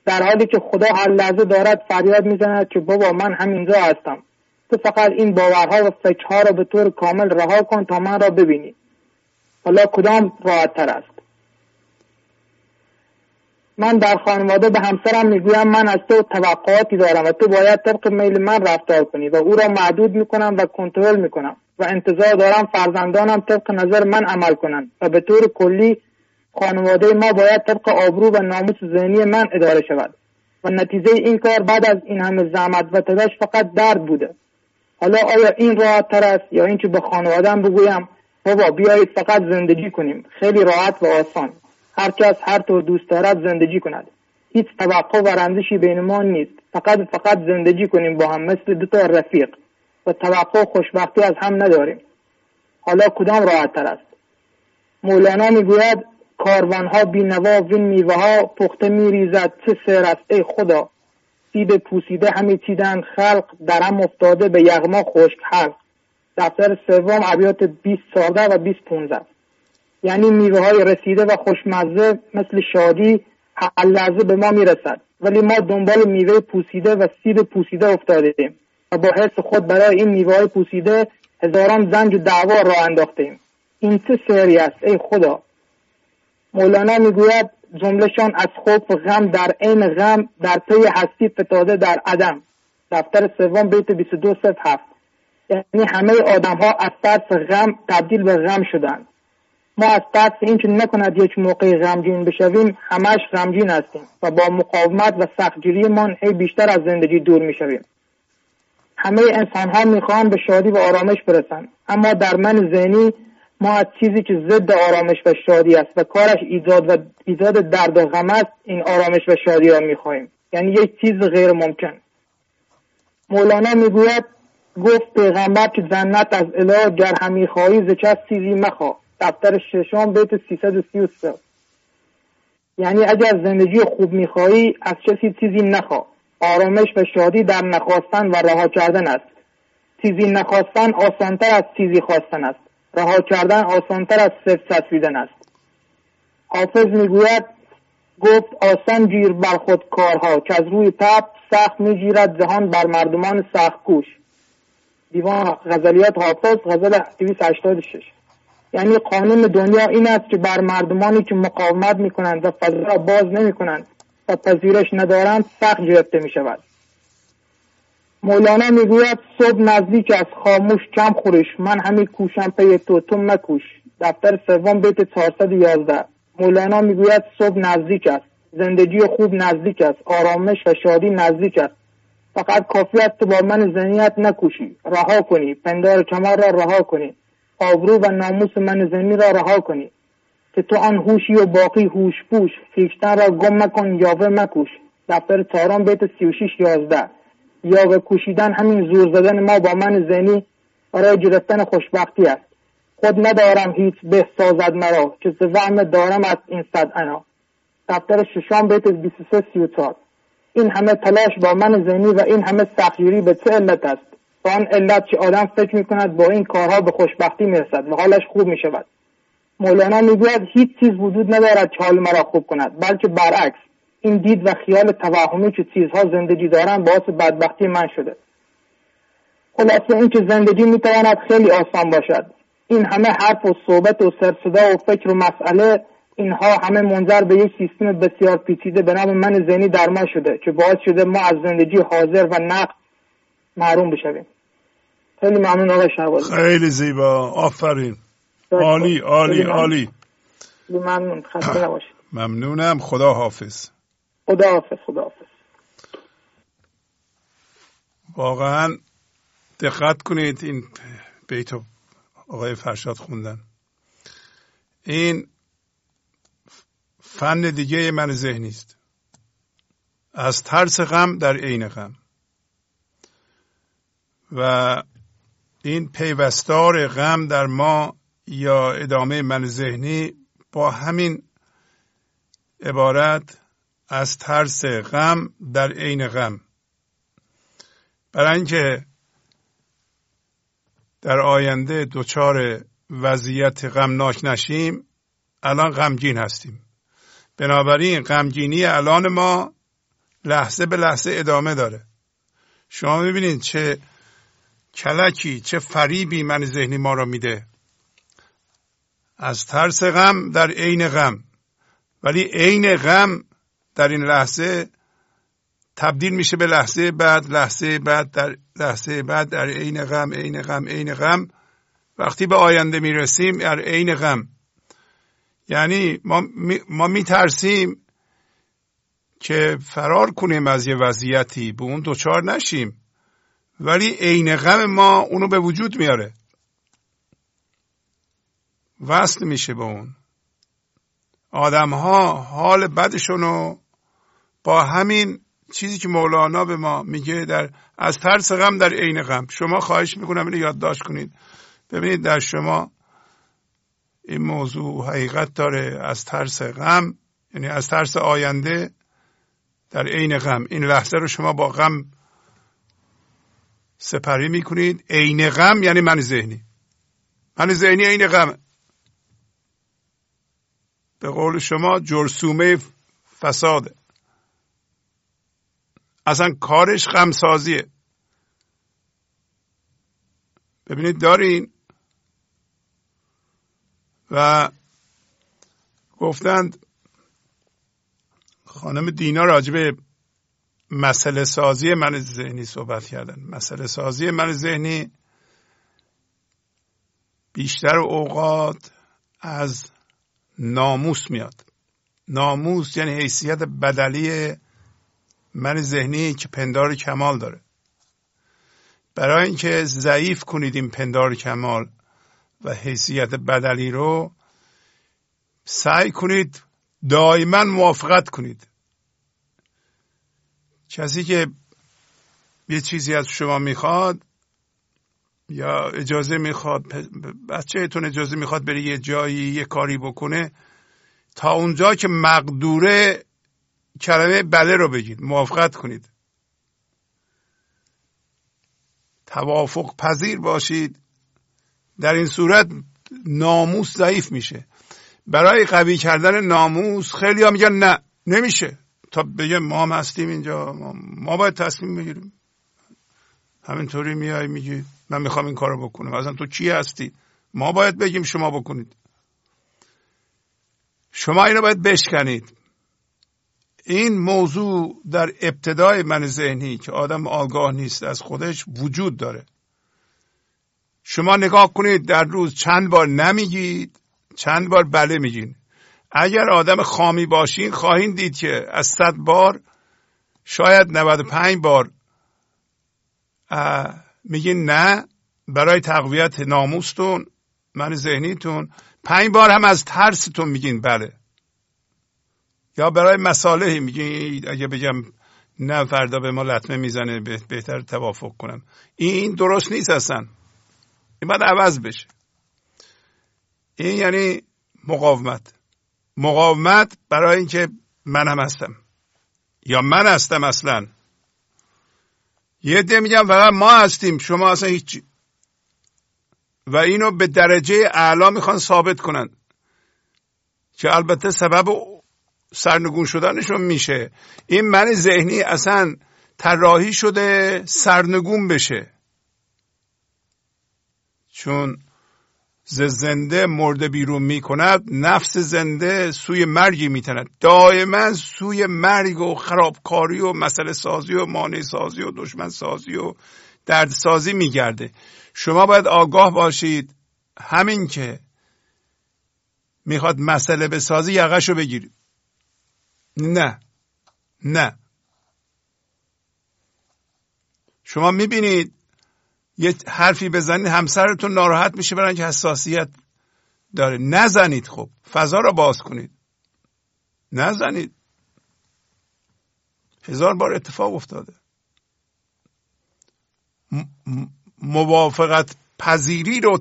در حالی که خدا هر لحظه دارد فریاد میزند که بابا من همینجا هستم، تو فقط این باورها و فکرها را به طور کامل رها کن تا من را ببینی. حالا کدام راحت تر است؟ من در خانواده به همسرم میگویم من از تو توقعاتی دارم و تو باید طبق میل من رفتار کنی و او را محدود میکنم و کنترل میکنم و انتظار دارم فرزندانم طبق نظر من عمل کنند و به طور کلی خانواده ما باید طبق آبرو و ناموس ذهنی من اداره شود و نتیجه این کار بعد از این همه زحمت و تلاش فقط درد بوده. حالا آیا این راحت تر است یا اینکه به خانواده‌ام بگویم بابا بیایید فقط زندگی کنیم؟ خیلی راحت و آسان. هر کس هر طور دوست دارد زندگی کند. هیچ توقع و رنجشی بین ما نیست. فقط زندگی کنیم با هم مثل دو تا رفیق و توقع خوشبختی از هم نداریم. حالا کدام راحت تر است؟ مولانا میگوید کاروانها بینوا وین میوه ها پخته میریزد چه سیر است ای خدا، سیب پوسیده همی چیدن خلق درم افتاده به یغما خشک حلق. دفتر سوم ابیات 20:14 و 20:15. یعنی میوه های رسیده و خوشمزه مثل شادی هر لحظه به ما میرسد، ولی ما دنبال میوه پوسیده و سیب پوسیده افتادیم و با حس خود برای این میوه های پوسیده هزاران زنج و دعوا راه انداختیم. این چه سری است ای خدا؟ مولانا میگوید جملهشان از خوف و غم در عین غم در پی هستی فتاده در عدم. دفتر سوم بیت 22:7. یعنی همه آدم ها از ترس غم تبدیل به غم شدند. ما از ترس اینکه نکند یک موقع غمگین بشویم همش غمگین هستیم و با مقاومت و سختگیری من هی بیشتر از زندگی دور میشویم. همه انسان ها میخوان به شادی و آرامش برسن، اما در من ذهنی ما از چیزی که ضد آرامش و شادی است و کارش ایجاد درد و غم است این آرامش و شادی را میخواهیم، یعنی یک چیز غیر ممکن. مولانا میگوید گفت پیغمبر که جنت از اله گر همی خواهی ز کس چیزی مخواه. دفتر ششم بیت 333. یعنی اگر زندگی خوب میخواهی از کسی چیزی نخواه. آرامش و شادی در نخواستن و رها کردن است. چیزی نخواستن آسانتر از چیزی خواستن است. رها کردن آسانتر از صفر چسبیدن است. حافظ میگوید گفت آسان گیر بر خود کارها که از روی تب سخت میگیرد جهان بر مردمان سخت کوش. دیوان غزلیات حافظ غزل 286. یعنی قانون دنیا این است که بر مردمانی که مقاومت میکنند و فضا را باز نمیکنند و پذیرش ندارند سخت گرفته میشود. مولانا میگوید صبح نزدیک است خاموش کم خورش من همی کوشم پی تو مکوش. دفتر سوم بیت 411. مولانا میگوید صبح نزدیک است، زندگی خوب نزدیک است، آرامش و شادی نزدیک است. فقط کافی است تو با من ذهنیت نکوشی، رها کنی، پندار کمال را رها کنی، آبرو و ناموس من ذهنی را رها کنی که تو آن هوشی و باقی هوش پوش، خویشتن را گم مکن یاوه مکوش. دفتر چهارم بیت 36-11. یاوه کوشیدن همین زور زدن ما با من ذهنی برای گرفتن خوشبختی است. خود ندارم هیچ به سازد مرا که ز وهم دارم از این صد انا. دفتر ششم بیت 23-34. این همه تلاش با من ذهنی و این همه سختگیری به چه علت است؟ با آن علت که آدم فکر میکند با این کارها به خوشبختی میرسد و حالش خوب میشود. مولانا میگوید هیچ چیز وجود ندارد که حال مرا خوب کند، بلکه برعکس این دید و خیال توهمی که چیزها زندگی دارند باعث بدبختی من شده. خلاصه این که زندگی میتواند خیلی آسان باشد. این همه حرف و صحبت و سرصدا و فکر و مسئله، اینها همه منجر به یک سیستم بسیار پیچیده به نام من ذهنی در ما شده که باعث شده ما از زندگی حاضر و نقد محروم بشویم. خیلی ممنون آقای شهبازی. خیلی زیبا، آفرین. عالی عالی عالی. ممنون، خسته نباشید. ممنونم. خدا حافظ. خدا حافظ. خدا حافظ. واقعا دقت کنید این بیت آقای فرشاد خوندن. این فن دیگه من ذهنی است. از ترس غم در عین غم و این پیوستار غم در ما یا ادامه من ذهنی با همین عبارت از ترس غم در عین غم، برای اینکه در آینده دچار وضعیت غمناک نشیم الان غمگین هستیم. بنابراین غمگینی الان ما لحظه به لحظه ادامه داره. شما میبینید چه کلکی، چه فریبی من ذهنی ما را میده. از ترس غم در عین غم، ولی عین غم در این لحظه تبدیل میشه به لحظه بعد، لحظه بعد، در لحظه بعد، در عین غم، عین غم، عین غم. وقتی به آینده میرسیم در عین غم. یعنی ما میترسیم که فرار کنیم از یه وضعیتی، به اون دوچار نشیم، ولی عین غم ما اونو به وجود میاره، وصل میشه به اون. آدم ها حال بدشونو با همین چیزی که مولانا به ما میگه از ترس غم در عین غم. شما خواهش میکنم اینو یادداشت کنید. ببینید در شما این موضوع حقیقت داره. از ترس غم یعنی از ترس آینده در عین غم. این لحظه رو شما با غم سپری میکنید. عین غم یعنی من ذهنی. من ذهنی عین غم. به قول شما جرثومه فساده. اصلا کارش غمسازیه. ببینید دارین و گفتند خانم دینا راجبه مسئله سازی من ذهنی صحبت کردن. مسئله سازی من ذهنی بیشتر اوقات از ناموس میاد. ناموس یعنی حیثیت بدلی من ذهنی که پندار کمال داره. برای اینکه ضعیف کنید این پندار کمال و حیثیت بدلی رو، سعی کنید دائما موافقت کنید. کسی که یه چیزی از شما میخواد یا اجازه میخواد، بچه‌تون اجازه میخواد بری یه جایی یه کاری بکنه، تا اونجا که مقدوره کلمه بله رو بگید، موافقت کنید، توافق پذیر باشید. در این صورت ناموس ضعیف میشه. برای قوی کردن ناموس خیلی ها میگن نه نمیشه، تا بگه ما هم هستیم اینجا، ما باید تصمیم بگیریم. همینطوری میای میگی من میخوام این کارو بکنم. اصلا تو کی هستی؟ ما باید بگیم شما بکنید. شما اینو باید بشکنید. این موضوع در ابتدای من ذهنی که آدم آگاه نیست از خودش وجود داره. شما نگاه کنید در روز چند بار نمیگید، چند بار بله میگین. اگر آدم خامی باشین خواهید دید که از 100 بار شاید 95 بار میگین نه برای تقویت ناموستون، من ذهنیتون. 5 بار هم از ترستون میگین بله، یا برای مصالحی میگین اگه بگم نه فردا به ما لطمه میزنه بهتر توافق کنم. این درست نیست اصلا. این باید عوض بشه. این یعنی مقاومت. مقاومت برای اینکه من هم هستم یا من هستم. اصلا یه عده میگم فقط ما هستیم، شما اصلا هیچی، و اینو به درجه اعلا میخوان ثابت کنن که البته سبب سرنگون شدنشون میشه. این من ذهنی اصلا طراحی شده سرنگون بشه، چون زنده مرده بیرون میکند، نفس زنده سوی مرگی میتند. دائما سوی مرگ و خرابکاری و مسئله سازی و مانع سازی و دشمن سازی و درد سازی میگرده. شما باید آگاه باشید همین که میخواد مسئله بسازی یقشو بگیرید. نه شما میبینید یه حرفی بزنید همسرتون ناراحت میشه برای اینکه حساسیت داره. نزنید. خب فضا رو باز کنید. نزنید. 1000 بار اتفاق افتاده. موافقت پذیری رو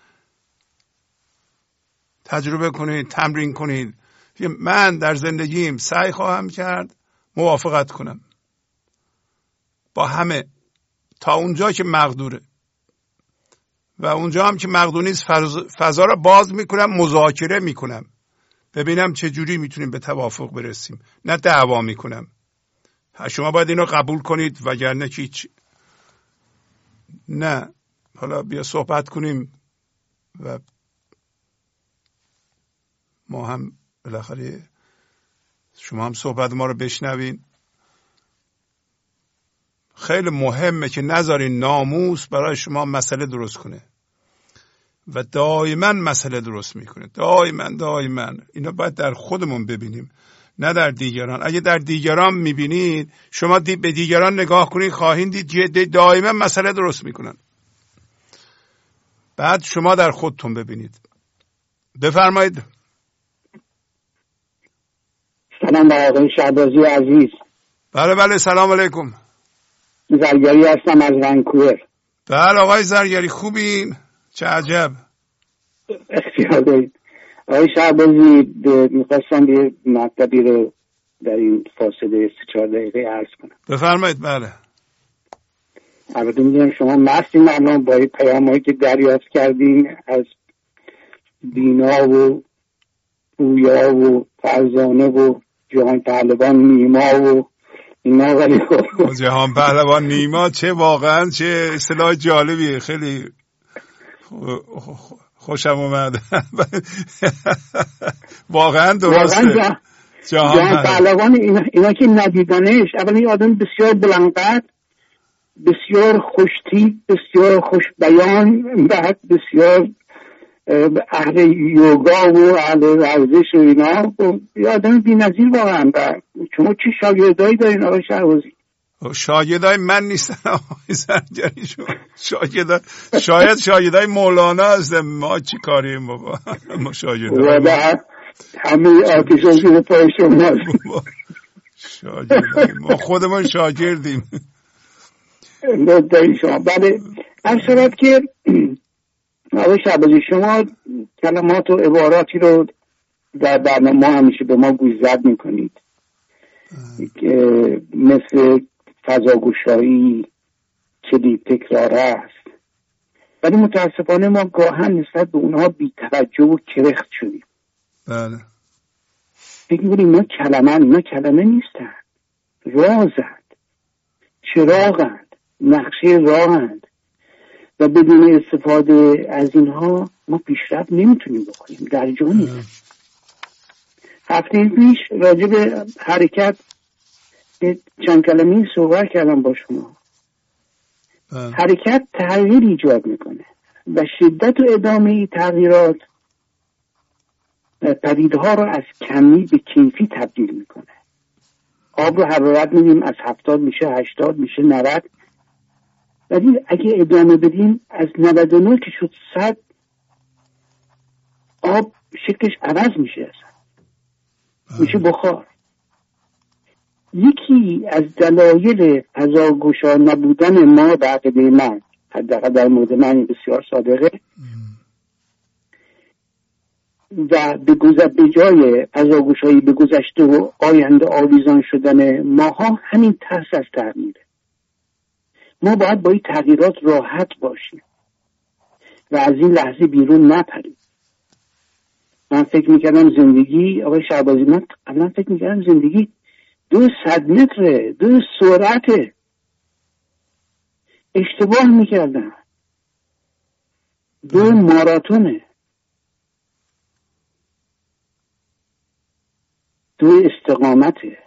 تجربه کنید، تمرین کنید. من در زندگیم سعی خواهم کرد موافقت کنم با همه تا اونجا که مقدوره، و اونجا هم که مقدور نیست فضا را باز میکنم، مذاکره میکنم، ببینم چه جوری میتونیم به توافق برسیم. نه دعوا میکنم. شما باید اینو قبول کنید وگرنه که هیچ. نه حالا بیا صحبت کنیم و ما هم بالاخره شما هم صحبت ما رو بشنوین. خیلی مهمه که نذارین ناموس برای شما مسئله درست کنه و دائما مسئله درست میکنه. دائما اینا باید در خودمون ببینیم نه در دیگران. اگه در دیگران میبینید شما به دیگران نگاه کنید خواهید دید دائما مسئله درست میکنن. بعد شما در خودتون ببینید. بفرمایید. سلام آقای شهبازی عزیز. بله سلام علیکم. زرگری هستم از ونکوور. بله آقای زرگری خوبین؟ چه عجب. اختیار دارید. آقای شهبازی میخواستم یه مطلبی رو در این فاصله 3-4 دقیقه عرض کنم. بفرمایید. بله البته میدونم شما مستیم الان با این پیام‌هایی که دریافت کردین از دینا و پویا و فرزانه و جهان پهلوان نیما و اینا. ولی جهان پهلوان نیما چه واقعا چه اصطلاح جالبیه. خیلی خوشم اومد. واقعا درسته. جهان پهلوان اینا که ندیدنش، اولی آدم بسیار بلندقد، بسیار خوشتیپ، بسیار خوش بیان، بعد بسیار اهل یوگا و اهل ورزش و اینا، یه آدم بی‌نظیر واقعا. شما چه شاگردایی دارین آقای شهبازی؟ شاگردای من نیستن آقای زرگری. شاید شاگردای مولانا هستن. ما چی کاریم بابا؟ ما شاگردای همه آتیش رو پای شما شاگردای ما خودمون شاگردیم. داری شما. بله هر شبت که آقای شهبازی شما کلمات و عباراتی رو در برنامه همیشه به ما گوشزد میکنید که مثل فضاگوشایی کلید تکرار است، ولی متاسفانه ما گاهن نسبت به اونها بی توجه و کرخت شدیم. بله فکر می‌کنیم اینا کلمه نیستن، رازند، چراغند، نقشه راهند و بدون استفاده از اینها ما پیشرفت نمیتونیم بکنیم. در جا نیست. هفته پیش راجع به حرکت چند کلمه‌ای صحبت کردم با شما. حرکت تغییر ایجاد میکنه و شدت و ادامه ای تغییرات پدیدها رو از کمی به کیفی تبدیل میکنه. آب رو حرارت میدیم از 70 میشه 80 میشه 90، ولی اگه ادامه بدیم از 99 که شد 100 آب شکلش عوض میشه، اصلا میشه بخار. یکی از دلایل فضاگوشا نبودن ما به عقیده من، حداقل در مورد من بسیار صادقه، و به جای فضاگوشایی به گذشته و آینده آویزان شدن ماها همین ترس از تغییره. ما باید با این تغییرات راحت باشیم و از این لحظه بیرون نپریم. من فکر میکردم زندگی، آقای شهبازی، من فکر میکردم زندگی 200 متره، 2 سرعته. اشتباه میکردم. 2 ماراتونه، 2 استقامته.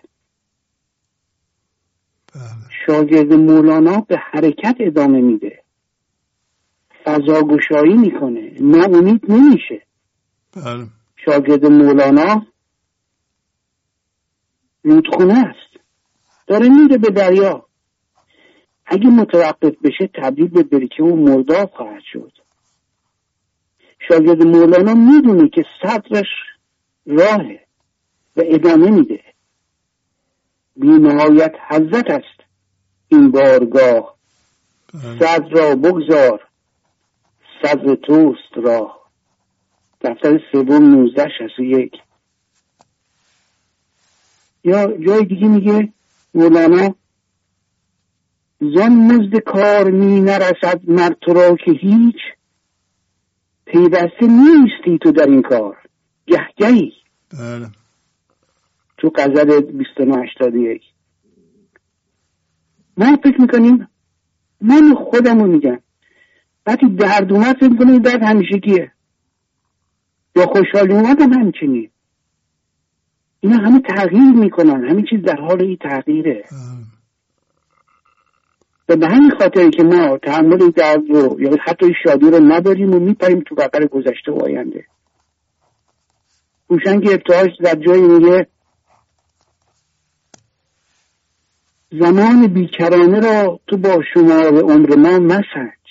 شاگرد مولانا به حرکت ادامه میده، فضاگشایی میکنه، ناامید نمیشه. شاگرد مولانا رودخونه است، داره میره به دریا. اگه متوقف بشه تبدیل به برکه و مرداب خواهد شد. شاگرد مولانا میدونه که صدرش راهه و ادامه میده. بی نهایت حضرت است این بارگاه، صدر را بگذار صدر توست راه. دفتر 3/1961. یا جای دیگه میگه مولانا زان مزد کار می نرسد مرد تو را که هیچ پیوسته نیستی تو در این کار گهگهی. تو غزل 2981. ما فکر میکنیم، من خودمو میگم وقتی درد اومد فکر میکنیم درد همیشگیه، یا خوشحالی اومد هم همچنین. اینا همه تغییر میکنن، همه چیز در حال این تغییره. و به همین خاطره که ما تحمل درد رو یا حتی شادی رو نداریم و میپریم تو بقر گذشته و آینده. هوشنگ ابتهاج در جایی میگه زمان بیکرانه را تو با شمار عمر ما مسنج،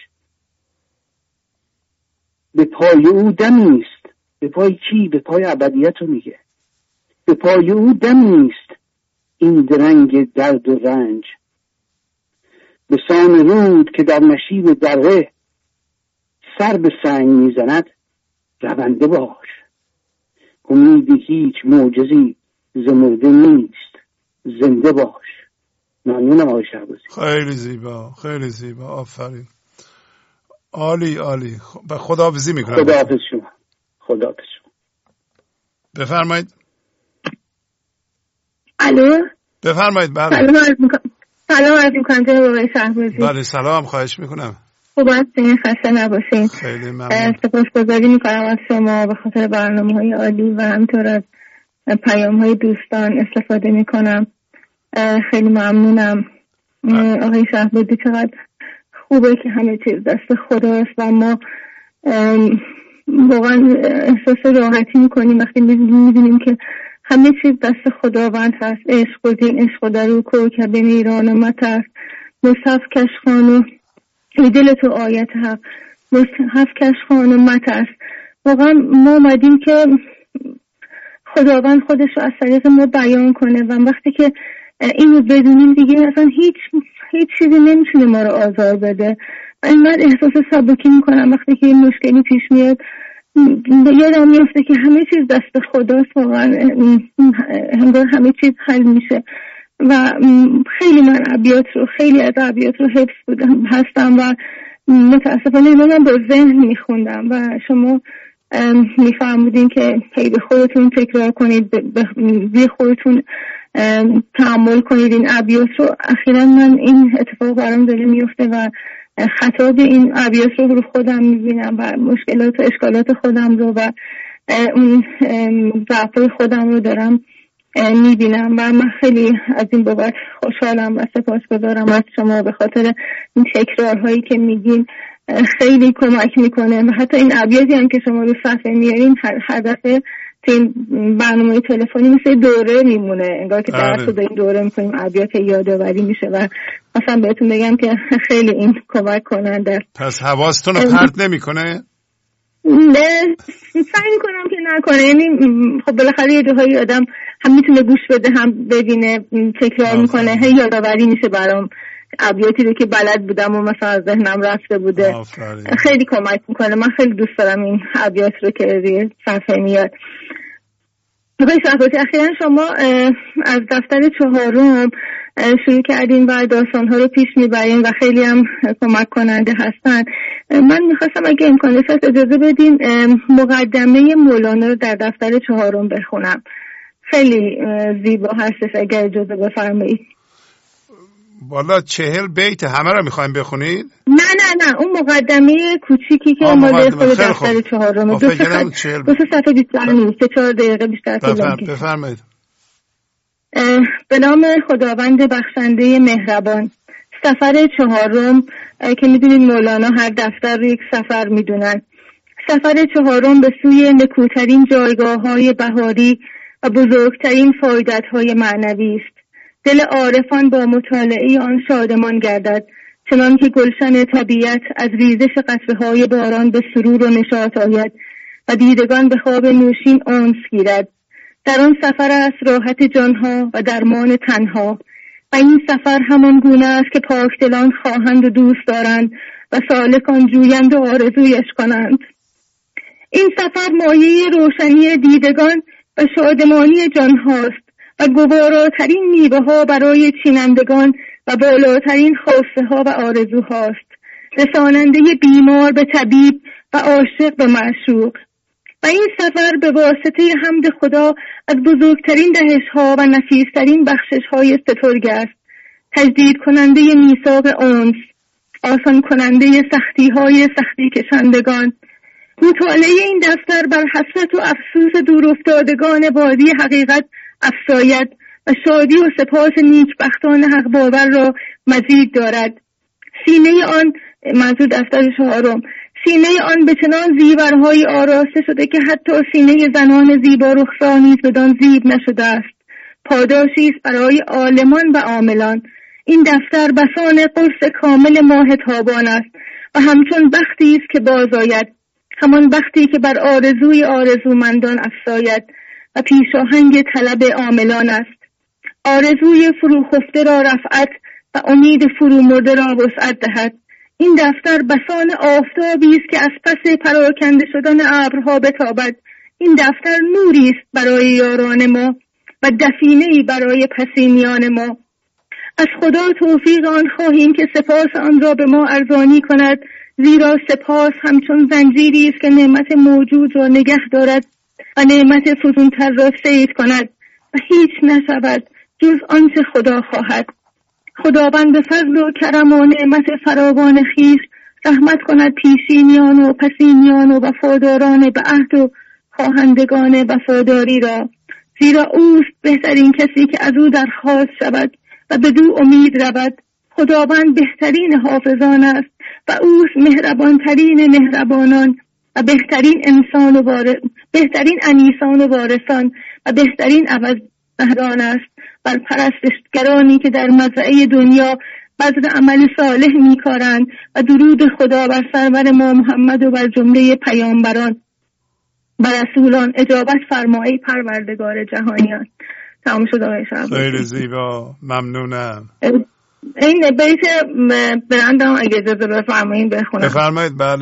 به پای او دمیست. به پای کی؟ به پای ابدیت رو میگه. به پای او دمیست این درنگ درد و رنج، به سان رود که در نشیب دره سر به سنگ میزند رونده باش. امیدی هیچ معجزی زمرده نیست، زنده باش. ممنونم آقای شهبازی. خیلی زیبا، خیلی زیبا، آفرین. عالی عالی. و خداحافظی میکنم. خداحافظ شما. خداحافظ شما. بفرمایید. الو. بفرمایید. بله. سلام عرض میکنم جناب آقای شهبازی. بله سلام، خواهش میکنم. خوب هستین؟ خسته نباشین. خیلی ممنون. سپاسگزاری میکنم از شما به خاطر برنامه‌های عالی و همینطور از پیام‌های دوستان استفاده میکنم. خیلی ممنونم. آقای شهبازی چقدر خوبه که همه چیز دست خداست و ما واقعا احساس راحتی میکنیم وقتی میدونیم که همه چیز دست خداوند هست. عشق و دین، عشق و درو کوکب ایران و مطر، مصحف کشخان و دل تو آیت حق، مصحف کشخان و مطر. واقعا ما اومدیم که خداوند خودش رو از طریق ما بیان کنه و وقتی که اینو بدونیم دیگه اصلا هیچ چیزی نمیتونه ما رو آزار بده. اینقدر احساس سبکی میکنم وقتی که این مشکلی پیش میاد، یادم میفته که همه چیز دست خداست. واقعا انگار همه چیز حل میشه و خیلی من خیلی از ابیات رو حفظ هستم و متاسفانه من با ذهن میخوندم و شما میفهمودین که هی به خودتون تکرار کنید، به خودتون تأمل کنید این ابیات رو. اخیراً من این اتفاق برام داره میفته و خطاب این ابیات رو خودم میبینم و مشکلات و اشکالات خودم رو و اون ضعف‌های خودم رو دارم میبینم و من خیلی از این بابت خوشحالم و سپاسگزارم از شما به خاطر این تکرارهایی که میگین. خیلی کمک میکنه و حتی این ابیاتی هم که شما رو صفحه میارین هر دفعه تو این برنامه تلفنی مثل دوره میمونه، انگار که درس رو این دوره میکنیم، ابیات یادآوری میشه و مثلا بهتون بگم که خیلی این کمک کننده. پس حواستون رو پرت نمیکنه؟ نه، سعی میکنم که نکنه. یعنی خب بالاخره یه جاهایی آدم هم میتونه گوش بده هم ببینه، تکرار میکنه، هی یادآوری میشه برام ابیاتی رو که بلد بودم و مثلا از ذهنم رفته بوده. خیلی کمک میکنه. من خیلی دوست دارم این ابیات رو که روی صفحه میاد. آقای شهبازی اخیراً شما از دفتر 4 شروع کردین و داستان‌ها رو پیش میبرین و خیلی هم کمک کننده هستن. من میخواستم اگه امکانش هست اجازه بدین مقدمه مولانا رو در دفتر 4 بخونم. خیلی زیبا هستش، اگه اجازه بفرمایید. والا 40 بیت همه رو میخوایم بخونید؟ نه اون مقدمه کوچیکی که مال خود دفتر 4 دو صفحه بیشتر نیست، 4 دقیقه بیشتر طول می‌کشه. بفرمایید. به نام خداوند بخشنده مهربان. سفر 4 که میدونید مولانا هر دفتر رو یک سفر میدونن. سفر 4 به سوی نکوترین جایگاه‌های بهاری و بزرگترین فایدت‌های معنوی است. دل عارفان با مطالعه آن شادمان گردد، چنان که گلشن طبیعت از ریزش قطره‌های باران به سرور و نشاط آید و دیدگان به خواب نوشین انس گیرد. در آن سفر است راحت جانها و درمان تنها و این سفر همان گونه است که پاکدلان خواهند و دوست دارند و سالکان جویند و آرزویش کنند. این سفر مایه روشنی دیدگان و شادمانی جانهاست و گواراترین میوه ها برای چینندگان و بالاترین خواسته ها و آرزوهاست، رساننده بیمار به طبیب و عاشق به معشوق. و این سفر به واسطه حمد خدا از بزرگترین دهش ها و نفیسترین بخشش های سترگ است، تجدید کننده میثاق انس، آسان کننده سختی کشندگان. مطالعه این دفتر بر حسرت و افسوس دورافتادگان وادی حقیقت افزاید و شادی و سپاس نیکبختان حق باور را مزید دارد. سینه آن، منظور دفتر 4، سینه آن به چنان زیورهایی آراسته شده که حتی سینه زنان زیبا رخسار نیز بدان زیب نشده است. پاداشی است برای عالمان و عاملان. این دفتر بسان قرص کامل ماه تابان است و همچون بختی است که باز آید، همان بختی که بر آرزوی آرزومندان افزاید و پیشاهنگ طلب عاملان است. آرزوی فروخفته را رفعت و امید فرومرده را وسعت دهد. این دفتر بسان آفتابی است که از پس پراکنده شدن ابرها بتابد. این دفتر نوری است برای یاران ما و دفینه‌ای برای پسینیان ما. از خدا توفیق آن خواهیم که سپاس آن را به ما ارزانی کند، زیرا سپاس همچون زنجیری است که نعمت موجود را نگه دارد و نعمت فزونتر را صید کند و هیچ نشود جز آنچه خدا خواهد. خداوند به فضل و کرم و نعمت فراوان خویش رحمت کند پیشینیان و پسینیان و وفاداران به عهد و خواهندگان وفاداری را، زیرا اوست بهترین کسی که از او درخواست شود و بدو امید رود. خداوند بهترین حافظان است و اوست مهربانترین مهربانان و بهترین انیسان و وارثان و بهترین عوضمهران است بر پرستشگرانی که در مزرعه دنیا بذر عمل صالح می‌کارند و درود خدا بر سرور ما محمد و بر جمله پیامبران و رسولان اجابت فرمایی پروردگار جهانیان. تمام شد آقای شعبازی. خیلی زیبا، ممنونم. این بیت برندم اگه اجازه بفرمایید بخونم. بفرمایید. بله.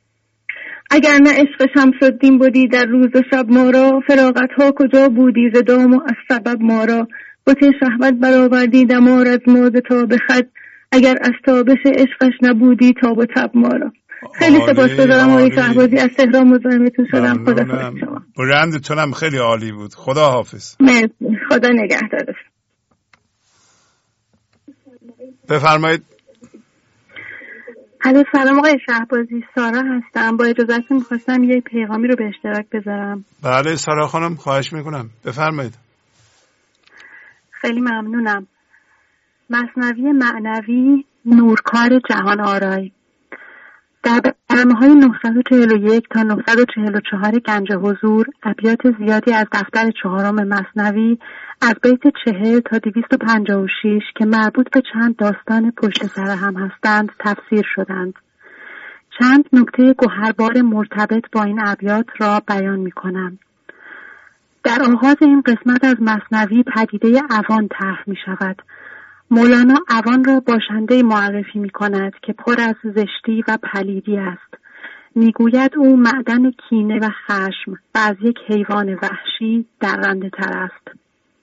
اگر نه عشق شمس‌الدین بودی در روز و شب ما را، فراغت ها کجا بودی ز دام و از سبب ما را. بت شهوت برآوردی دمار از ما ز تاب خود، اگر از تابش عشقش نبودی تاب و تب ما را. خیلی سپاسگزارم آقای شهبازی، از تهران مزاحمتون شدم. خدا حافظ شما. برندتون هم خیلی عالی بود. خدا حافظ. مرسی. خدا نگهدارت. بفرمایید. الو، سلام آقای شهبازی، سارا هستم. با اجازهتون می‌خواستم یه پیغامی رو به اشتراک بذارم. بله سارا خانم، خواهش میکنم، بفرمایید. خیلی ممنونم. مثنوی معنوی، نورکار جهان آرای. در برنامه‌های 941 تا 944 گنج حضور ابیات زیادی از دفتر 4 مثنوی از بیت 40 تا 256 که مربوط به چند داستان پشت سر هم هستند تفسیر شدند. چند نکته گوهربار مرتبط با این ابیات را بیان می‌کنم. در آغاز این قسمت از مثنوی پدیده عوان طرح می‌شود. مولانا عوان را باشنده معرفی می کند که پر از زشتی و پلیدی است. میگوید او معدن کینه و خشم و از یک حیوان وحشی درنده تر است.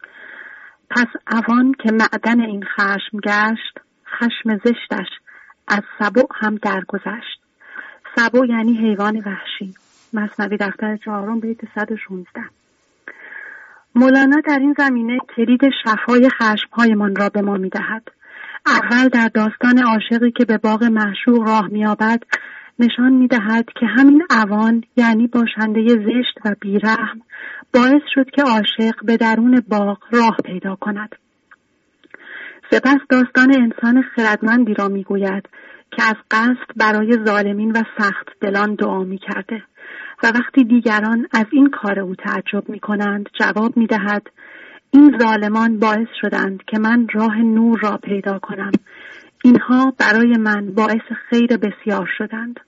پس عوان که معدن این خشم گشت، خشم زشتش از سبع هم درگذشت. سبع یعنی حیوان وحشی. مثنوی دفتر 4 بیت 116. مولانا در این زمینه کلید شفای خشم‌هایمان را به ما می‌دهد. اول در داستان عاشقی که به باغ معشوق راه می‌یابد نشان می‌دهد که همین عوان یعنی باشنده زشت و بیرحم باعث شد که عاشق به درون باغ راه پیدا کند. سپس داستان انسان خردمندی را می‌گوید که از قصد برای ظالمین و سخت دلان دعا می‌کرده و وقتی دیگران از این کار او تعجب می کنند جواب می دهد این ظالمان باعث شدند که من راه نور را پیدا کنم. اینها برای من باعث خیر بسیار شدند.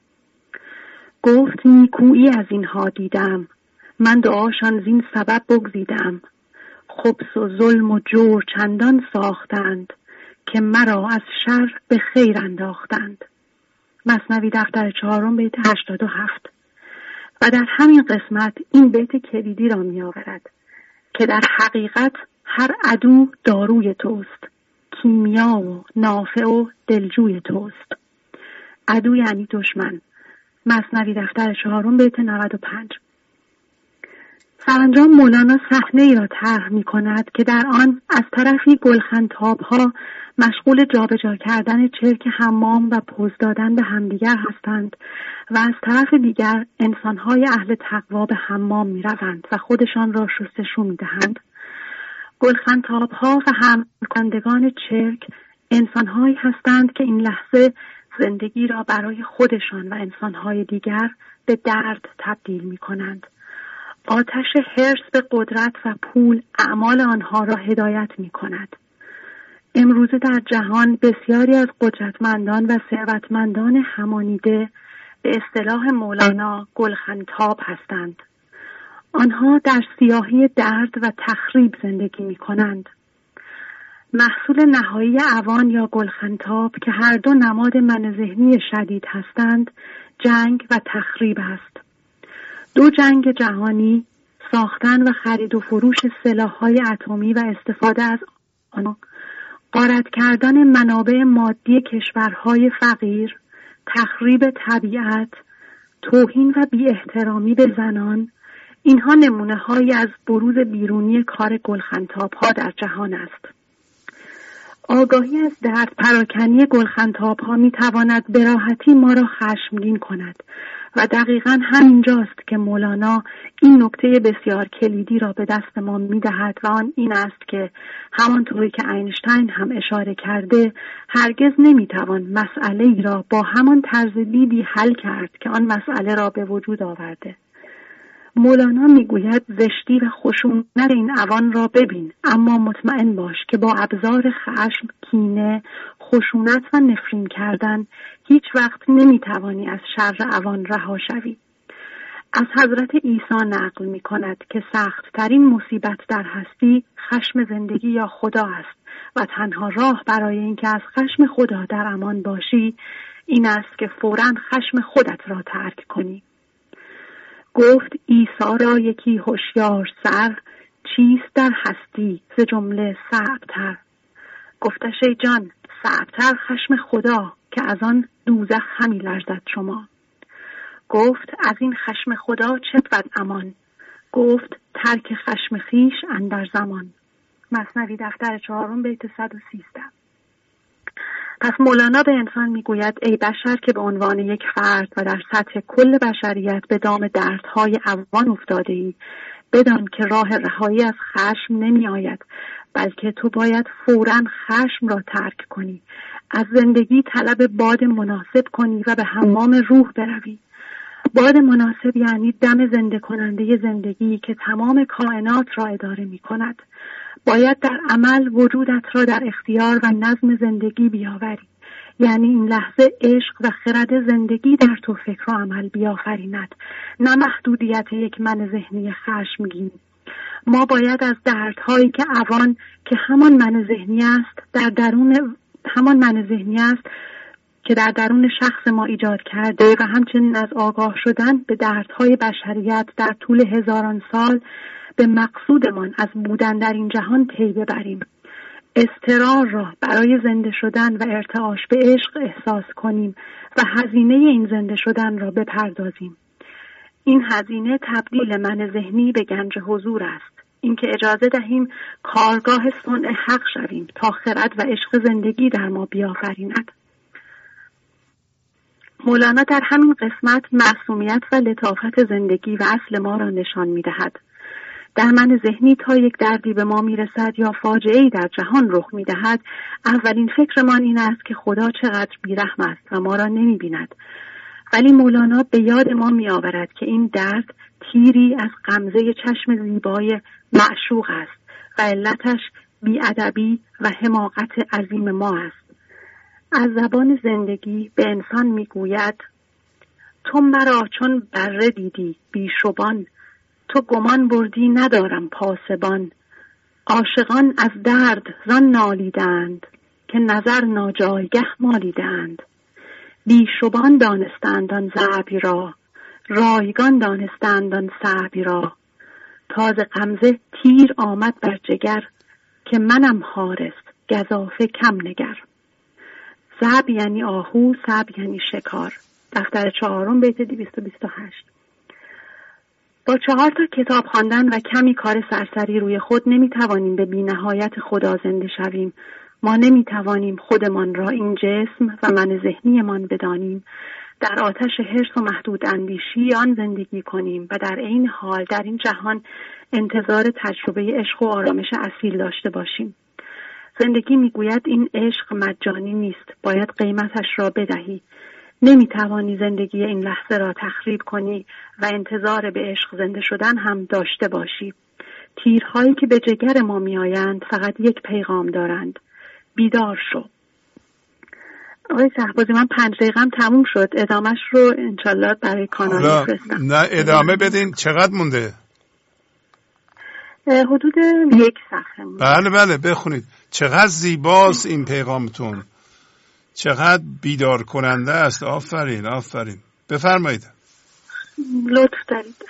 گفت نیکویی از اینها دیدم، من دعاشان زین سبب بگزیدم. خبث و ظلم و جور چندان ساختند که مرا از شر به خیر انداختند. مثنوی دفتر 4 بیت 87. و در همین قسمت این بیت کلیدی را می آورد که در حقیقت هر عدو داروی توست، کیمیا و نافع و دلجوی توست. عدو یعنی دشمن. مثنوی دفتر 4 بیت 95. سرانجام مولانا صحنه‌ای را طرح می‌کند که در آن از طرفی گلخن‌تاب‌ها مشغول جابجا کردن چرک حمام و پوز دادن به همدیگر هستند و از طرف دیگر انسان‌های اهل تقوا به حمام می‌روند و خودشان را شستشو می‌دهند. گلخن‌تاب‌ها و حمل کنندگان چرک انسان‌هایی هستند که این لحظه زندگی را برای خودشان و انسان‌های دیگر به درد تبدیل می‌کنند. آتش حرص به قدرت و پول اعمال آنها را هدایت می‌کند. امروزه در جهان بسیاری از قدرتمندان و ثروتمندان همانیده به اصطلاح مولانا گلخن‌تاب هستند. آنها در سیاهی درد و تخریب زندگی می‌کنند. محصول نهایی عوان یا گلخن‌تاب که هر دو نماد من ذهنی شدید هستند، جنگ و تخریب است. دو جنگ جهانی، ساختن و خرید و فروش سلاح‌های اتمی و استفاده از آنها، غارت کردن منابع مادی کشورهای فقیر، تخریب طبیعت، توهین و بی احترامی به زنان، اینها نمونه‌هایی از بروز بیرونی کار گلخن‌تاب‌ها در جهان است. آگاهی از درد پراکنی گلخن‌تاب‌ها می‌تواند به راحتی ما را خشمگین کند و دقیقاً همینجاست که مولانا این نکته بسیار کلیدی را به دست ما می‌دهد و آن این است که همانطوری که اینشتین هم اشاره کرده، هرگز نمی‌توان مسئله‌ای را با همان طرز دیدی حل کرد که آن مسئله را به وجود آورده. مولانا میگوید زشتی و خشونت این عوان را ببین، اما مطمئن باش که با ابزار خشم، کینه، خشونت و نفرین کردن هیچ وقت نمیتوانی از شر عوان رها شوی. از حضرت عیسی نقل میکند که سخت ترین مصیبت در هستی خشم زندگی یا خدا است و تنها راه برای اینکه از خشم خدا در امان باشی این است که فوراً خشم خودت را ترک کنی. گفت عیسی را یکی هوشیار سر، چیست در هستی ز جمله صعب‌تر. گفتش ای جان صعب‌تر خشم خدا که از آن دوزخ همی لرزد شما. گفت از این خشم خدا چه بود امان، گفت ترک خشم خویش اندر زمان. مثنوی دفتر 4 بیت 113. پس مولانا به انسان میگوید ای بشر که به عنوان یک فرد و در سطح کل بشریت به دام دردهای عوان افتاده ای، بدان که راه رهایی از خشم نمی آید، بلکه تو باید فوراً خشم را ترک کنی، از زندگی طلب باد مناسب کنی و به حمام روح بروی. باد مناسب یعنی دم زنده کننده زندگی که تمام کائنات را اداره می کند. باید در عمل وجودت را در اختیار و نظم زندگی بیاوری، یعنی این لحظه عشق و خرد زندگی در تو فکر و عمل بیافریند، نه محدودیت یک من ذهنی خشمگین. ما باید از دردهایی که عوان که همان من ذهنی است که در درون شخص ما ایجاد کرده و همچنین از آگاه شدن به دردهای بشریت در طول هزاران سال به مقصودمان از بودن در این جهان پی ببریم. اضطرار را برای زنده شدن و ارتعاش به عشق احساس کنیم و هزینه این زنده شدن را بپردازیم. این هزینه تبدیل من ذهنی به گنج حضور است. اینکه اجازه دهیم کارگاه صنع حق شویم تا خرد و عشق زندگی در ما بیافریند. مولانا در همین قسمت معصومیت و لطافت زندگی و اصل ما را نشان می‌دهد. در من ذهنی تا یک دردی به ما میرسد یا فاجعه‌ای در جهان رخ میدهد، اولین فکرمان این است که خدا چقدر بیرحم است و ما را نمیبیند. ولی مولانا به یاد ما میآورد که این درد تیری از غمزه چشم زیبای معشوق است و علتش بی‌ادبی و حماقت عظیم ما است. از زبان زندگی به انسان میگوید تو مرا چون بره دیدی بیشبان، تو گمان بردی ندارم پاسبان. عاشقان از درد زان نالیدند که نظر ناجایگه مالیدند. بیشبان دانستند آن ضعبی را، رایگان دانستند آن صعبی را. تاز غمزه تیر آمد بر جگر، که منم حارس گزافه کم نگر. ضعب یعنی آهو، صعب یعنی شکار. دفتر 4 بیت 228. با 4 کتاب خواندن و کمی کار سرسری روی خود نمیتوانیم به بی‌نهایت خدا زنده شویم. ما نمیتوانیم خودمان را این جسم و من ذهنیمان بدانیم، در آتش حرص و محدود اندیشی آن زندگی کنیم و در عین حال در این جهان انتظار تجربه عشق و آرامش اصیل داشته باشیم. زندگی میگوید این عشق مجانی نیست، باید قیمتش را بدهی. نمیتوانی زندگی این لحظه را تخریب کنی و انتظار به عشق زنده شدن هم داشته باشی. تیرهایی که به جگر ما میآیند فقط یک پیغام دارند: بیدار شو. آقای شهبازی، من 5 دقیقه‌ام تموم شد، ادامهش رو انشالله برای کانال میفرستم. نه ادامه بدین. چقدر مونده؟ حدود 1 صفحه مونده. بله بخونید. چقدر زیباست این پیغامتون، چقدر بیدار کننده است. آفرین بفرمایید. لطف دارید.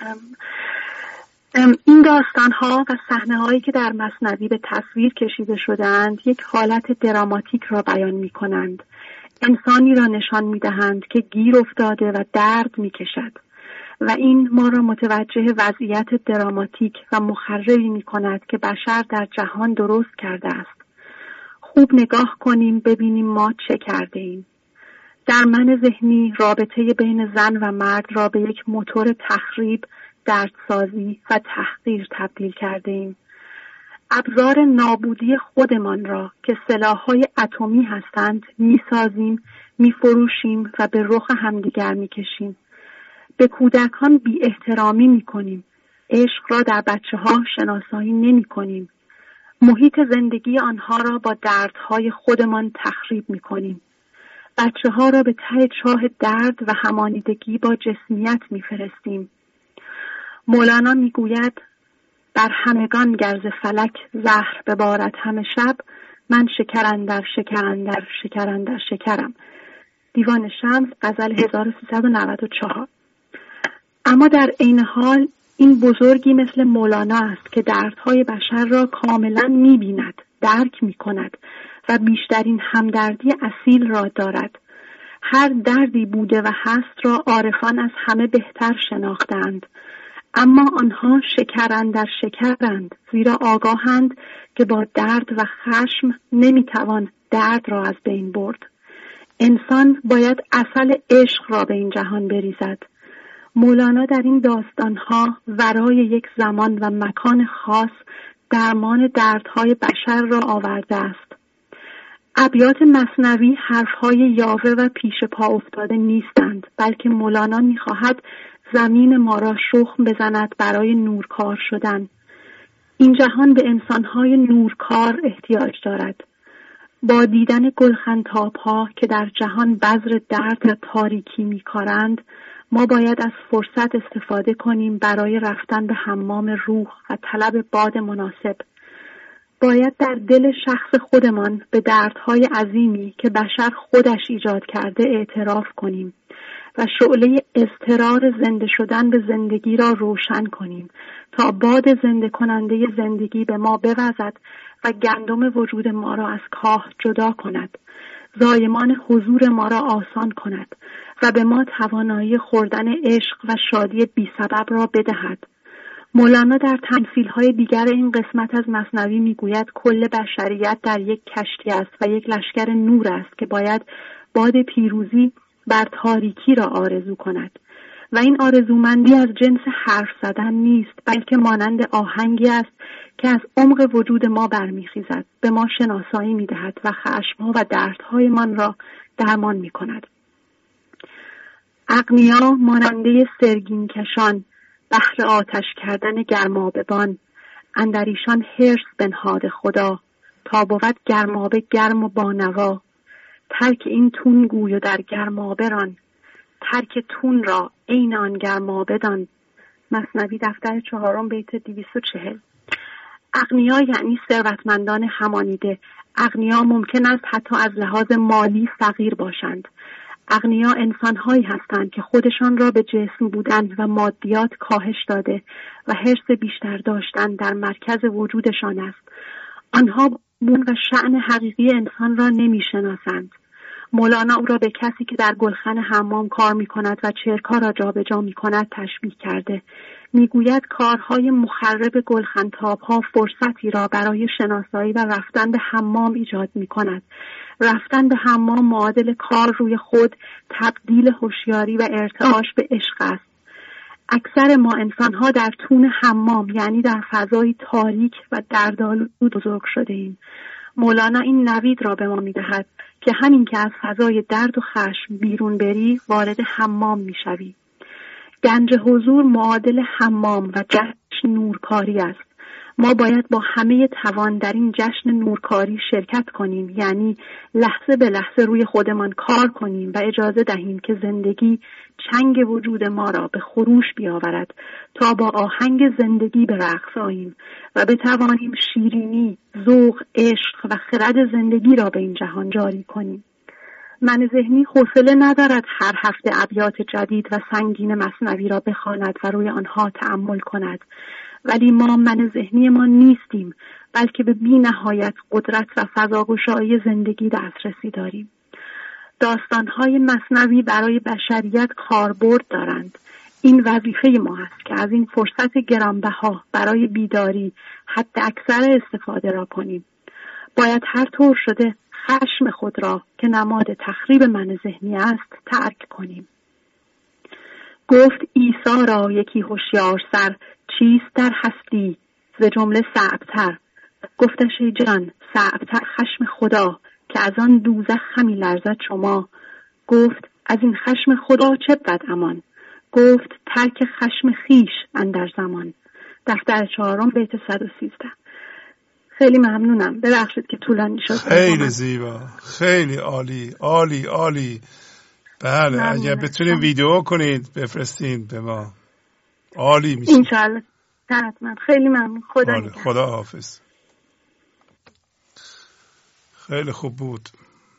این داستان‌ها و صحنه‌هایی که در مثنوی به تصویر کشیده شدند یک حالت دراماتیک را بیان می‌کنند. انسانی را نشان می‌دهند که گیر افتاده و درد می‌کشد و این ما را متوجه وضعیت دراماتیک و مخربی می‌کند که بشر در جهان درست کرده است. خوب نگاه کنیم ببینیم ما چه کرده ایم. در من ذهنی رابطه بین زن و مرد را به یک موتور تخریب، دردسازی و تحقیر تبدیل کرده ایم. ابزار نابودی خودمان را که سلاح‌های اتمی هستند می‌سازیم، می‌فروشیم و به رخ همدیگر می‌کشیم. به کودکان بی احترامی می‌کنیم. عشق را در بچه‌ها شناسایی نمی‌کنیم. محیط زندگی آنها را با دردهای خودمان تخریب می‌کنیم. بچه‌ها را به ته چاه درد و همانیدگی با جسمیت می‌فرستیم. مولانا میگوید بر همگان گرز فلک زهر ببارد همه شب، من شکر شکرم. دیوان شمس، غزل 1394. اما در عین حال این بزرگی مثل مولانا است که دردهای بشر را کاملا می‌بیند، درک می‌کند و بیشترین همدردی اصیل را دارد. هر دردی بوده و هست را عارفان از همه بهتر شناختند، اما آنها شکرند، زیرا آگاهند که با درد و خشم نمیتوان درد را از بین برد. انسان باید عسل عشق را به این جهان بریزد. مولانا در این داستانها ورای یک زمان و مکان خاص درمان دردهای بشر را آورده است. ابیات مثنوی حرفهای یاوه و پیش پا افتاده نیستند، بلکه مولانا می‌خواهد زمین ما را شخم بزند برای نورکار شدن. این جهان به انسان‌های نورکار احتیاج دارد. با دیدن گلخنتاب‌ها که در جهان بذر درد و تاریکی می‌کارند، ما باید از فرصت استفاده کنیم برای رفتن به حمام روح و طلب باد مناسب. باید در دل شخص خودمان به دردهای عظیمی که بشر خودش ایجاد کرده اعتراف کنیم و شعله اضطرار زنده شدن به زندگی را روشن کنیم تا باد زنده کننده زندگی به ما بوزد و گندم وجود ما را از کاه جدا کند، زایمان حضور ما را آسان کند و به ما توانایی خوردن عشق و شادی بی سبب را بدهد. مولانا در تمثیل‌های دیگر این قسمت از مثنوی میگوید کل بشریت در یک کشتی است و یک لشکر نور است که باید باد پیروزی بر تاریکی را آرزو کند و این آرزومندی از جنس حرف زدن نیست، بلکه مانند آهنگی است که از عمق وجود ما برمیخیزد، به ما شناسایی میدهد و خشم‌ها و دردهای من را درمان میکند. اغنیا ماننده سرگین کشان، بهر آتش کردن گرمابه‌بان، اندر ایشان حرص بنهاد خدا، تا بود گرمابه گرم و بانوا. ترک این تون گوی و در گرمابه ران، ترک تون را عین آن گرمابه دان. مثنوی دفتر 4 بیت 240. اغنیا یعنی ثروتمندان همانیده. اغنیا ممکن است حتی از لحاظ مالی فقیر باشند. اغنیا انسان‌هایی هستند که خودشان را به جسم بودن و مادیات کاهش داده و حرص بیشتر داشتن در مرکز وجودشان است. آنها بون و شأن حقیقی انسان را نمی‌شناسند. مولانا او را به کسی که در گلخن حمام کار می کند و چرک‌ها را جابجا می کند تشبیه کرده. میگوید کارهای مخرب گلخن‌تاب‌ها فرصتی را برای شناسایی و رفتن به حمام ایجاد می کند. رفتن به حمام معادل کار روی خود، تبدیل هوشیاری و ارتعاش به عشق است. اکثر ما انسان‌ها در تون حمام، یعنی در فضای تاریک و دردآلود بزرگ شده ایم. مولانا این نوید را به ما می‌دهد که همین که از فضای درد و خشم بیرون بری، وارد حمام می‌شوی. گنج حضور معادل حمام و جشن نورکاری است. ما باید با همه توان در این جشن نورکاری شرکت کنیم، یعنی لحظه به لحظه روی خودمان کار کنیم و اجازه دهیم که زندگی چنگ وجود ما را به خروش بیاورد تا با آهنگ زندگی به رقص آییم و بتوانیم شیرینی، ذوق، عشق و خرد زندگی را به این جهان جاری کنیم. من ذهنی حوصله ندارد هر هفته ابیات جدید و سنگین مثنوی را بخواند و روی آنها تأمل کند، ولی ما من ذهنی ما نیستیم، بلکه به بی نهایت قدرت و فضاگشایی زندگی دسترسی داریم. داستانهای مثنوی برای بشریت کاربرد دارند. این وظیفه ما است که از این فرصت گرانبها برای بیداری حد اکثر استفاده را کنیم. باید هر طور شده خشم خود را که نماد تخریب من ذهنی است ترک کنیم. گفت عیسی را یکی هوشیار سر، چیست در هستی ز جمله صعبتر. گفتش ای جان صعبتر خشم خدا، که از آن دوزخ همی لرزد شما. گفت از این خشم خدا چه بود امان، گفت ترک خشم خیش اندر زمان. دفتر 4 بیت 113. خیلی ممنونم، ببخشید که طولانی شد. خیلی زیبا، خیلی عالی عالی عالی. بله اگر بتونید ویدیو کنید بفرستین به ما عالی میشه انشالله. حتما. خیلی ممنون. خدا حافظ. خیلی خوب بود.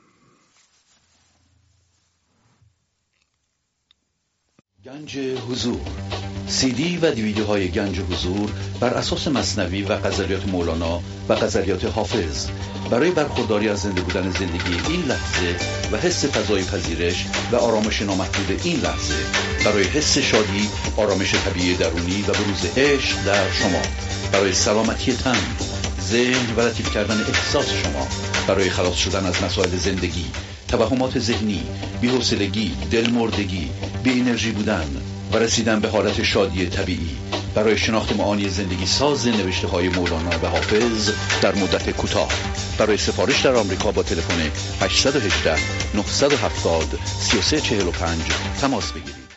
گنج حضور، CD و دیویدیوهای گنج حضور بر اساس مثنوی و غزلیات مولانا و غزلیات حافظ برای برخورداری از زنده بودن زندگی این لحظه و حس فضای پذیرش و آرامش نامحدود این لحظه، برای حس شادی، آرامش طبیعی درونی و بروز عشق در شما، برای سلامتی تن، ذهن و لطیف کردن احساس شما، برای خلاص شدن از مسائل زندگی، توهمات ذهنی، بی‌حوصلگی، دلمردگی، بی انرژی بودن و رسیدن به حالت شادی طبیعی، برای شناخت معانی زندگی ساز نوشته‌های مولانا و حافظ در مدت کوتاه. برای سفارش در آمریکا با تلفن 818 970 3345 تماس بگیرید.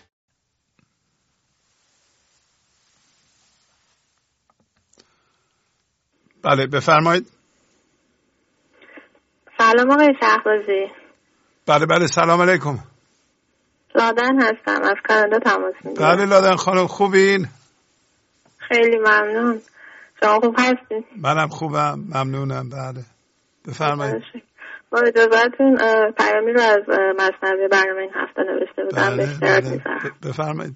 بله بفرمایید. سلام آقای شهبازی. بله سلام علیکم. لادن هستم، از کانادا تماس میگیرم. بله لادن خانم، خوبین؟ خیلی ممنون. شما خوب هستین؟ منم خوبم، ممنونم. بله بفرمایید. با اجازهتون پیامی رو از مثنوی برنامه این هفته نوشته بودم. به اشتراک میذارم. بفرمایید.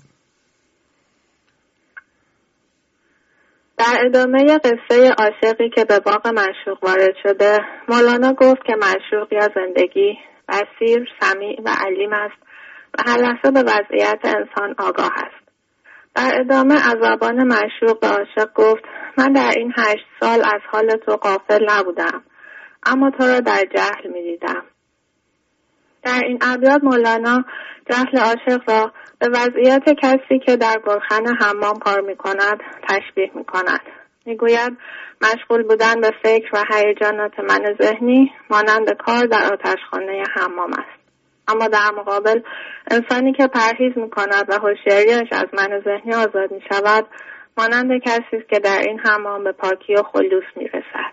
در ادامه قصه عاشقی که به باغ معشوق وارد شده، مولانا گفت که معشوق یا زندگی بصیر، سمیع و علیم است و هر لحظه به وضعیت انسان آگاه است. در ادامه از زبان معشوق به عاشق گفت من در این 8 سال از حال تو غافل نبودم، اما تو را در جهل می دیدم. در این ابیات مولانا جهل عاشق را به وضعیت کسی که در گلخن حمام کار می کند تشبیه می کند. می گوید مشغول بودن به فکر و هیجانات من ذهنی مانند کار در آتشخانه حمام است. اما در مقابل انسانی که پرهیز می کند و هوشیاریش از من ذهنی آزاد می شود مانند کسی است که در این حمام به پاکی و خلوص می رسد.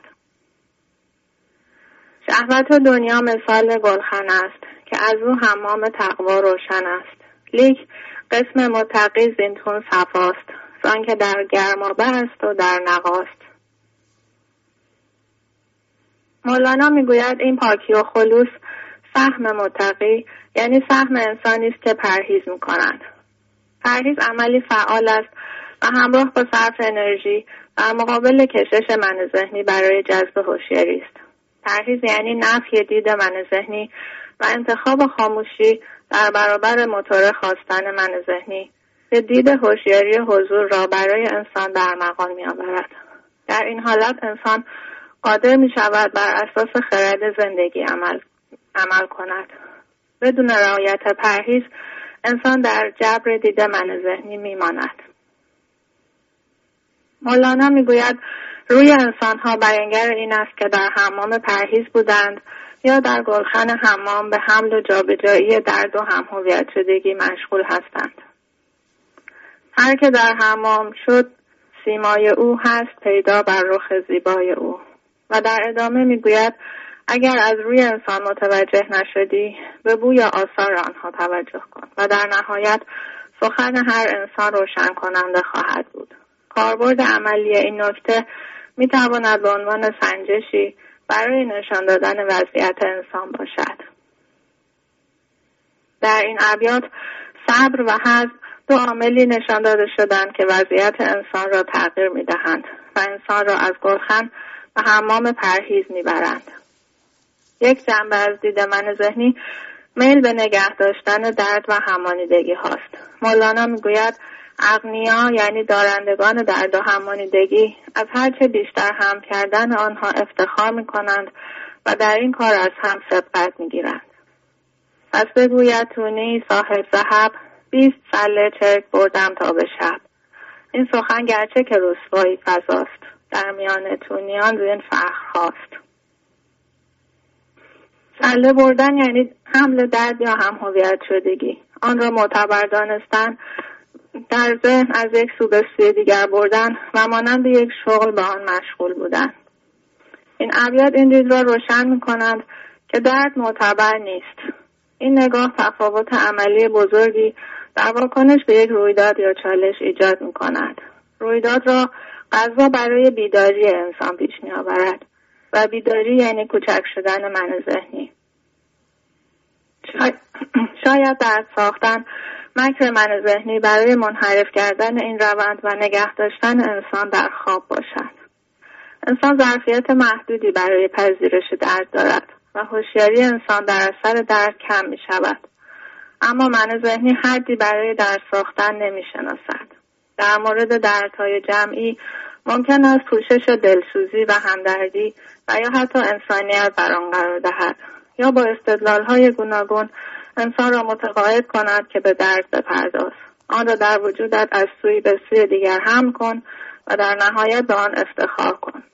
شهوت دنیا مثال گلخن است که از او حمام تقوا روشن است. لیک قسم متقی زینتون صفاست، زان که در گرمابه است و در نقاست. مولانا میگوید این پاکی و خلوص سهم متقی یعنی سهم انسانی است که پرهیز می‌کند. پرهیز عملی فعال است و همراه با صرف انرژی در مقابل کشش من ذهنی برای جذب هوشیاری است. پرهیز یعنی نفی دید من ذهنی و انتخاب خاموشی در برابر موتور خواستن من ذهنی که دید هوشیاری حضور را برای انسان در مقام می آورد. در این حالت انسان قادر می شود بر اساس خرد زندگی عمل کند. بدون رعایت پرهیز انسان در جبر دید من ذهنی می ماند. مولانا می گوید روی انسانها بیانگر این است که در حمام پرهیز بودند یا در گلخن حمام به حمل و جابجایی درد و هم‌هویت شدگی مشغول هستند. هر که در حمام شد سیمای او هست پیدا بر رخ زیبای او. و در ادامه میگوید اگر از روی انسان متوجه نشدی به بوی آثار آنها توجه کن و در نهایت سخن هر انسان روشن کننده خواهد بود. کاربرد عملی این نکته میتواند به عنوان سنجشی برای نشان دادن وضعیت انسان باشد. در این ابیات صبر و حزم دو عاملی نشان داده شدند که وضعیت انسان را تغییر میدهند و انسان را از گلخن و حمام پرهیز میبرند. یک جنبه از دید من ذهنی میل به نگه داشتن درد و همانیدگی هاست. مولانا میگوید اغنیا یعنی دارندگان درد و همانیدگی از هرچه بیشتر هم کردن آنها افتخار میکنند و در این کار از هم سبقت میگیرند. پس بگوید تونی صاحب ذهب 20 سله چرک بردم تا به شب. این سخن گرچه که رسوایی فضاست در میان تونیان زین فخر خواست. سله بردن یعنی حمل درد یا هم هویت شدگی، آن را معتبر دانستن، در ذهن از یک سو به سوی دیگر بردن و مانند یک شغل به آن مشغول بودن. این ابیات این دید را روشن می‌کنند که درد معتبر نیست. این نگاه تفاوت عملی بزرگی در واکنش به یک رویداد یا چالش ایجاد می‌کند. رویداد را غذا برای بیداری انسان پیش می‌آورد و بیداری یعنی کوچک شدن من ذهنی. شاید درد ساختن مکر من ذهنی برای منحرف کردن این روند و نگه داشتن انسان در خواب باشد. انسان ظرفیت محدودی برای پذیرش درد دارد و هوشیاری انسان در اثر درد کم می شود. اما من ذهنی حدی برای درد ساختن نمی شناسد. در مورد دردهای جمعی ممکن است پوشش دلسوزی و همدردی و یا حتی انسانیت بر آن قرار دهد یا با استدلال‌های گوناگون انسان را متقاعد کند که به درد بپرداز، آن را در وجودت از سوی به سوی دیگر حمل کن و در نهایت به آن افتخار کن.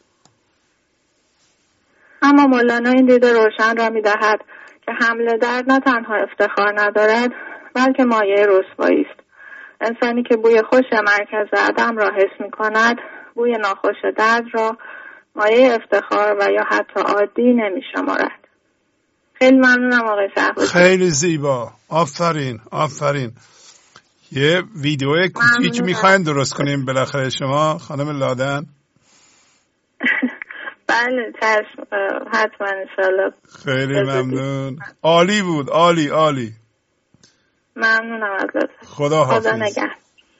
اما مولانا این دید روشن را می‌دهد که حمل درد نه تنها افتخار ندارد بلکه مایه رسوایی است. انسانی که بوی خوش مرکز عدم را حس می‌کند بوی ناخوش درد را مایه افتخار و یا حتی عادی نمی‌شمارد. خیلی ممنونم آقای شهبازی. خیلی زیبا. آفرین آفرین. یه ویدیو کوچیک میخواین درست کنیم بالاخره شما خانم لادن؟ بله چشم، حتما انشالله. خیلی ممنون. عالی بود، عالی عالی. ممنونم ازت. خدا حافظ. خدا نگهدار.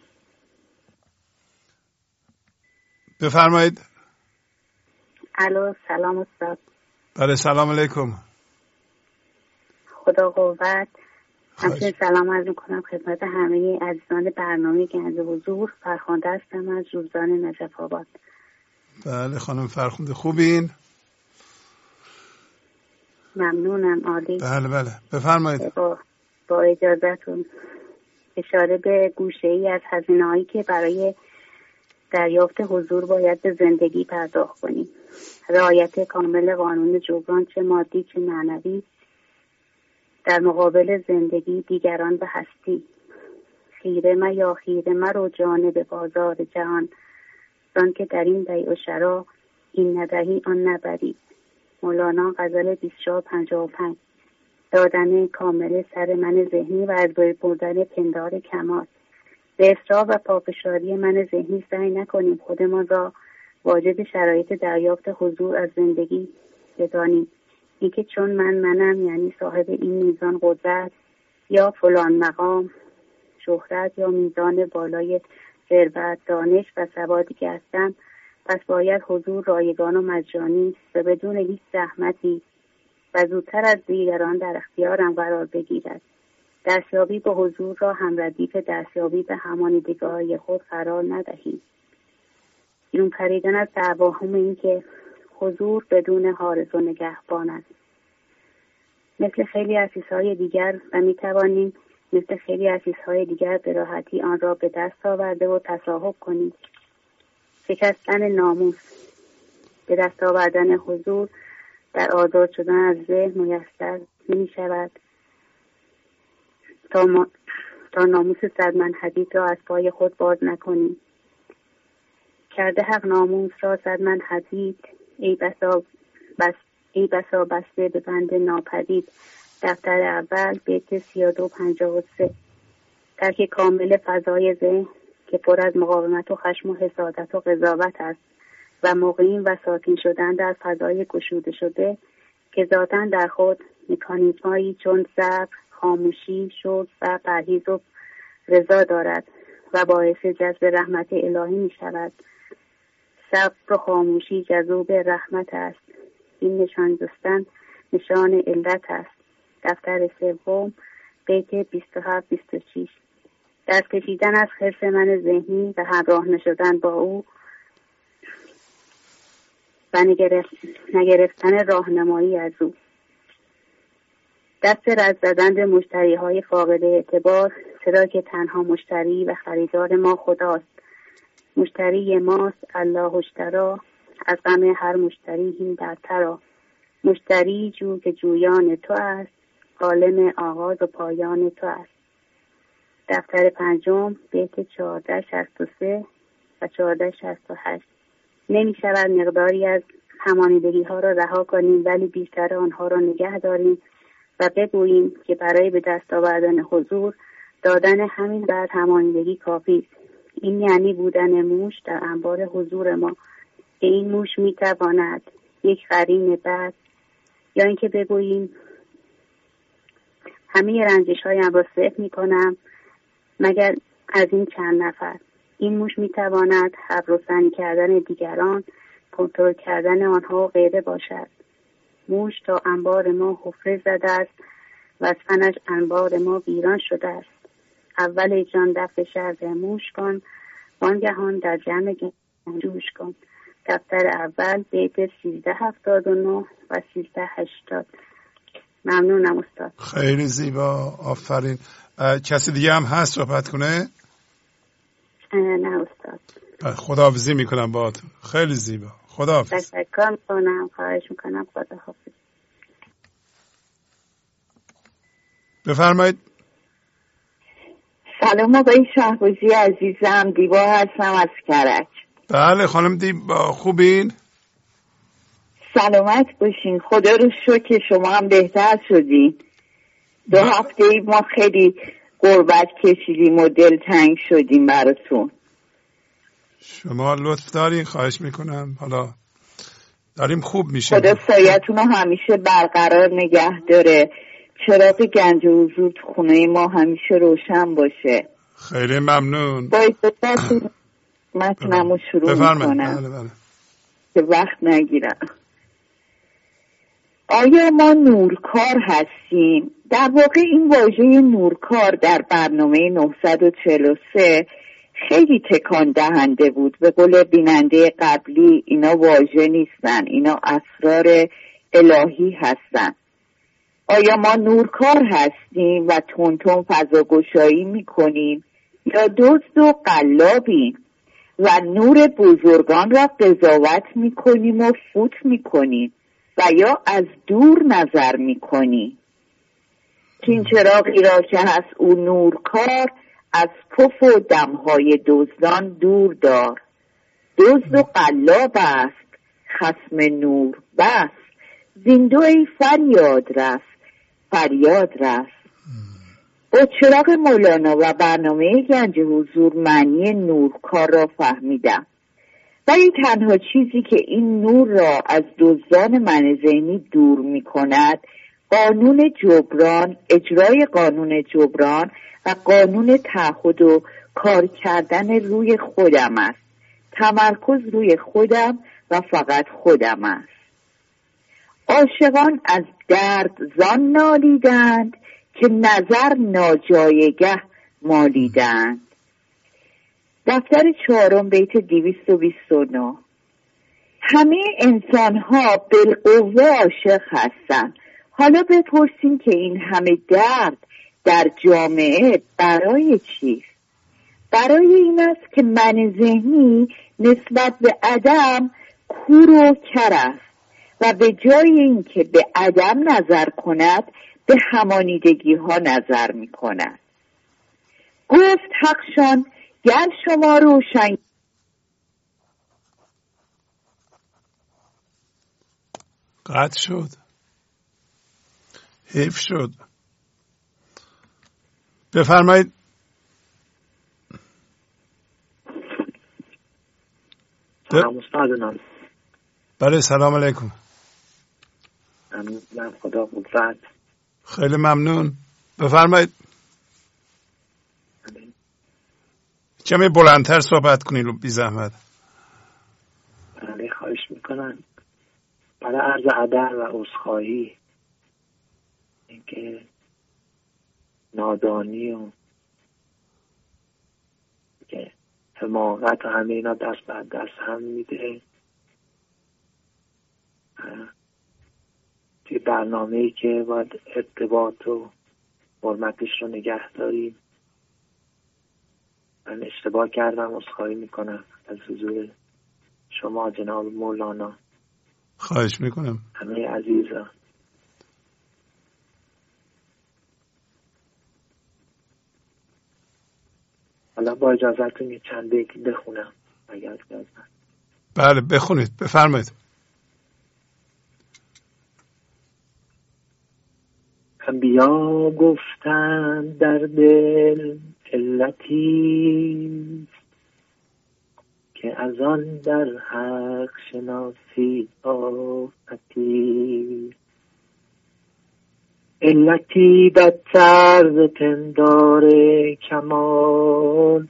بفرمایید. الو سلام استاد. بله سلام علیکم. خدا قوت. همچنین سلام عرض میکنم خدمت همه عزیزان برنامه گنج حضور. فرخنده هستم از روزان نجف آباد. بله خانم فرخنده خوبین؟ ممنونم عالی. بله بله بفرمایید. با اجازهتون اشاره به گوشه ای از هزینه‌هایی که برای دریافت حضور باید به زندگی پرداخت کنیم. رعایت کامل قانون جبران چه مادی چه معنوی در مقابل زندگی دیگران به هستی. خیره ما خیره مرو جانب بازار جهان، زان که در این بیع و شرا این ندهی آن نبری. مولانا غزل 2455. دادن کامل سر من ذهنی و از بین بردن پندار کمال. به اصرار و پافشاری من ذهنی سعی نکنیم خودمان را واجد شرایط دریافت حضور از زندگی بدانیم. اینکه چون منم یعنی صاحب این میزان قدرت یا فلان مقام شهرت یا میزان بالای ثروت دانش و سوادی هستم، پس باید حضور رایگان و مجانی و بدون هیچ زحمتی و زودتر از دیگران در اختیارم قرار بگیرد. دستیابی به حضور را هم ردیف دستیابی به همانیدگی‌های خود قرار ندهید. بیرون پریدن از توهم این که حضور بدون حارس و نگهبان است. مثل خیلی از چیزهای دیگر و میتوانیم مثل خیلی از چیزهای دیگر به راحتی آن را به دست آورده و تصاحب کنیم. شکستن ناموس، به دست آوردن حضور در آزاد شدن از ذهن میسر نمی شود تا ناموس صدمن حدید را از پای خود باز نکنیم. کرده حق ناموس را صدمن حدید، ای بسا بسته به بند ناپدید. دفتر اول بیت 3253. ترک کامل فضای ذهن که پر از مقاومت و خشم و حسادت و قضاوت است و مقیم و ساکن شدن در فضای گشوده شده که ذاتاً در خود مکانیزمایی چون صبر، خاموشی، شکر و پرهیز و رضا دارد و باعث جذب رحمت الهی می شود. صبر و خاموشی جذوب رحمت است. این نشان جستن نشان علت است. دفتر سوم بیت 27-26. دست کشیدن از خرس من ذهنی و همراه نشدن با او و نگرفتن راهنمایی از او. دست رد زدن به مشتری های فاقد اعتبار، چرا که تنها مشتری و خریدار ما خداست. مشتری ماست الله اشترا، از غم هر مشتری هین در ترا. مشتری جو که جویان تو است، عالم آغاز و پایان تو است. دفتر پنجم بیت 1463 و 1468. نمی شود مقداری از همانیدگی ها را رها کنیم ولی بیشتر آنها را نگه داریم و بگوییم که برای به دست آوردن حضور دادن همین بعد همانیدگی کافی است. این یعنی بودن موش در انبار حضور ما که این موش می تواند یک قرین بد یا اینکه بگوییم همه رنجش هایم را صفر می کنم مگر از این چند نفر. این موش می تواند حبر و سنی کردن دیگران، کنترل کردن آنها و غیره باشد. موش تا انبار ما حفره زده است و از فنش انبار ما ویران شده است. اول جان دفع شر موش کن، وانگهان در جمع جوش کن. دفتر اول بیت 1379 و 1380. ممنونم استاد. خیلی زیبا، آفرین. کسی دیگه هم هست صحبت کنه؟ نه استاد. خداحافظی میکنم باهاتون. خیلی زیبا. خداحافظ. تشکر میکنم، خواهش میکنم. خداحافظ. بفرمایید. سلام آقای شهبازی عزیزم، دیبا هستم از کرج. بله خانم دیبا، خوبین؟ سلامت باشین، خدا رو شکر شما هم بهتر شدین. 2 هفته ای ما خیلی غربت کشیدیم و دلتنگ شدیم براتون. شما لطف دارین، خواهش میکنم. حالا داریم خوب میشه. خدا سایتون رو همیشه برقرار نگه داره. چراغ گنج حضور تو خونه ما همیشه روشن باشه. خیلی ممنون. با اجازهتون متنمو شروع میکنم. بله. که وقت نگیرم. آیا ما نورکار هستیم؟ در واقع این واژه نورکار در برنامه 943 خیلی تکان دهنده بود. به قول بیننده قبلی اینا واژه نیستن، اینا اسرار الهی هستن. آیا ما نورکار هستیم و تون فضاگشایی میکنیم یا دزد و قلابیم و نور بزرگان را قضاوت میکنیم و فوت میکنیم و یا از دور نظر میکنیم؟ این چراغی را که هست او نورکار، از پف و دمهای دزدان دور دار. دزد و قلاب است خصم نور بس، زیندوی فریاد رست. با چراغ مولانا و برنامه گنج حضور معنی نورکار را فهمیدم. ولی تنها چیزی که این نور را از دزدان من ذهنی دور می کند قانون جبران، اجرای قانون جبران و قانون تعهد و کار کردن روی خودم است. تمرکز روی خودم و فقط خودم است. عاشقان از درد زان نالیدند که نظر ناجایگه مالیدند. دفتر 4 بیت 229. همه انسان ها بالقوه عاشق هستند. حالا بپرسیم که این همه درد در جامعه برای چیست؟ برای این است که من ذهنی نسبت به عدم کور و کر است و به جای اینکه به عدم نظر کند به همانیدگی ها نظر می کند. گفت حقشان گر شما روشن. قطع شد. حیف شد. بفرمایید. سلام استاد. بله سلام علیکم. ممنون. خدا قدرت. خیلی ممنون. بفرمایید. کمی بلندتر صحبت کنید بی زحمت. بله خواهش میکنم. برای عرض ادب و عذرخواهی اینکه نادانی و که حماقت و همه اینا دست بعد دست هم میده. توی برنامه‌ای که باید ارتباط و حرمتش رو نگه داریم من اشتباه کردم. عذرخواهی میکنم از حضور شما جناب مولانا. خواهش میکنم. همه عزیزان. حالا با اجازهتون یه چند بیت بخونم اگر اجازه. بله بخونید. بفرمایید. انبیا گفتند در دل علتی که از آن در حق شناسی آفتی. علتی بدتر ز پندار کمال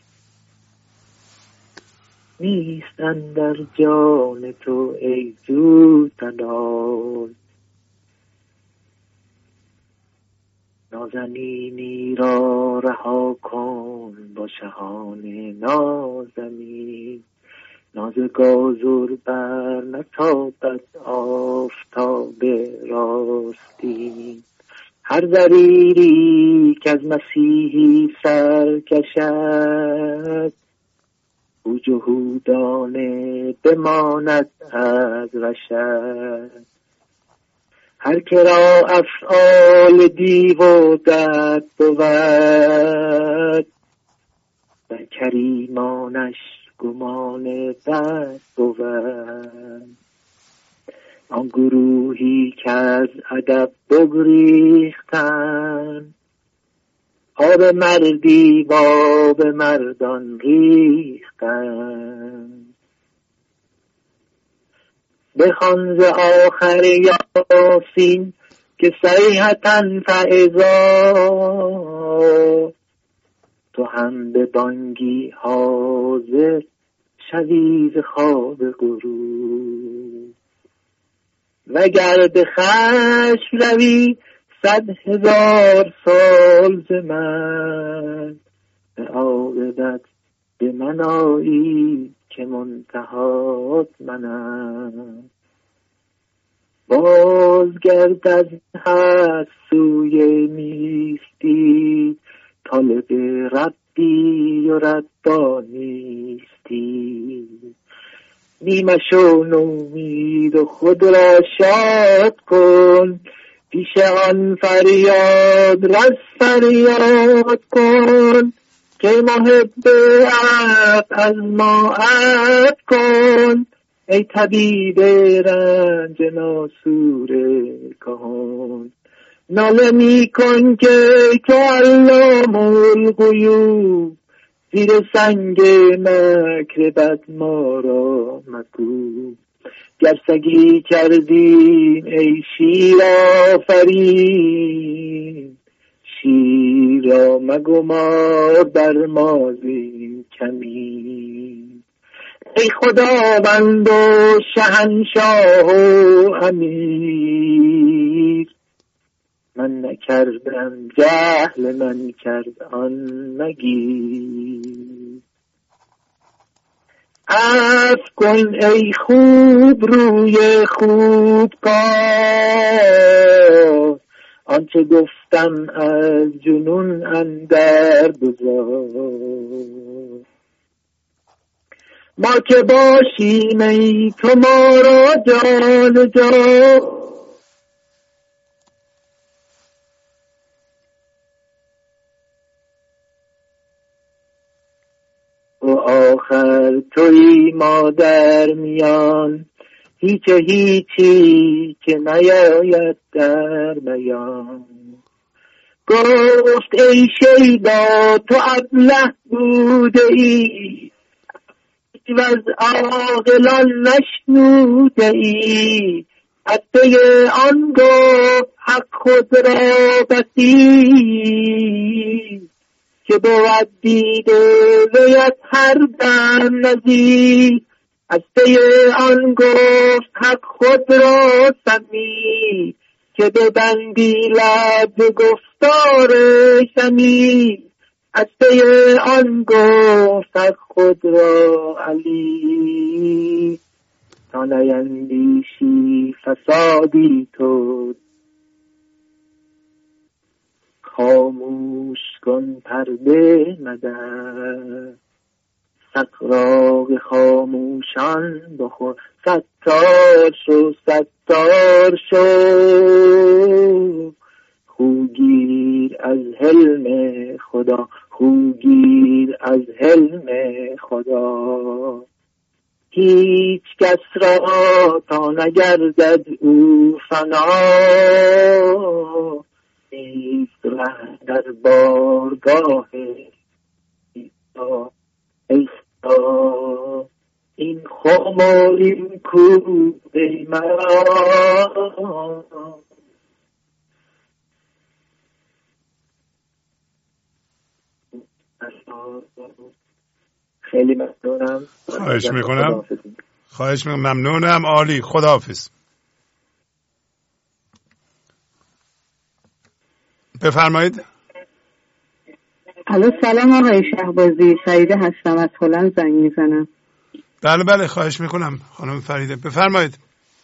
نیستن در جان تو ای زود تنال. نازنینی را رها کن با شهان نازنین. ناز گازر بر نتابد آفتاب راستین. هر ضریری که از مسیحی سر کشد او جهودانه بماند از رشد. هر که را افعال دیو و دد بود در کریمانش گمان بد بود. آن گروهی که از ادب بگریختند آب مردی و آب مردان ریختند. بخوان ز آخر یاسین که صیحةً فاذا تو هم به بانگی حاضر شوی ز خواب غرور. وگر به خشم روی 100,000 سال ز من به عاقبت به من آیی که منتهات منم. بازگرد از هست سوی نیستی طالب ربی و ربانیستی. نیمشو نومید و خود را شاد کن پیش آن فریاد رس فریاد کن که محب عقل از ما عد کن. ای طبیب رنج ناسور کهان ناله می کن که تو علام الغیوب زیر سنگ مکر بد ما را مکوب. گر سگی کردیم ای شیر آفرین شیر را مگمار بر ما زین کمین. ای خداوند و شهنشاه و امیر، من نکردم جهل من کرد آن مگیر. عفو کن ای خوب روی خوب کار، آنچه گفتم از جنون اندر بذار. ما که باشیم ای تو ما را جان جان، و آخر توی ما در میان، هیچ هیچی که نیاید در بیان. گفت ای شیدا تو ابله بوده ای، و از عاقلان نشنوده ای. حتی آن گفت حق خود را بسی، که بود دیده ویت هر دم نزی. حتی آن گفت حق خود را سمی، که ببندی لب گفتار شمی. حتی آن گفت حق خود را علی، تا نیندیشی فسادی تو. خاموش کن پرده مدر، سقراق خاموشان بخور. ستار شو ستار شو، خوگیر از حلم خدا، خوگیر از حلم خدا. هیچ کس را تا نگردد او فنا، نیست ره در بارگاه ایسا. ای خدا این خماریم کو ای مرا. خیلی ممنونم. خواهش میکنم. ممنونم. عالی. خداحافظ. بفرمایید. الو سلام آقای شهبازی، فریده هستم از هلند زنگ میزنم. بله خواهش میکنم خانم فریده، بفرمایید.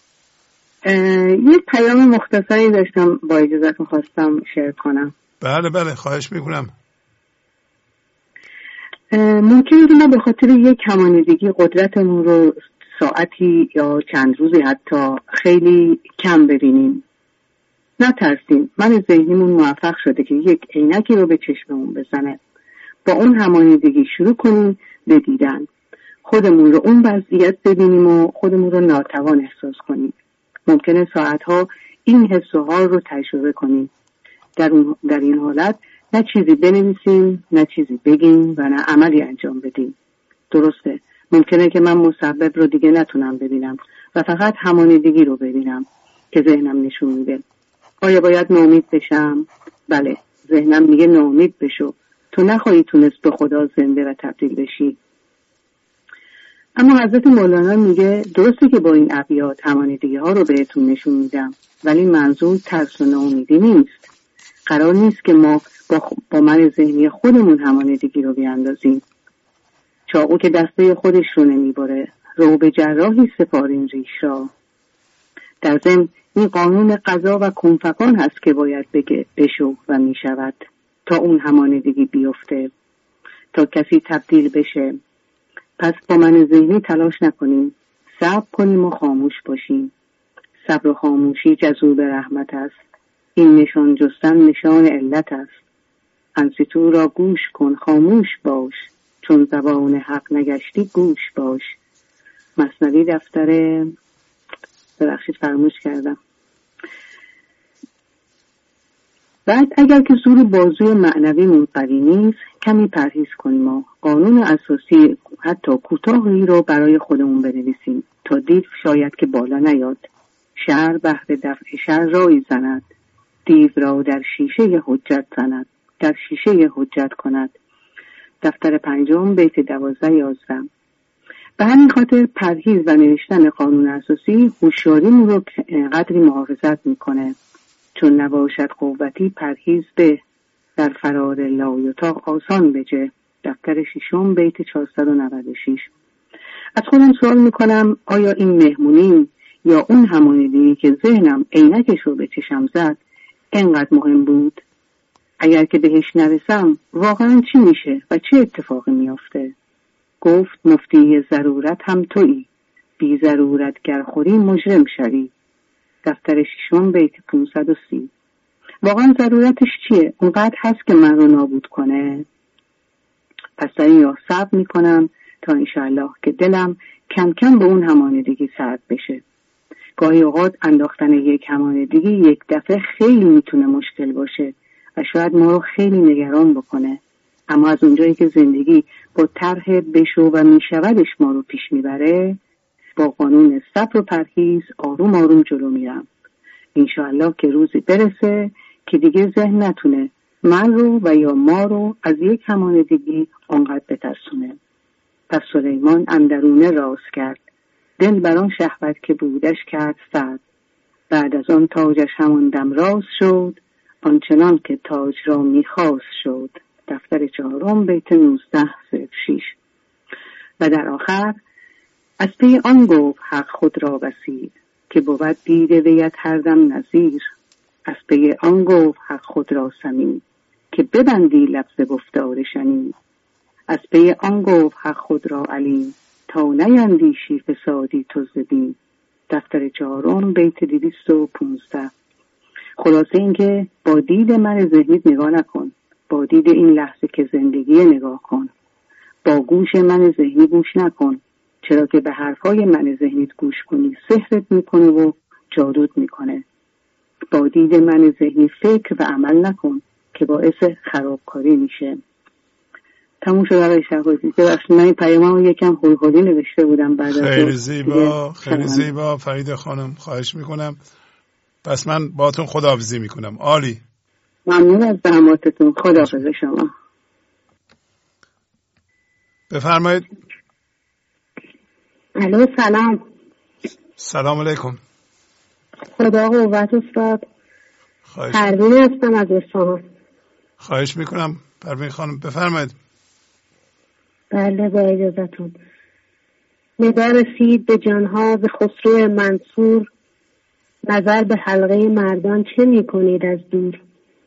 یک پیام مختصری داشتم با اجازهتون خواستم شیر کنم. بله خواهش میکنم. ممکنه که ما به خاطر یک همانیدگی قدرتمون رو ساعتی یا چند روزی حتی خیلی کم ببینیم. نترسیم. من ذهنیمون موفق شده که یک عینکی رو به چشممون بزنه. با اون همانیدگی شروع کنیم به دیدن. خودمون رو اون وضعیت ببینیم و خودمون رو ناتوان احساس کنیم. ممکنه ساعتها این حس و حال رو تجربه کنیم. در این حالت نه چیزی بنویسیم، نه چیزی بگیم و نه عملی انجام بدیم. درسته. ممکنه که من مسبب رو دیگه نتونم ببینم و فقط همانیدگی رو ببینم که ذهنم نشون میده. آیا باید ناامید بشم؟ بله. ذهنم میگه ناامید بشو، تو نخواهی تونست به خدا زنده و تبدیل بشی. اما حضرت مولانا میگه درسته که با این ابیات همانیدگی ها رو بهتون نشون میدم، ولی منظور ترس و ناامیدی نیست. قرار نیست که ما با من ذهنی خودمون همانیدگی رو بیاندازیم. چاقو که دسته خودش رو نمیبره، رو به جراحی سپارین ریش را. در ضمن این قانون قضا و کنفکان هست که باید بگه بشو و میشود تا اون همانیدگی بیفته، تا کسی تبدیل بشه. پس با من ذهنی تلاش نکنیم، صبر کنیم و خاموش باشیم. صبر و خاموشی جذوب رحمت است. این نشان جستن نشان علت است. انصتو را گوش کن، خاموش باش، چون زبان حق نگشتی گوش باش. مثنوی دفتر ببخشید فراموش کردم. بعد اگر که زور بازوی معنوی منقوی نیست، کمی پرهیز کنیم و قانون اساسی حتی کوتاهی رو برای خودمون بنویسیم تا دیو شاید که بالا نیاد. شر بهر دفع شر رایی زند، دیو را در شیشه حجت زند، در شیشه حجت کند. دفتر 5 بیت 12-11. به همین خاطر پرهیز و نوشتن قانون اساسی هوشیاریمون رو قدری محافظت میکنه. چون نباشد قوتی پرهیز به، در فرار لایتاق آسان بجه. دفتر 6 بیت 496. از خودم سوال میکنم آیا این مهمونی یا اون همانیدگی که ذهنم عینکش رو به چشم زد اینقدر مهم بود؟ اگر که بهش نرسم واقعا چی میشه و چه اتفاقی میافته؟ گفت مفتی ضرورت هم تویی، بی ضرورت گر خوری مجرم شوی. دفتر 6 بیت 530. واقعا ضرورتش چیه؟ اونقدر هست که من رو نابود کنه؟ پس در این راه صبر میکنم تا انشاءالله که دلم کم کم به اون همانیدگی سرد بشه. گاهی اوقات انداختن یک همانیدگی یک دفعه خیلی میتونه مشکل باشه و شاید ما رو خیلی نگران بکنه، اما از اونجایی که زندگی با طرح بشو و میشودش ما رو پیش میبره، با قانون صبر و پرهیز آروم آروم جلو میرم. انشاءالله که روزی برسه که دیگه ذهن نتونه من رو و یا ما رو از یک همانیدگی آنقدر بترسونه. پس سلیمان اندرونه راز کرد، دل بران شهوت که بودش کرد سرد. بعد از آن تاجش همان دم راز شد، آنچنان که تاج را میخواست شد. دفتر 4 بیت 19-6. و در آخر از پی آن گفت حق خود را بسیر، که بود دیده ویت هر دم نظیر. از پی آن گفت حق خود را سمین، که ببندی لفظ گفتار شنید. از پی آن گفت حق خود را علیم، تا نیندیشی فسادی تو زدی. دفتر 4 بیت 215. خلاصه این که با دید من ذهنیت نگاه نکن، با دید این لحظه که زندگی نگاه کن. با گوش من ذهنی گوش نکن، چرا که به حرفای من ذهنیت گوش کنی سحرت میکنه و جادوت میکنه. با دید من ذهنی فکر و عمل نکن که باعث خرابکاری میشه. تموم شد آقای شهبازی. ببخشید من این پیامو یکم هولهولی نوشته بودم بعد از خیلی زیبا، خیلی زیبا فرید خانم، خواهش میکنم. پس من باهاتون خداحافظی میکنم. عالی. ممنون از زحماتتون. خداحافظ شما. بفرمایید. الو سلام. سلام علیکم. خدا قوت استاد. پروین هستم از اصفهان. خواهش میکنم پروین خانم بفرمایید. بله با اجازتون. ندا رسید به جانها ز خسرو منصور، نظر به حلقه مردان چه میکنید از دور.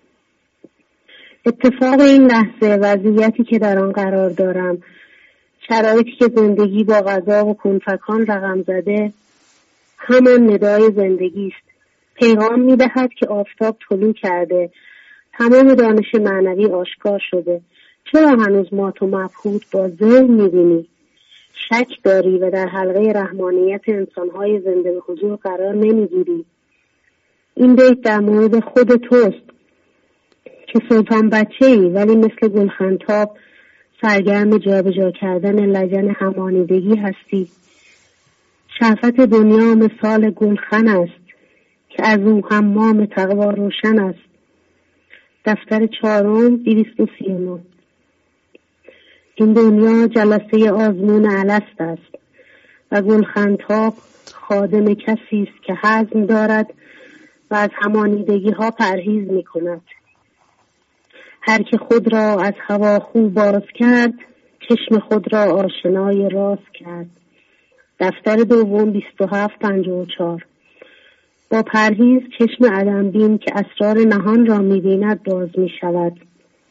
اتفاق این لحظه، وضعیتی که در آن قرار دارم، شرایطی که زندگی با غذا و کنفکان رقم زده، همان ندای زندگی است. پیغام میدهد که آفتاب طلوع کرده، تمام دانش معنوی آشکار شده. چرا هنوز مات و مبهوت با ذهن میبینی؟ شک داری و در حلقه رحمانیت انسانهای زنده به حضور قرار نمیگیری. این بیت در مورد خود توست که سلطان بچه‌ای ولی مثل گلخنتاب سرگرم جابجا کردن لجن همانیدگی هستی. شرفت دنیا مثال گلخن است که از او حمام تقوا روشن است. دفتر 4 239. این دنیا جلسه آزمون الست است و گلخنتاب خادم کسی است که حزم دارد و از همانیدگی ها پرهیز می کند. هر که خود را از هواخو باز کرد، چشم خود را آشنای راز کرد. دفتر 2 27-54. با پرهیز چشم عدم بین که اسرار نهان را می بیند باز می شود.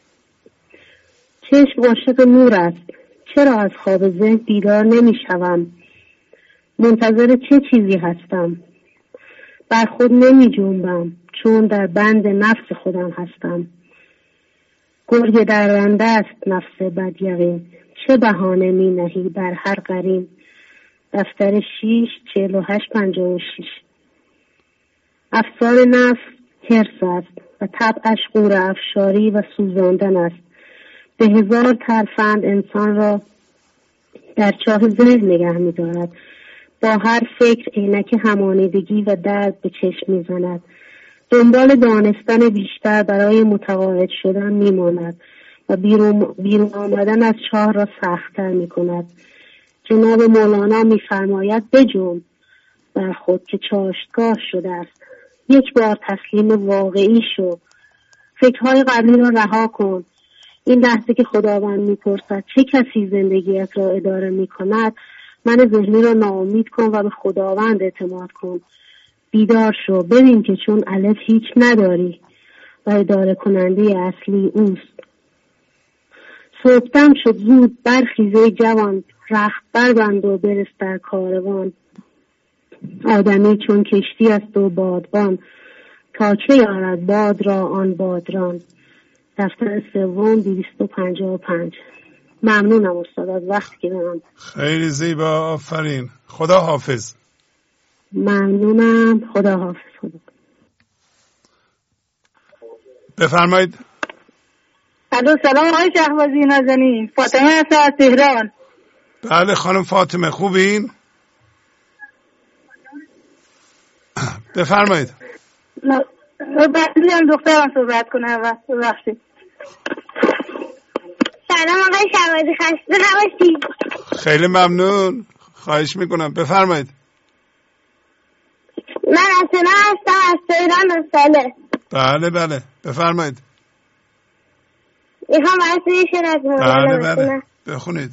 چشم عاشق نور است. چرا از خواب ذهن بیدار نمی شوم؟ منتظر چه چیزی هستم؟ بر خود نمی جنبم چون در بند نفس خودم هستم. گرگ درنده است نفس بدیقین، چه بهانه می نهی بر هر قرین. دفتر 6-48-56. افسار نفس حرص است و طبعش غور افشاری و سوزاندن است. به هزار ترفند انسان را در چاه ذهن نگه می دارد. با هر فکر عینک همانیدگی و درد به چشم می زند. دنبال دانستن بیشتر برای متقاعد شدن می ماند و بیرون آمدن از چاه را سخت‌تر می کند. جناب مولانا می‌فرماید بجنب بر خود که چاشتگاه شده است. یک بار تسلیم واقعی شو. فکرهای قبلی را رها کن. این لحظه که خداوند میپرسد چه کسی زندگیت را اداره میکند، من ذهنی را ناامید کن و به خداوند اعتماد کن. بیدار شو، ببین که چون الف هیچ نداری و اداره کننده اصلی اوست. صبحدم شد، زود برخیزه جوان، رخت بربند و برس در کاروان. آدمی چون کشتی است و بادبان، تا چه یارد باد را آن بادران. دفتر سوم 255. ممنونم استاد از وقتی که دارم. خیلی زیبا، آفرین. خدا حافظ. ممنونم، خدا حافظ. خدا. بفرمایید. الو، سلام آقای شهبازی نازنین. فاطمه هستم از تهران. بله خانم فاطمه، خوبین؟ بفرمایید. بعدی هم دخترم صحبت کنه و ببخشید. سلام آقای شهبازی، خسته نباشید. خیلی ممنون، خواهش میکنم. بفرمایید. من اصلا هستم از تهران ساله. بله بله بفرمایید. میخوام براتون شعر از مولانا بله بله بخونید.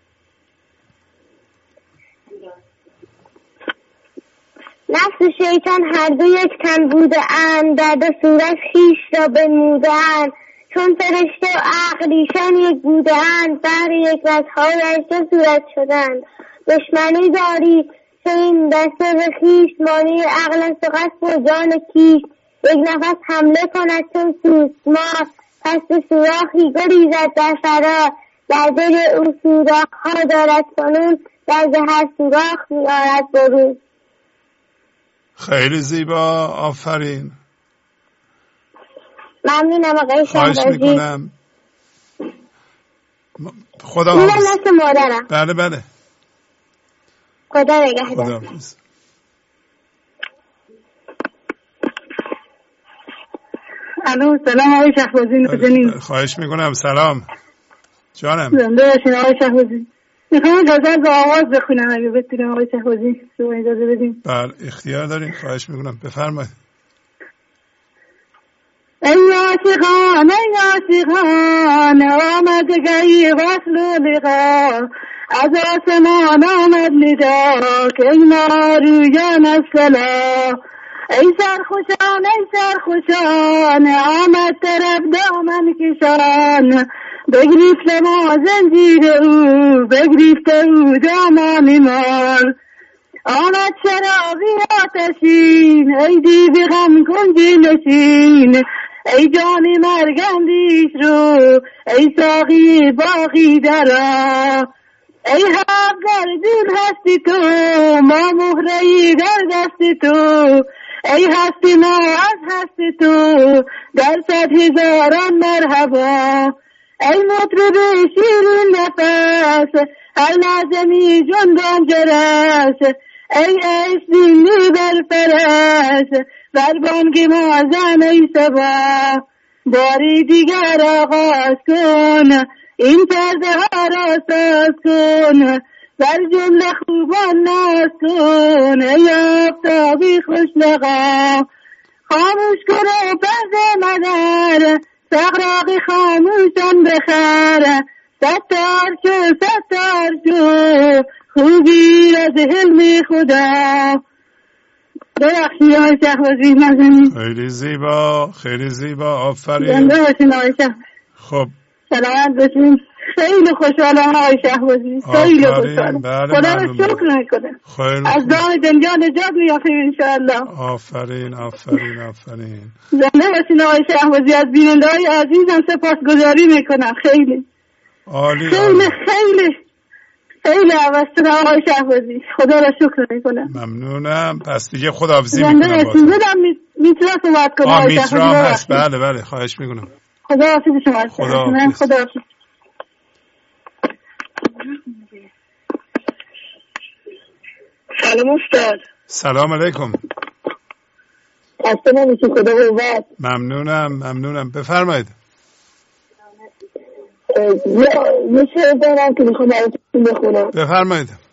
نفس و شیطان هر دو یک تن بوده اند، در دو صورت خویش را بنموده اند. چون فرشته و عقل ایشان یک بوده اند، بهر یک وجه‌هایش دو صورت شدند. دشمنی داری چنین دسته به خویش، مانع عقل است و قصد و جان کیش. یک نفس حمله کند چون سوسمار، پس به سوراخی گریزد در فرار. در دل او سوراخ‌ها دارد کنون، در هر سوراخ می‌آرد برون. خیلی زیبا، آفرین. ممنونم آقای شهبازی. خواهش میکنم. خدا حافظ. اینم نفس مادرم. بله بله. خدا نگهدار. خدا حافظ. الو، سلام آقای شهبازی نازنین. خواهش میکنم. سلام جانم. زنده باشین آقای شهبازی. میخوام غزل با آواز بخونم اگه بتونیم آقای شهبازی، شما اجازه بدین. بله اختیار دارین، خواهش میکنم. بفرمایید. ای عاشقان آمد گهی وصل و لقا، از آسمان آمد ندا که ای مارویان الصلا. ای سرخوشان آمد طرف دامن کشان، بگریفت ما زنجیر او، بگریفت او دامان مال. آمد شرابی آتشین، ای دیو غم کنجی نشین. ای جان مرگندیش رو، ای ساقی باقی درا. ای حق گردون هستی تو، ما مهرهی در دست تو. ای هستی ما از هستی تو، در 100,000 مرحبا. ای مطرب شیرین نفس، هر لازمی جندان جرس. ای عشقی بر فرس، بر بانگ مازن ای سبا. باری دیگر آغاز کن، این پرده ها را ساز کن. بر جمله خوبان ناز کن، ای آفتابی خوش لقا. خاموش کن و پرده مدر، سغراقی خاموشان بخر. ستار شو خوبی از حلم خدا. ببخشید آقای شهبازی نازنین. خیلی زیبا، خیلی زیبا، آفرین. زنده باشین آقای شهبازی. خب سلامت باشین. خیلی خوشحالم آقای شهبازی، خیلی خوشحالم. بله خدا رو شکر میکنه. از دام دنیا نجات میافیم انشاءالله. آفرین آفرین آفرین. زنده باشین آقای شهبازی. از بیننده های عزیزم سپاسگزاری میکنم. خیلی عالی خیلی خیلی عوضتون آقای شهبازی. خدا را شکر میکنم. ممنونم. پس دیگه خداحافظی میکنم. زنده باشین. میترا صحبت کنم آقای شهبازی. میترا هست. بله بله خواهش میکنم. خداحافظ شما. خداحافظ. سلام استاد. سلام علیکم. خسته نمیشی. خدا قوت. ممنونم. بفرمایید. یه شعر دارم که میخوام براتون بخونم. بفرمایید.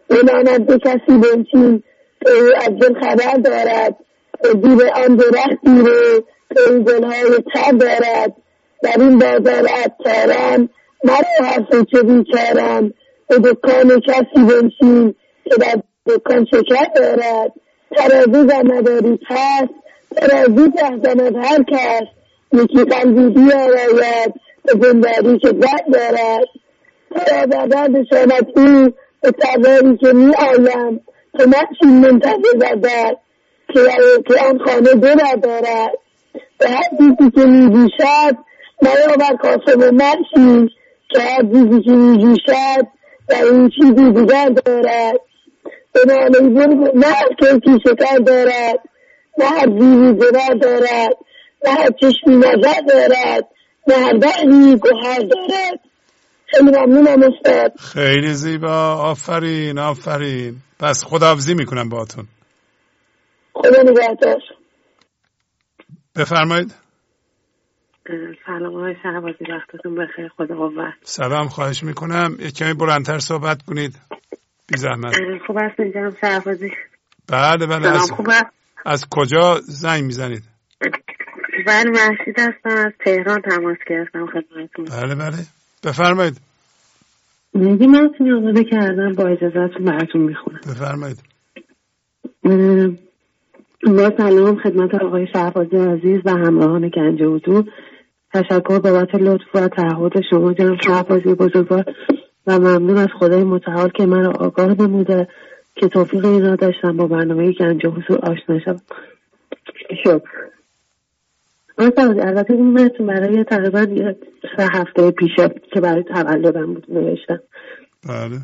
بماند به کسی بنشین که او از دل خبر دارد، زیر آن درختی رو که او گلهای تر دارد. در این بازار عطاران مرا حرف چه بیچارم، به دکان کسی بنشین که در دکان شکر دارد. ترازو زن نداری پس، ترازو ته زند هر کس، یکی قلبی بیاراید به زنداری که بد دارد. ترا بردن شامد او به تباری که می آیم، که نچین منتظر زدد که آن خانه دو دارد. به هر چیزی که می جوشد مرا بر کاسه و مرشی، که هر چیزی که می جوشد در این چیزی دیگر دارد. به نامی بلبل نه هر کسی شکر دارد، نه هر جیوی گوهر دارد، نه هر چشمی نظر دارد، نه هر بحری گوهر دارد. خیلی ممنونم استاد. خیلی زیبا، آفرین آفرین. پس خداحافظی میکنم باهاتون. خدا نگهدار. بفرمایید. سلام آقای شهبازی، وقتتون بخیر. خدا قوت. سلام، خواهش میکنم یک کمی بلندتر صحبت کنید بی زحمت. خوب هستین جناب شهبازی؟ بله بله. از کجا زنگ میزنید؟ بله محشید هستم، از تهران تماس گرفتم خدمتتون. بله بله بفرمایید. میگی من تونی آماده کردم، با اجازهتون براتون میخونم. بفرمایید. با سلام خدمت آقای شهبازی عزیز و همراهان گنج حضور. تشکر بابت لطف و تعهد شما جناب شهبازی بزرگوار و ممنون از خدای متعال که من را آگاه نموده که توفیق این را داشتم با برنامه گنج حضور آشنا شدم. البته این متن برای تقریبا 3 هفته پیشه که برای تولدم بود نوشتم. بله.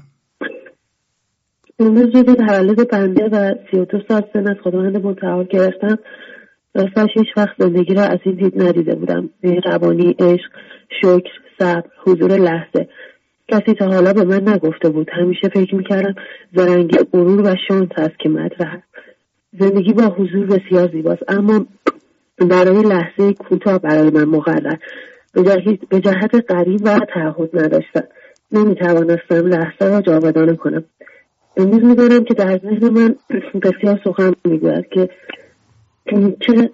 امروز جدی تولد بنده و 32 سال سن از خداوند متعال گرفتم. راستش هیچ وقت زندگی را از این دید ندیده بودم. مهربانی، عشق، شکر، صبر، حضور لحظه. کسی تا حالا به من نگفته بود. همیشه فکر میکردم زرنگی، غرور و شانس است که مطرح است. زندگی با حضور بسیار زیباست، اما برای لحظه کوتاه برای من مقرر. به جهت قریب و تعهد نداشتم. نمیتوانستم لحظه را جاودانه کنم. امروز میدانم که در ذهن من بسیار سخن میگوید که چه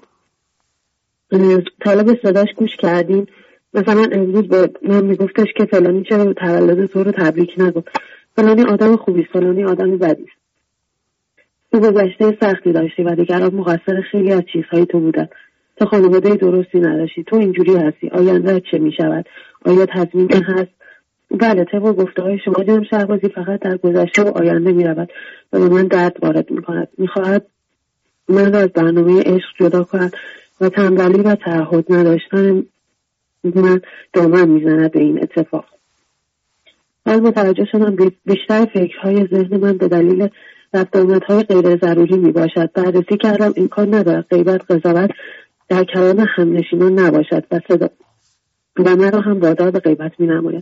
طالب صداش گوش کردیم. مثلا امروز به من میگفتش که فلانی چرا تولد تو رو تبریک نگفت، فلانی آدم خوبی است، فلانی آدم بدی است. تو گذشته سختی داشتی و دیگران مقصر خیلی از چیزهای تو بودن. تو خانواده درستی نداشتی، تو اینجوری هستی، آینده چه میشود؟ آیا تضمین هست؟ بله، طبق گفته‌های شما جناب شهبازی فقط در گذشته و آینده میرود و به من درد وارد میکند. میخواهد من را از برنامه عشق جدا کند و تنبلی و تعهد نداشتن من دامن میزند به این اتفاق. حال متوجه شدم بیشتر فکرهای ذهن من به دلیل رفت آمدهای غیر ضروری می باشد. بررسی کردم امکان ندارد غیبت، قضاوت در کلام همنشینان نباشد و مرا هم وادار به غیبت می نماید.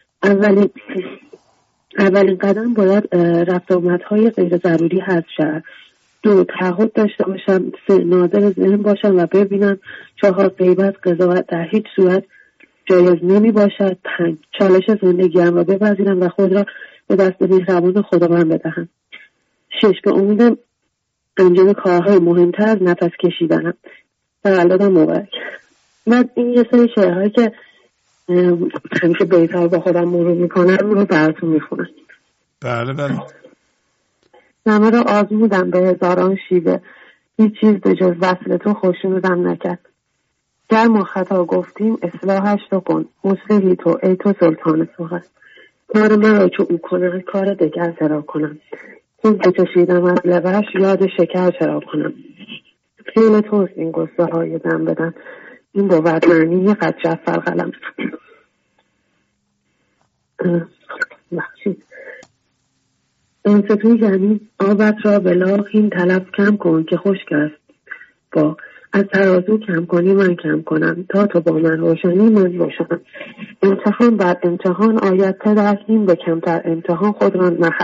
اولین قدم باید رفت آمدهای غیر ضروری حذف شود. 2 تعهد داشته باشم. 3 ناظر ذهن باشم و ببینم. 4 غیبت، قضاوت در هیچ صورت جایز نمی باشد. 5 چالش زندگیم را بپذیرم و خود را به دست مهربان خداوند بدهم. 6 به امید انجام کارهای مهمتر از نفس کشیدنم. تولدم مبارک. من این یه سری شعرهایی که همیشه بیت‌ها با خودم مرور میکنم رو براتون میخونم. بله بله. همه را آزمودم به هزاران شیوه، هیچ چیز به جز وصل تو خوشنودم نکرد. گر ما خطا گفتیم اصلاحش رو کن، مصلحی تو ای تو سلطان سخن. کار من را چو او کنم کار دگر چرا کنم، این که چشیدم از لبش یاد شکر چرا کنم. فیل توست این گسته های دم بدن، این بود معنی قد جفر قلم. بخشید انفتوی یعنی آبت را بلا این تلف کم کن که خشک است با از ترازو کم کنی من کم کنم تا تو با من روشنی من روشنم. امتحان بر امتحان آید تدرکیم به کمتر امتحان خود را نخد.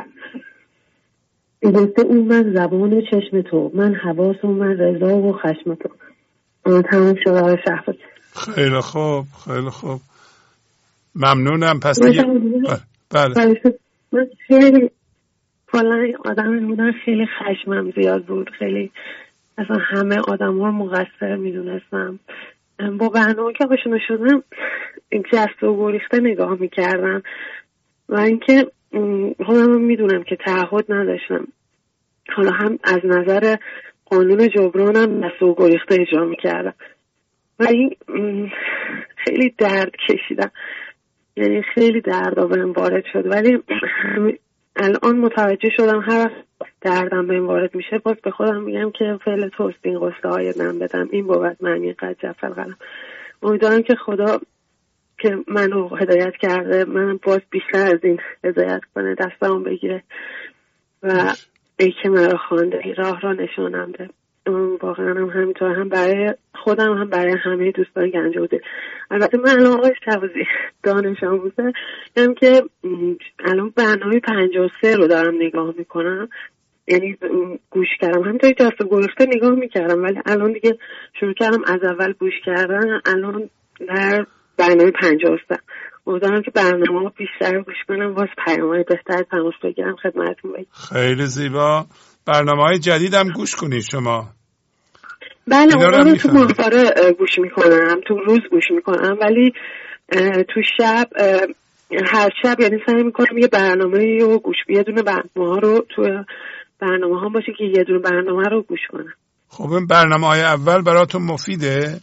دسته اون من زبان و چشم تو، من حواس و من رضا و خشم تو. تمام شد آقای شهبازی. خیلی خوب خیلی خوب، ممنونم. پس دیگه بله من خیلی والا آدمی بودن خیلی خشمم زیاد بود، خیلی اصلا همه آدم ها رو مقصر میدونستم. با برنامه که آشنا شدم جست و گریخته نگاه میکردم و اینکه خودم میدونم که تعهد نداشتم، حالا هم از نظر قانون جبرانم جست و گریخته اجرا میکردم و این خیلی درد کشیدم، یعنی خیلی درد بهم وارد شد. ولی الان متوجه شدم هر وقت دردم بهم وارد میشه باز به خودم میگم که فعل توست این قصه های من بدم، این بود معنی قد جفل قلم. امیدوارم که خدا که منو هدایت کرده من باز بیشتر از این هدایت کنه، دستم بگیره و ای که مرا خوانده راه را نشانم ده. واقعا هم همینطور، هم برای خودم هم برای همه دوستان گنج بوده. البته من الان آقای شوازی دانش آموزه هم که الان برنامه 53 رو دارم نگاه میکنم، یعنی گوش کردم همینطوری جست و گریخته نگاه میکردم ولی الان دیگه شروع کردم از اول گوش کردن. الان در برنامه 53 امیدوارم که برنامه رو بیشتر گوش کنم، باز پیام‌های بهتر تماس بگیرم خدمتتون بگم. خیلی زیبا. برنامه‌های جدید هم گوش کنید شما؟ بله اونا رو تو ماهواره گوش میکنم، تو روز گوش میکنم ولی تو شب هر شب یعنی سعی میکنم یه برنامه رو گوش، یه دونه برنامه ها رو تو برنامه ها باشه که یه دونه برنامه رو گوش کنم. خب این برنامه های اول براتون مفیده؟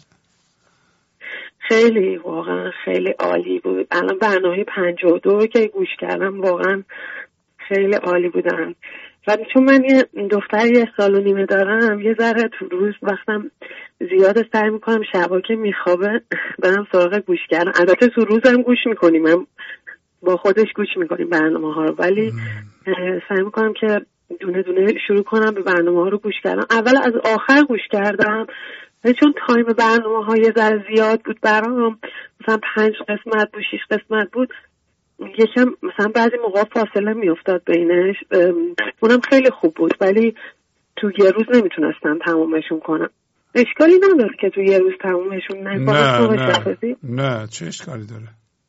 خیلی واقعا خیلی عالی بود. الان برنامه 52 که گوش کردم واقعا خیلی عالی بودن. و چون من یه دختر 1 سال و نیمه دارم یه ذره تو روز وقتم زیاد سعی میکنم شبا که میخوابه برم سراغ گوش کردن. البته تو روزم گوش میکنیم، هم با خودش گوش میکنیم برنامه ها رو، ولی سعی میکنم که دونه دونه شروع کنم به برنامه ها رو گوش کردم. اول از آخر گوش کردم چون تایم برنامه ها یه ذره زیاد بود برام، مثلا 5 قسمت بود 6 قسمت بود، یکم مثلا بعضی موقع فاصله میافتاد بینش. اونم خیلی خوب بود ولی تو یه روز نمیتونستم تمومشون کنم. اشکالی نداره که تو یه روز تمومشون نه نه چه اشکالی داره؟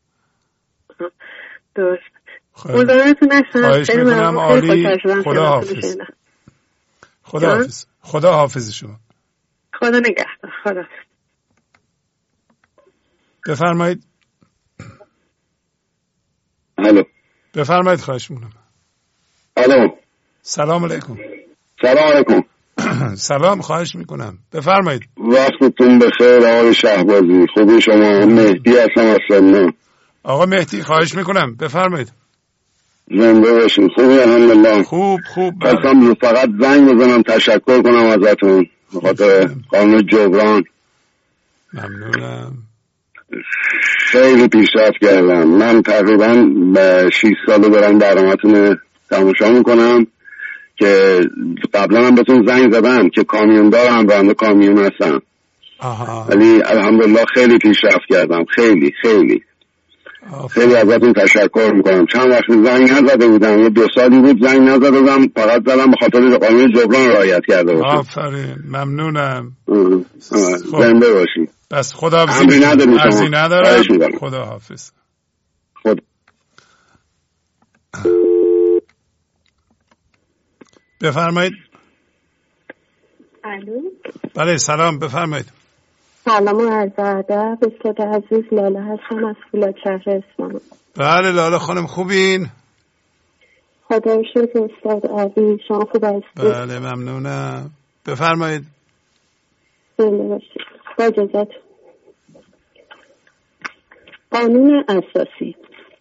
درست. مزاحمتون نشم. خواهش میکنم. عالی. خدا حافظ. خدا حافظ. خدا حافظ شما. خدا نگهدار. خدا. بفرمایید. الو. بفرمایید خواهش میکنم. الو. سلام علیکم. سلام علیکم. سلام خواهش میکنم. بفرمایید. وقتتون بخیر آقای شهبازی. خوبی شما؟ مهدی هستم اصلا. آقا مهدی خواهش میکنم بفرمایید. زنده باشین. خوبی الحمدلله. خوب. خواستم فقط زنگ بزنم تشکر کنم ازتون بخاطر قانون جبران. ممنونم. خیلی پیشرفت کردم. من تقریبا 6 سال دارم برنامه‌تون تماشا میکنم که قبلا هم بهتون زنگ زدم که کامیوندارم، راننده کامیون هستم. ولی الحمدلله خیلی پیشرفت کردم. خیلی خیلی ازتون تشکر میکنم. چند وقت زنگ نزده بودم، یه 2 سالی بود زنگ نزده بودم، فقط زدم به خاطر قانون جبران رعایت کرده باشم. آفرین ممنونم. زنده باشی. بس خدا حافظ. عرضی ندارم. خدا حافظ. بفرمایید. الو. بله سلام بفرمایید. سلام و عرض ادب. استاد عزیز لاله هستم از فولاد شهر اصفهان. بله لاله خانم خوبین؟ خدا شکر استاد عزیز شما خوب هستید؟ بله ممنونم. بفرمایید. زنده باشید. با اجازت. قانون اساسی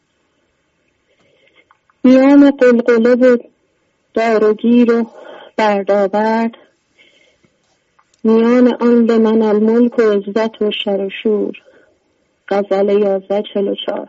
میان قلقله و داروگیر و بردابرد، میان آن لمن الملک و عزت و شر و شور. غزل 1144.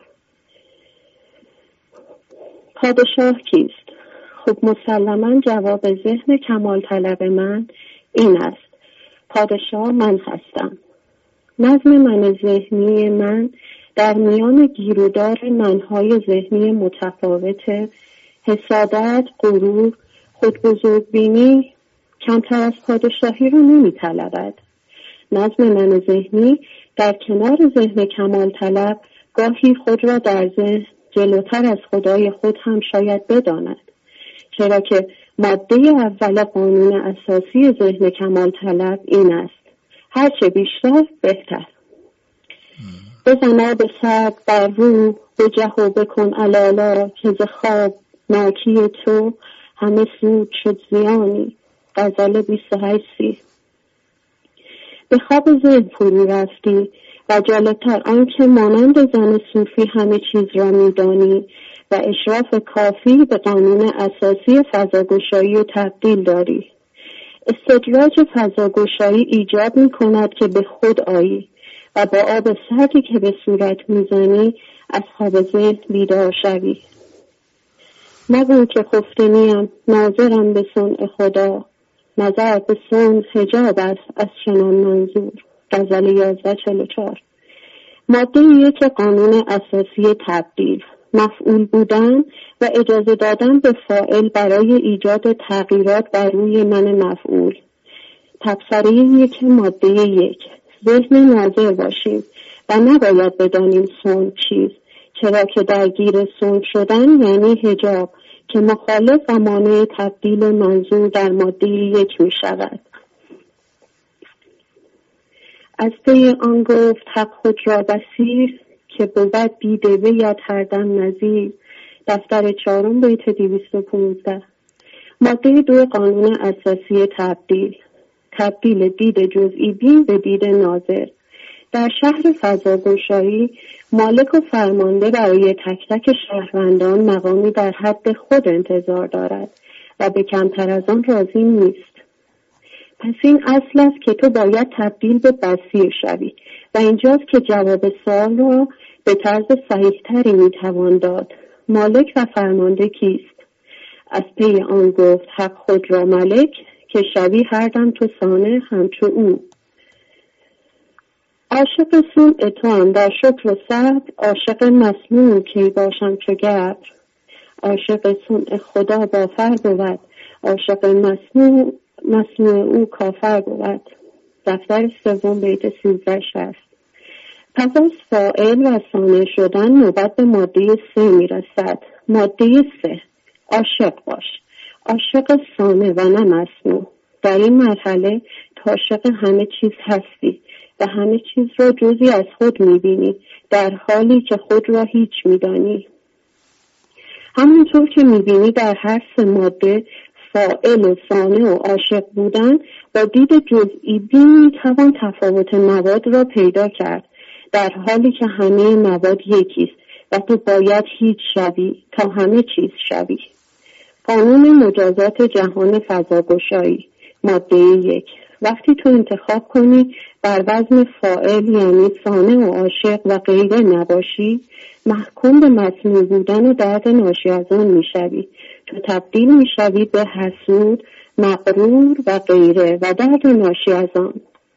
پادشاه کیست؟ خب مسلما جواب ذهن کمال طلب من این است: پادشاه من هستم. نظم من ذهنی من در میان گیرودار منهای ذهنی متفاوت حسادت، غرور، خودبزرگبینی کمتر از پادشاهی رو نمی طلبد. نظم من ذهنی در کنار ذهن کمال طلب گاهی خود را در ذهن جلوتر از خدای خود هم شاید بداند. چرا که ماده اول قانون اساسی ذهن کمال طلب این است: هرچه بیشتر بهتر. بزن آب سرد بر رو، بجه و بکن علالا، که ز خواب ناکی تو همه سود شد زیانی. غزل 28. به خواب ذهن فرو رفتی و جالبتر آن که مانند زن صوفی همه چیز را میدانی و اشراف کافی به قانون اساسی فضاگشایی و تبدیل داری. استدراج فضاگشایی ایجاب می کند که به خود آیی و با آب سردی که به صورت میزنی از خواب ذهن بیدار شوی. نگو که خفته نیم، ناظرم به صنع خدا، نظر به صنع حجاب است از چنان منظور. غزل 1144. ماده 1 قانون اساسی تبدیل: مفعول بودن و اجازه دادن به فاعل برای ایجاد تغییرات بر روی من مفعول. تبصره 1 ماده 1: ذهن ناظر باشیم و نباید بدانیم صنع چیز، چرا که درگیر صنع شدن یعنی حجاب که مخالف و مانع تبدیل منظور در ماده 1 می شود. از پی آن گفت حق خود را بصیر، که بود دیده ویت هر دم نظیر. دفتر 4 بیت 215. ماده 2 قانون اساسی تبدیل: تبدیل دید جزئی بین به دید ناظر. در شهر فضاگشایی مالک و فرمانده برای تک تک شهروندان مقامی در حد خود انتظار دارد و به کمتر از آن راضی نیست. پس این اصل است که تو باید تبدیل به بصیر شوی و اینجاست که جواب سوال را به طرز صحیح‌تری میتوان داد: مالک و فرمانده کیست؟ از پی آن گفت حق خود را ملک، که شوی هر دم تو صانع همچو او. عاشق صنع تو هم در شکر و صبر، عاشق مسموع کی باشم چو گبر. عاشق صنع خدا بافر بود، عاشق مسموع او کافر بود. دفتر 3 بیت 13-60. پس از فاعل و صانع شدن نوبت به ماده 3 میرسد. ماده 3: عاشق باش، عاشق صانع و نه مسموع. در این مرحله تو عاشق همه چیز هستی و همه چیز را جزئی از خود میبینی، در حالی که خود را هیچ میدانی. همونطور که میبینی در هر 3 ماده فاعل و صانع و عاشق بودن با دید جزئی بین میتوان تفاوت مواد را پیدا کرد، در حالی که همه مواد یکیست و تو باید هیچ شوی تا همه چیز شوی. قانون مجازات جهان فضاگشایی: ماده 1: وقتی تو انتخاب کنی بر وزن فاعل یعنی صانع و عاشق و غیره نباشی، محکوم به مسموع بودن و درد ناشی از آن میشوی. تو تبدیل میشوی به حسود، مغرور و غیره و درد ناشی از آن.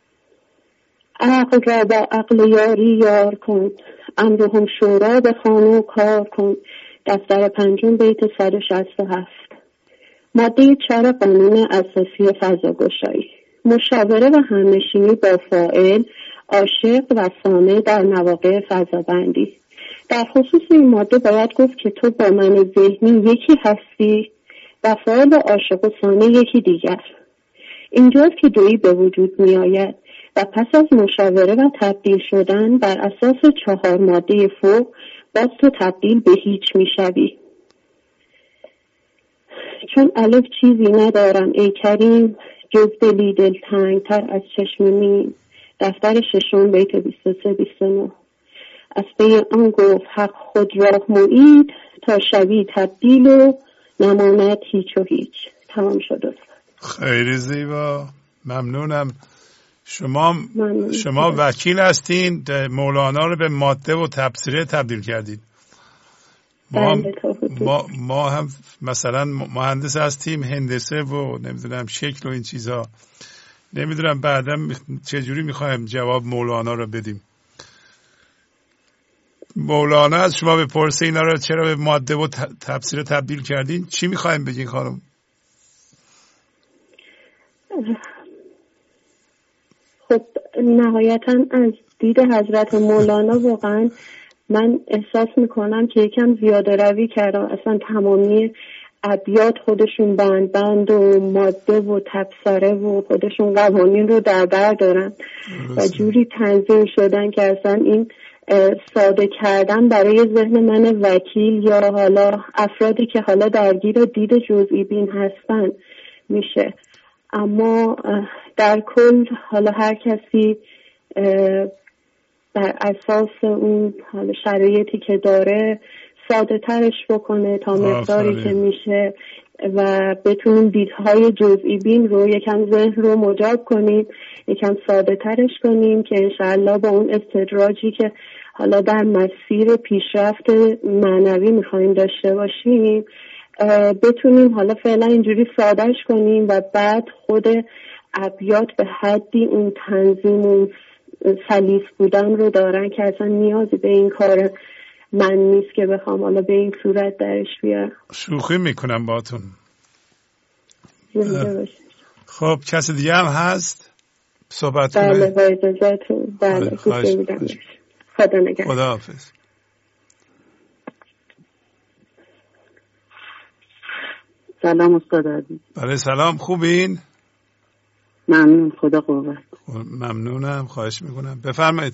عقل را با عقل یاری یار کن، امرهم شورا بخوان و کار کن. دفتر 5 بیت 167. ماده 4 قانون اساسی فضاگشایی: مشاوره و همنشینی با فاعل، عاشق و صانع در مواقع فضابندی. در خصوص این ماده باید گفت که تو با من ذهنی یکی هستی و فاعل عاشق و صانع یکی دیگر. اینجاست که دویی به وجود می آید و پس از مشاوره و تبدیل شدن بر اساس 4 ماده فوق باز تو تبدیل به هیچ می شوی. چون الف چیزی ندارم ای کریم، جز دلی دلتنگ تر از چشم نیم. دفتر 6 بیت 23-29. از پی آن گفت حق خود را معید، تا شوی تبدیل و نماند هیچ و هیچ. تمام شد. خیلی زیبا، ممنونم. شما وکیل هستین، مولانا رو به ماده و تبصره تبدیل کردید. ما هم مثلا مهندس هستیم، هندسه و نمیدونم شکل و این چیزها. نمیدونم بعدا چجوری میخوایم جواب مولانا رو بدیم. مولانا از شما بپرسه اینا رو چرا به ماده و تبصره تبدیل کردین، چی میخوایم بگین خانم؟ خب نهایتا از دید حضرت مولانا واقعا من احساس میکنم که یکم زیاده روی کردم. اصلا تمامی ابیات خودشون بند و ماده و تبصره و خودشون قوانین رو در بر دارن و جوری تنظیم شدن که اصلا این ساده کردن برای ذهن من وکیل یا حالا افرادی که حالا درگیر دید جزئی بین هستن میشه. اما در کل حالا هر کسی بر اساس اون حالا شرایطی که داره ساده ترش بکنه تا مقداری که میشه و بتونیم دیدهای جزئی بین رو یکم ذهن رو مجاب کنیم، یکم ساده ترش کنیم که انشاءالله با اون استدراجی که حالا در مسیر پیشرفت معنوی میخوایم داشته باشیم بتونیم حالا فعلا اینجوری سادهش کنیم و بعد خود ابیات به حدی اون تنظیم و سلیس بودن رو دارن که اصلا نیازی به این کار من نیست که بخوام حالا به این صورت درش بیارم. شوخی میکنم باتون. خب کسی دیگه هم هست صحبت کنه؟ بله با اجازهتون. بله خدا نگهدار. خدا حافظ. سلام استاد عزیز. بله سلام، خوبین؟ ممنون، خدا قوت. ممنونم، خواهش میکنم، بفرمایید.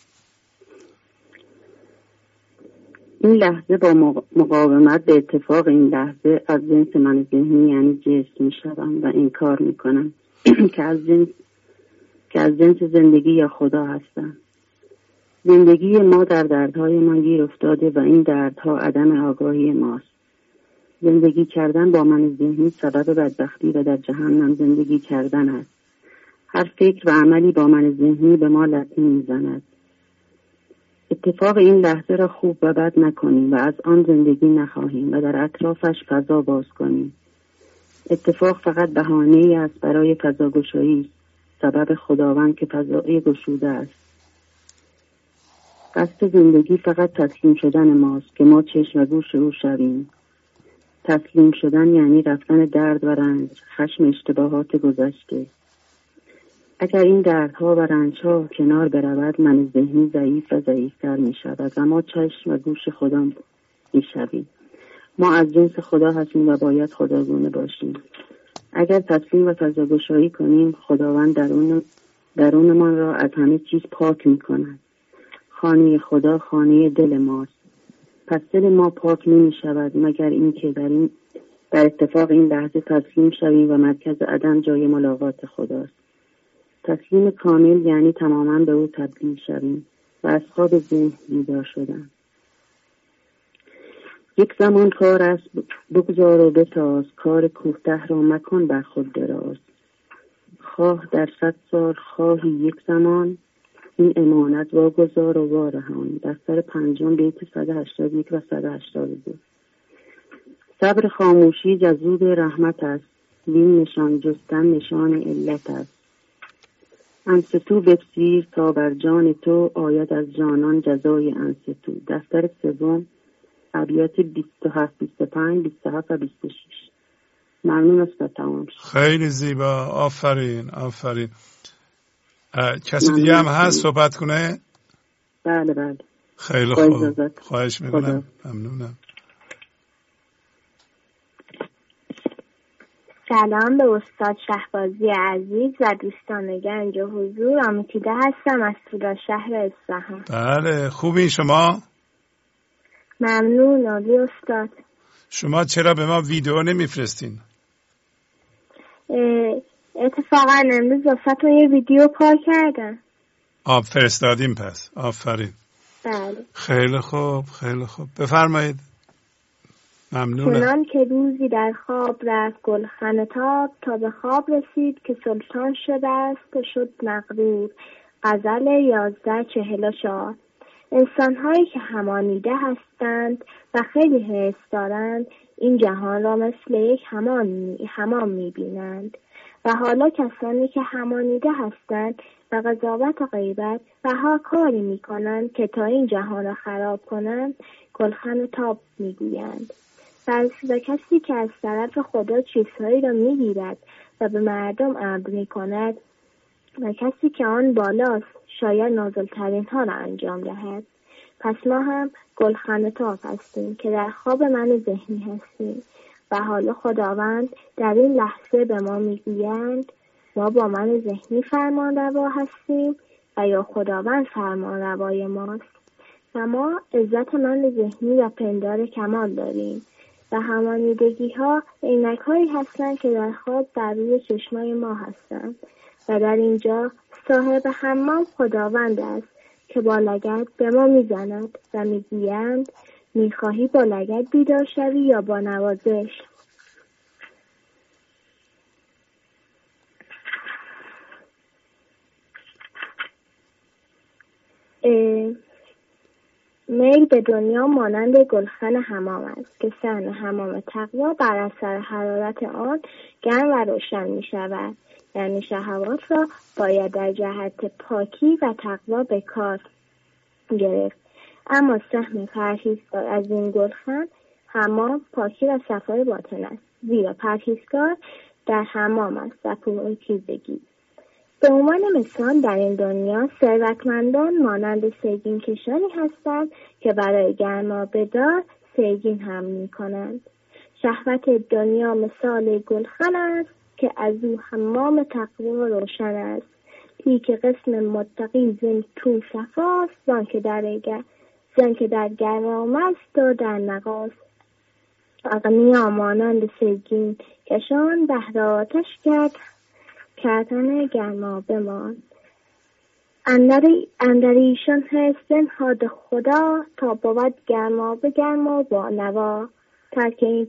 این لحظه با مقاومت به اتفاق این لحظه از جنس من ذهنی یعنی جسم میشوم و انکار میکنم که از جنس زندگی یا خدا هستم. زندگی ما در دردهای ما گیر افتاده و این دردها عدم آگاهی ماست. زندگی کردن با من ذهنی سبب بدبختی و در جهنم زندگی کردن است. هر فکر و عملی با من ذهنی به ما لطمه میزند. اتفاق این لحظه را خوب و بد نکنیم و از آن زندگی نخواهیم و در اطرافش فضا باز کنیم. اتفاق فقط بهانه‌ای است برای فضاگشایی، سبب خداوند که فضای گشوده است. قصد زندگی فقط تسلیم شدن ماست که ما چشم و گوش او شویم. تسلیم شدن یعنی رفتن درد و رنج، خشم اشتباهات گذشته. اگر این دردها و رنجها کنار برود من ذهنی ضعیف و ضعیفتر می شود و ما چشم و گوش خدا می شویم. ما از جنس خدا هستیم و باید خداگونه باشیم. اگر تسلیم و فضاگشایی کنیم خداوند درونمان را از همه چیز پاک می کند. خانه خدا خانه دل ماست. پس دل ما پاک نمی شود مگر اینکه در اتفاق این لحظه تسلیم شویم و مرکز عدم جای ملاقات خداست. تسلیم کامل یعنی تماما به او تبدیل شویم و از خواب ذهن بیدار شدن. یک زمان کار است بگذار و بتاز، کار کوته را مکن بر خود دراز. خواه در 100 سال خواهی یک زمان، این امانت واگذار و وارهان. دفتر 5 بیت 181 و 182. صبر خاموشی جذوب رحمت است، این نشان جستن نشان علت است. انستو بپذیر تا بر جان تو آید از جانان جزای انستو. دفتر 3 ابیات 27 25 27 و 26. ممنون است. تمام شد. خیلی زیبا، آفرین آفرین. کسی دیگه هم هست صحبت کنه؟ بله بله. خیلی خوب، خواهش میکنم. ممنونم. سلام به استاد شهبازی عزیز و دوستان گنج و حضور. آمیتیده هستم از تورا شهر اصفهان. بله، خوبین شما؟ ممنون عالی استاد. شما چرا به ما ویدیو نمیفرستین؟ اتفاقا امروز واسهتون یه ویدیو کار کردم. فرستادیم پس. آفرین. بله. خیلی خوب خیلی خوب، بفرمایید. ممنونم. چنان که روزی در خواب رفت گلخن تاب، تا به خواب رسید که سلطان شده است و شد مغرور. غزل 1144. انسان‌هایی که همانیده هستند و خیلی حس دارند این جهان را مثل یک همان می‌بینند و حالا کسانی که همانیده هستند و قضاوت و غیبت و هر کاری می‌کنند که تا این جهان را خراب کنند گلخن تاب می‌گویند. و کسی که از طرف خدا چیزهایی را می‌گیرد و به مردم امر می‌کند و کسی که آن بالاست شاید نازل‌ترین ها را انجام دهد. پس ما هم گلخن تاب هستیم که در خواب من ذهنی هستیم و حالا خداوند در این لحظه به ما میگویند ما با من ذهنی فرمانروا هستیم و یا خداوند فرمانروای ماست و ما عزت من ذهنی و پندار کمال داریم و همانیدگی ها عینک هایی هستند که در خواب بر روی چشمای ما هستند و در اینجا صاحب حمام خداوند است که با لگد به ما میزند و میگویند میخواهی با لگد بیدار شوی یا با نوازش. میل به دنیا مانند گلخن حمام است که صحن حمام تقوا بر اثر حرارت آن گرم و روشن می شود. یعنی شهوات را باید در جهت پاکی و تقوا به کار گرفت. اما سهم پرهیزگار از این گلخن حمام پاکی و صفای باطن است، زیرا پرهیزگار در حمام است و پاکیزگی. به عنوان مثال در این دنیا ثروتمندان مانند سیگین کشانی هستند که برای گرمابه‌دار سیگین هم می‌کنند. شهوت دنیا مثال گلخن است که از او حمام تقوا روشن است. پیک قسم متقی زن تو صفاست، زن که در گرمام است و در نقاست. اغنیا مانند سیگین کشان بهر آتش کردن گرمابه ماند. اندر ایشان هست زنهاد خدا تا بود گرمابه با نوا. ترک این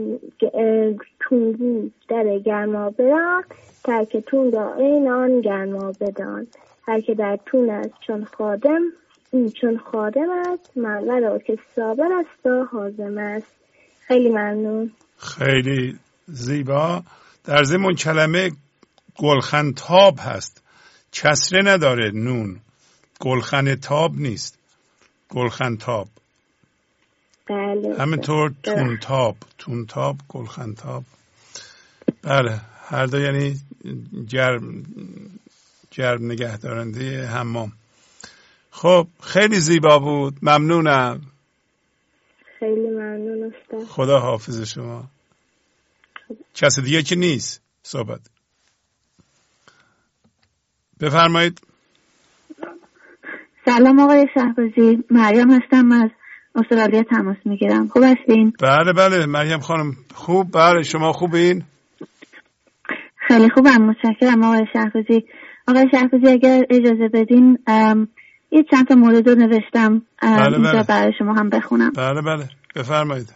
تونگو در گرمابه را ترک تون را این آن گرمابه دان. هر که در تون است چون خادم است منور را که صابر است و حازم است. خیلی ممنون. خیلی زیبا. در ضمن کلمه گلخن تاب هست، کسره نداره نون، گلخن تاب نیست، گلخن تاب. بله. همینطور تون تاب گلخن تاب. بله، هر دو یعنی جرم نگه دارنده حمام. خب خیلی زیبا بود، ممنونم. خیلی ممنون استاد. خدا حافظ شما. کسی دیگه که نیست صحبت. بفرمایید. سلام آقای شهبازی، مریم هستم، از استرالیا تماس میگیرم. خوب هستین؟ بله مریم خانم خوب. بله شما خوبین؟ خیلی خوبم، متشکرم آقای شهبازی. آقای شهبازی اگر اجازه بدین یه چند تا مورد رو نوشتم اینجا برای شما هم بخونم. بله بفرمایید.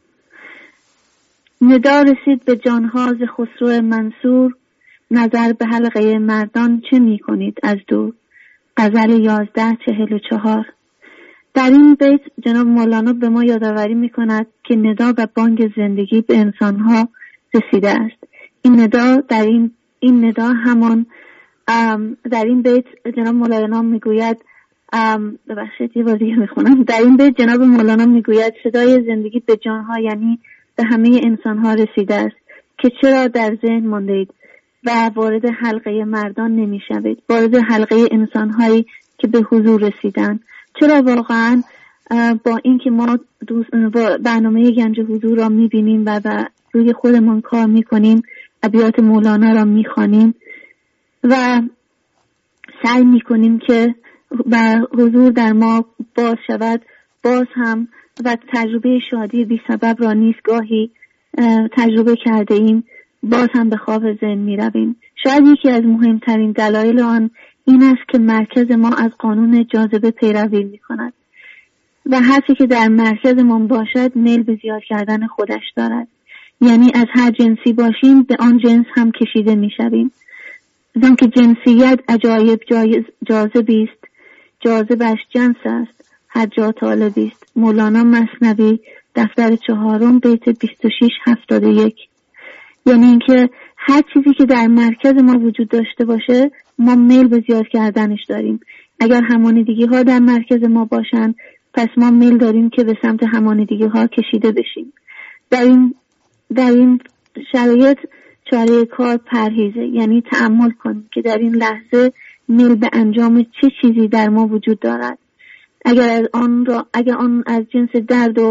ندا رسید به جانها ز خسرو منصور، نظر به حلقه مردان چه می کنید از دور. غزل 1144. در این بیت جناب مولانا به ما یادآوری می کند که ندا و بانگ زندگی به انسانها رسیده است. این ندا همان در این بیت جناب مولانا می گوید ببخشید یه بار دیگه می خونم. در این بیت جناب مولانا می گوید صدای زندگی به جانها یعنی به همه انسانها رسیده است که چرا در ذهن مانده اید و وارد حلقه مردان نمی شوید، وارد حلقه انسانهایی که به حضور رسیدن. چرا واقعا با اینکه ما برنامه گنج حضور را می بینیم و روی خودمان کار می کنیم، ابیات مولانا را می خوانیم و سعی می کنیم که حضور در ما باز شود، باز هم و تجربه شادی بی سبب را نیز گاهی تجربه کرده ایم، باز هم به خواب ذهن می رویم. شاید یکی از مهمترین دلایل آن این است که مرکز ما از قانون جاذبه پیروی می کند و هرچی که در مرکز ما باشد میل به زیاد کردن خودش دارد. یعنی از هر جنسی باشیم به آن جنس هم کشیده می شویم. زن که جنسیت عجایب جاذبی است، جاذبش جنس است، هر جا طالبی است. مولانا مثنوی دفتر 4 بیت 2671. یعنی اینکه هر چیزی که در مرکز ما وجود داشته باشه ما میل به زیاد کردنش داریم. اگر همانیدگی ها در مرکز ما باشن پس ما میل داریم که به سمت همانیدگی ها کشیده بشیم. در این شرایط چاره کار پرهیزه، یعنی تأمل کنیم که در این لحظه میل به انجام چه چیزی در ما وجود دارد. اگر آن از جنس درد و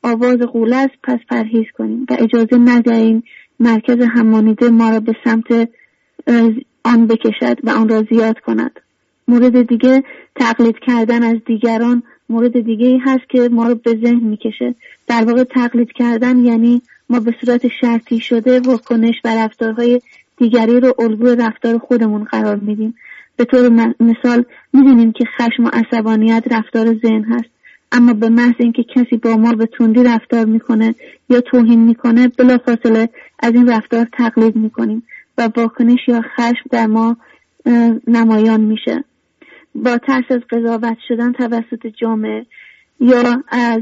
آواز غوله است، پس پرهیز کنیم و اجازه ندهیم مرکز همانیده ما را به سمت آن بکشد و آن را زیاد کند. مورد دیگه تقلید کردن از دیگران مورد دیگه هست که ما رو به ذهن میکشه. در واقع تقلید کردن یعنی ما به صورت شرطی شده واکنش و رفتارهای دیگری رو الگوی رفتار خودمون قرار میدیم. به طور مثال میدونیم که خشم و عصبانیت رفتار ذهن هست، اما به محض اینکه کسی با ما به تندی رفتار میکنه یا توهین میکنه بلافاصله از این رفتار تقلید میکنیم و واکنش یا خشم در ما نمایان میشه. با ترس از قضاوت شدن توسط جامعه یا از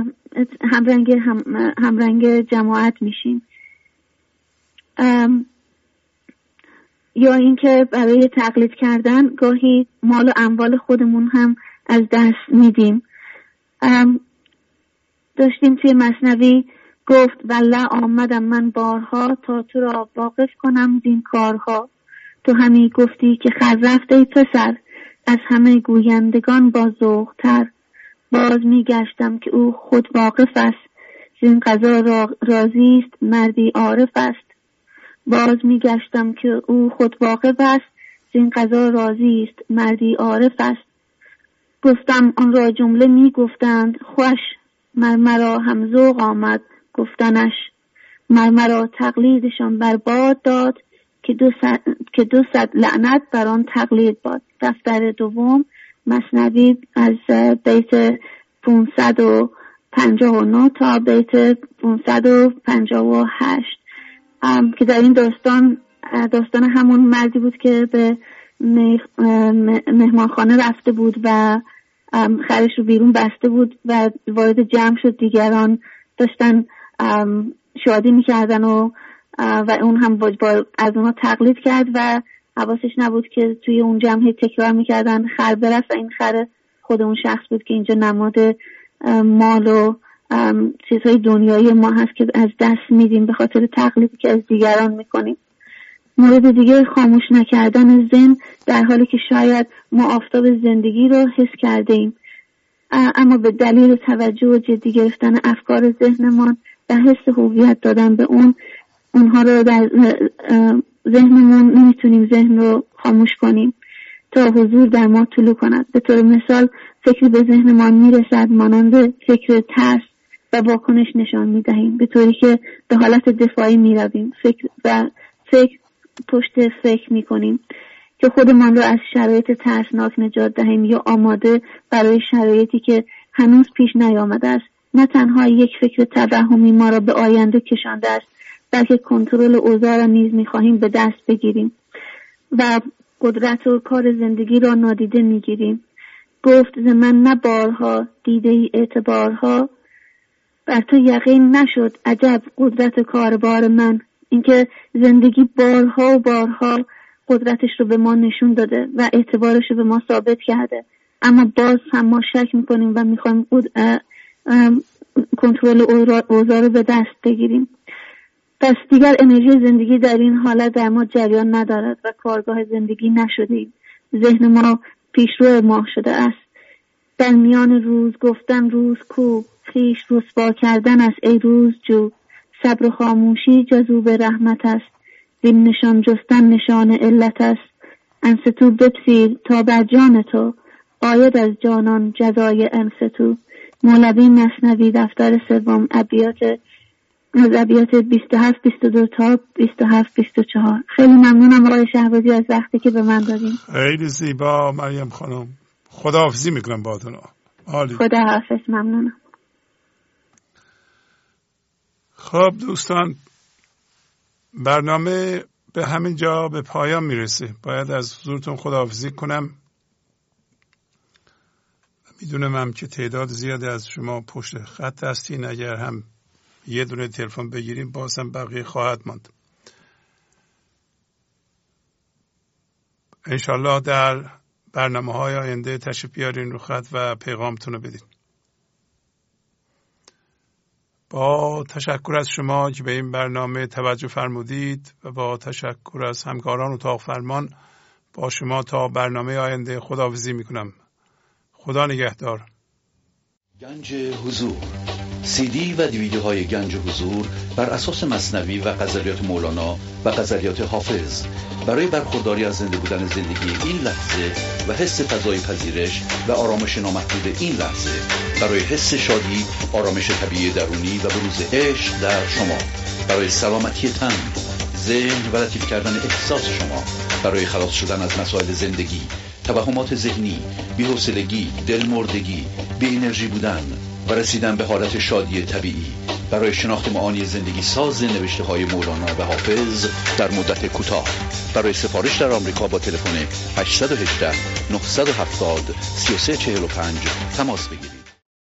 همرنگ جماعت میشیم، یا اینکه برای تقلید کردن گاهی مال و اموال خودمون هم از دست میدیم. داشتیم توی مثنوی گفت والله آمدم من بارها تا تو را واقف کنم زین کارها. تو همی گفتی که خر رفت ای پسر از همه گویندگان با ذوق‌تر. باز میگشتم که او خود واقف است زین قضا راضی است مردی عارف است. باز میگشتم که او خود واقف است زین قضا راضی است مردی عارف است. گفتم آن را جمله میگفتند خوش، مرا هم ذوق آمد گفتنش. مرا تقلیدشان برباد داد که 200 لعنت بر آن تقلید باد. دفتر دوم مثنوی از بیت 559 تا بیت 558 که در این داستان همون مردی بود که به مهمانخانه رفته بود و خرش رو بیرون بسته بود و وارد جمع شد. دیگران داشتن شادی میکردن و اون هم از اونا تقلید کرد و حواسش نبود که توی اون جمع تکرار میکردن خر برست و این خر خود اون شخص بود که اینجا نماد مال و چیزهای دنیایی ما هست که از دست میدیم به خاطر تقلیدی که از دیگران میکنیم. مورد دیگه خاموش نکردن ذهن در حالی که شاید ما آفتاب زندگی رو حس کرده ایم، اما به دلیل توجه و جدی گرفتن افکار ذهنمان و حس هویت دادن به اونها رو در ذهنمون نمیتونیم ذهن رو خاموش کنیم تا حضور در ما طلوع کند. به طور مثال فکری به ذهنمان میرسد مانند فکر ترس و واکنش نشان میدهیم، به طوری که به حالت دفاعی میرویم فکر پشت فکر میکنیم که خودمان را از شرایط ترسناک نجات دهیم یا آماده برای شرایطی که هنوز پیش نیامده است. نه تنها یک فکر توهمی ما را به آینده کشانده است، بلکه کنترل اوضاع را نیز میخواهیم به دست بگیریم و قدرت و کار زندگی را نادیده میگیریم. گفت ز من نه بارها دیده ای اعتبارها، بر تو یقین نشد عجب قدرت کاربار من. اینکه زندگی بارها و بارها قدرتش رو به ما نشون داده و اعتبارش رو به ما ثابت کرده، اما باز هم ما شک میکنیم و میخوایم کنترل اوضاع رو به دست بگیریم. پس دیگر انرژی زندگی در این حالت در ما جریان ندارد و کارگاه زندگی نشدیم. ذهن ما پیشرو ما شده است. در میان روز گفتن روز کو، خویش رسوا کردن است ای روز جو. صبر و خاموشی جذوب رحمت است، زین نشان جستن نشان علت است. انستو بپذیر تا بر جان تو، آید از جانان جزای انستو. مولوی مثنوی دفتر سوم ابیات 27 22 تا 27 24. خیلی ممنونم آقای شهبازی از وقتی که به من دادین. خیلی زیبا مریم خانم. خداحافظی میکنم باهاتون. عالی. خداحافظ. ممنونم. خب دوستان، برنامه به همین جا به پایان میرسه. باید از حضورتون خداحافظی کنم. میدونم هم که تعداد زیادی از شما پشت خط هستین. اگر هم یه دونه تلفن بگیریم باز هم بقیه خواهد ماند. انشالله در برنامه‌های آینده تشریف بیارین رو خط و پیغامتون رو بدین. با تشکر از شما که به این برنامه توجه فرمودید و با تشکر از همکاران اتاق فرمان با شما تا برنامه آینده خداحافظی میکنم. خدا نگهدار. گنج حضور CD و دیویدیوهای گنج حضور بر اساس مثنوی و غزلیات مولانا و غزلیات حافظ برای برخورداری از زنده بودن زندگی این لحظه و حس فضای پذیرش و آرامش نامحدود این لحظه، برای حس شادی، آرامش طبیعی درونی و بروز عشق در شما، برای سلامتی تن، ذهن و لطیف کردن احساس شما، برای خلاص شدن از مسائل زندگی، توهمات ذهنی، بی‌حوصلگی، دلمردگی، بی انرژی بودن و رسیدن به حالت شادی طبیعی، برای شناخت معانی زندگی ساز نوشته های مولانا و حافظ در مدت کوتاه. برای سفارش در آمریکا با تلفن 818 970 3345 تماس بگیرید.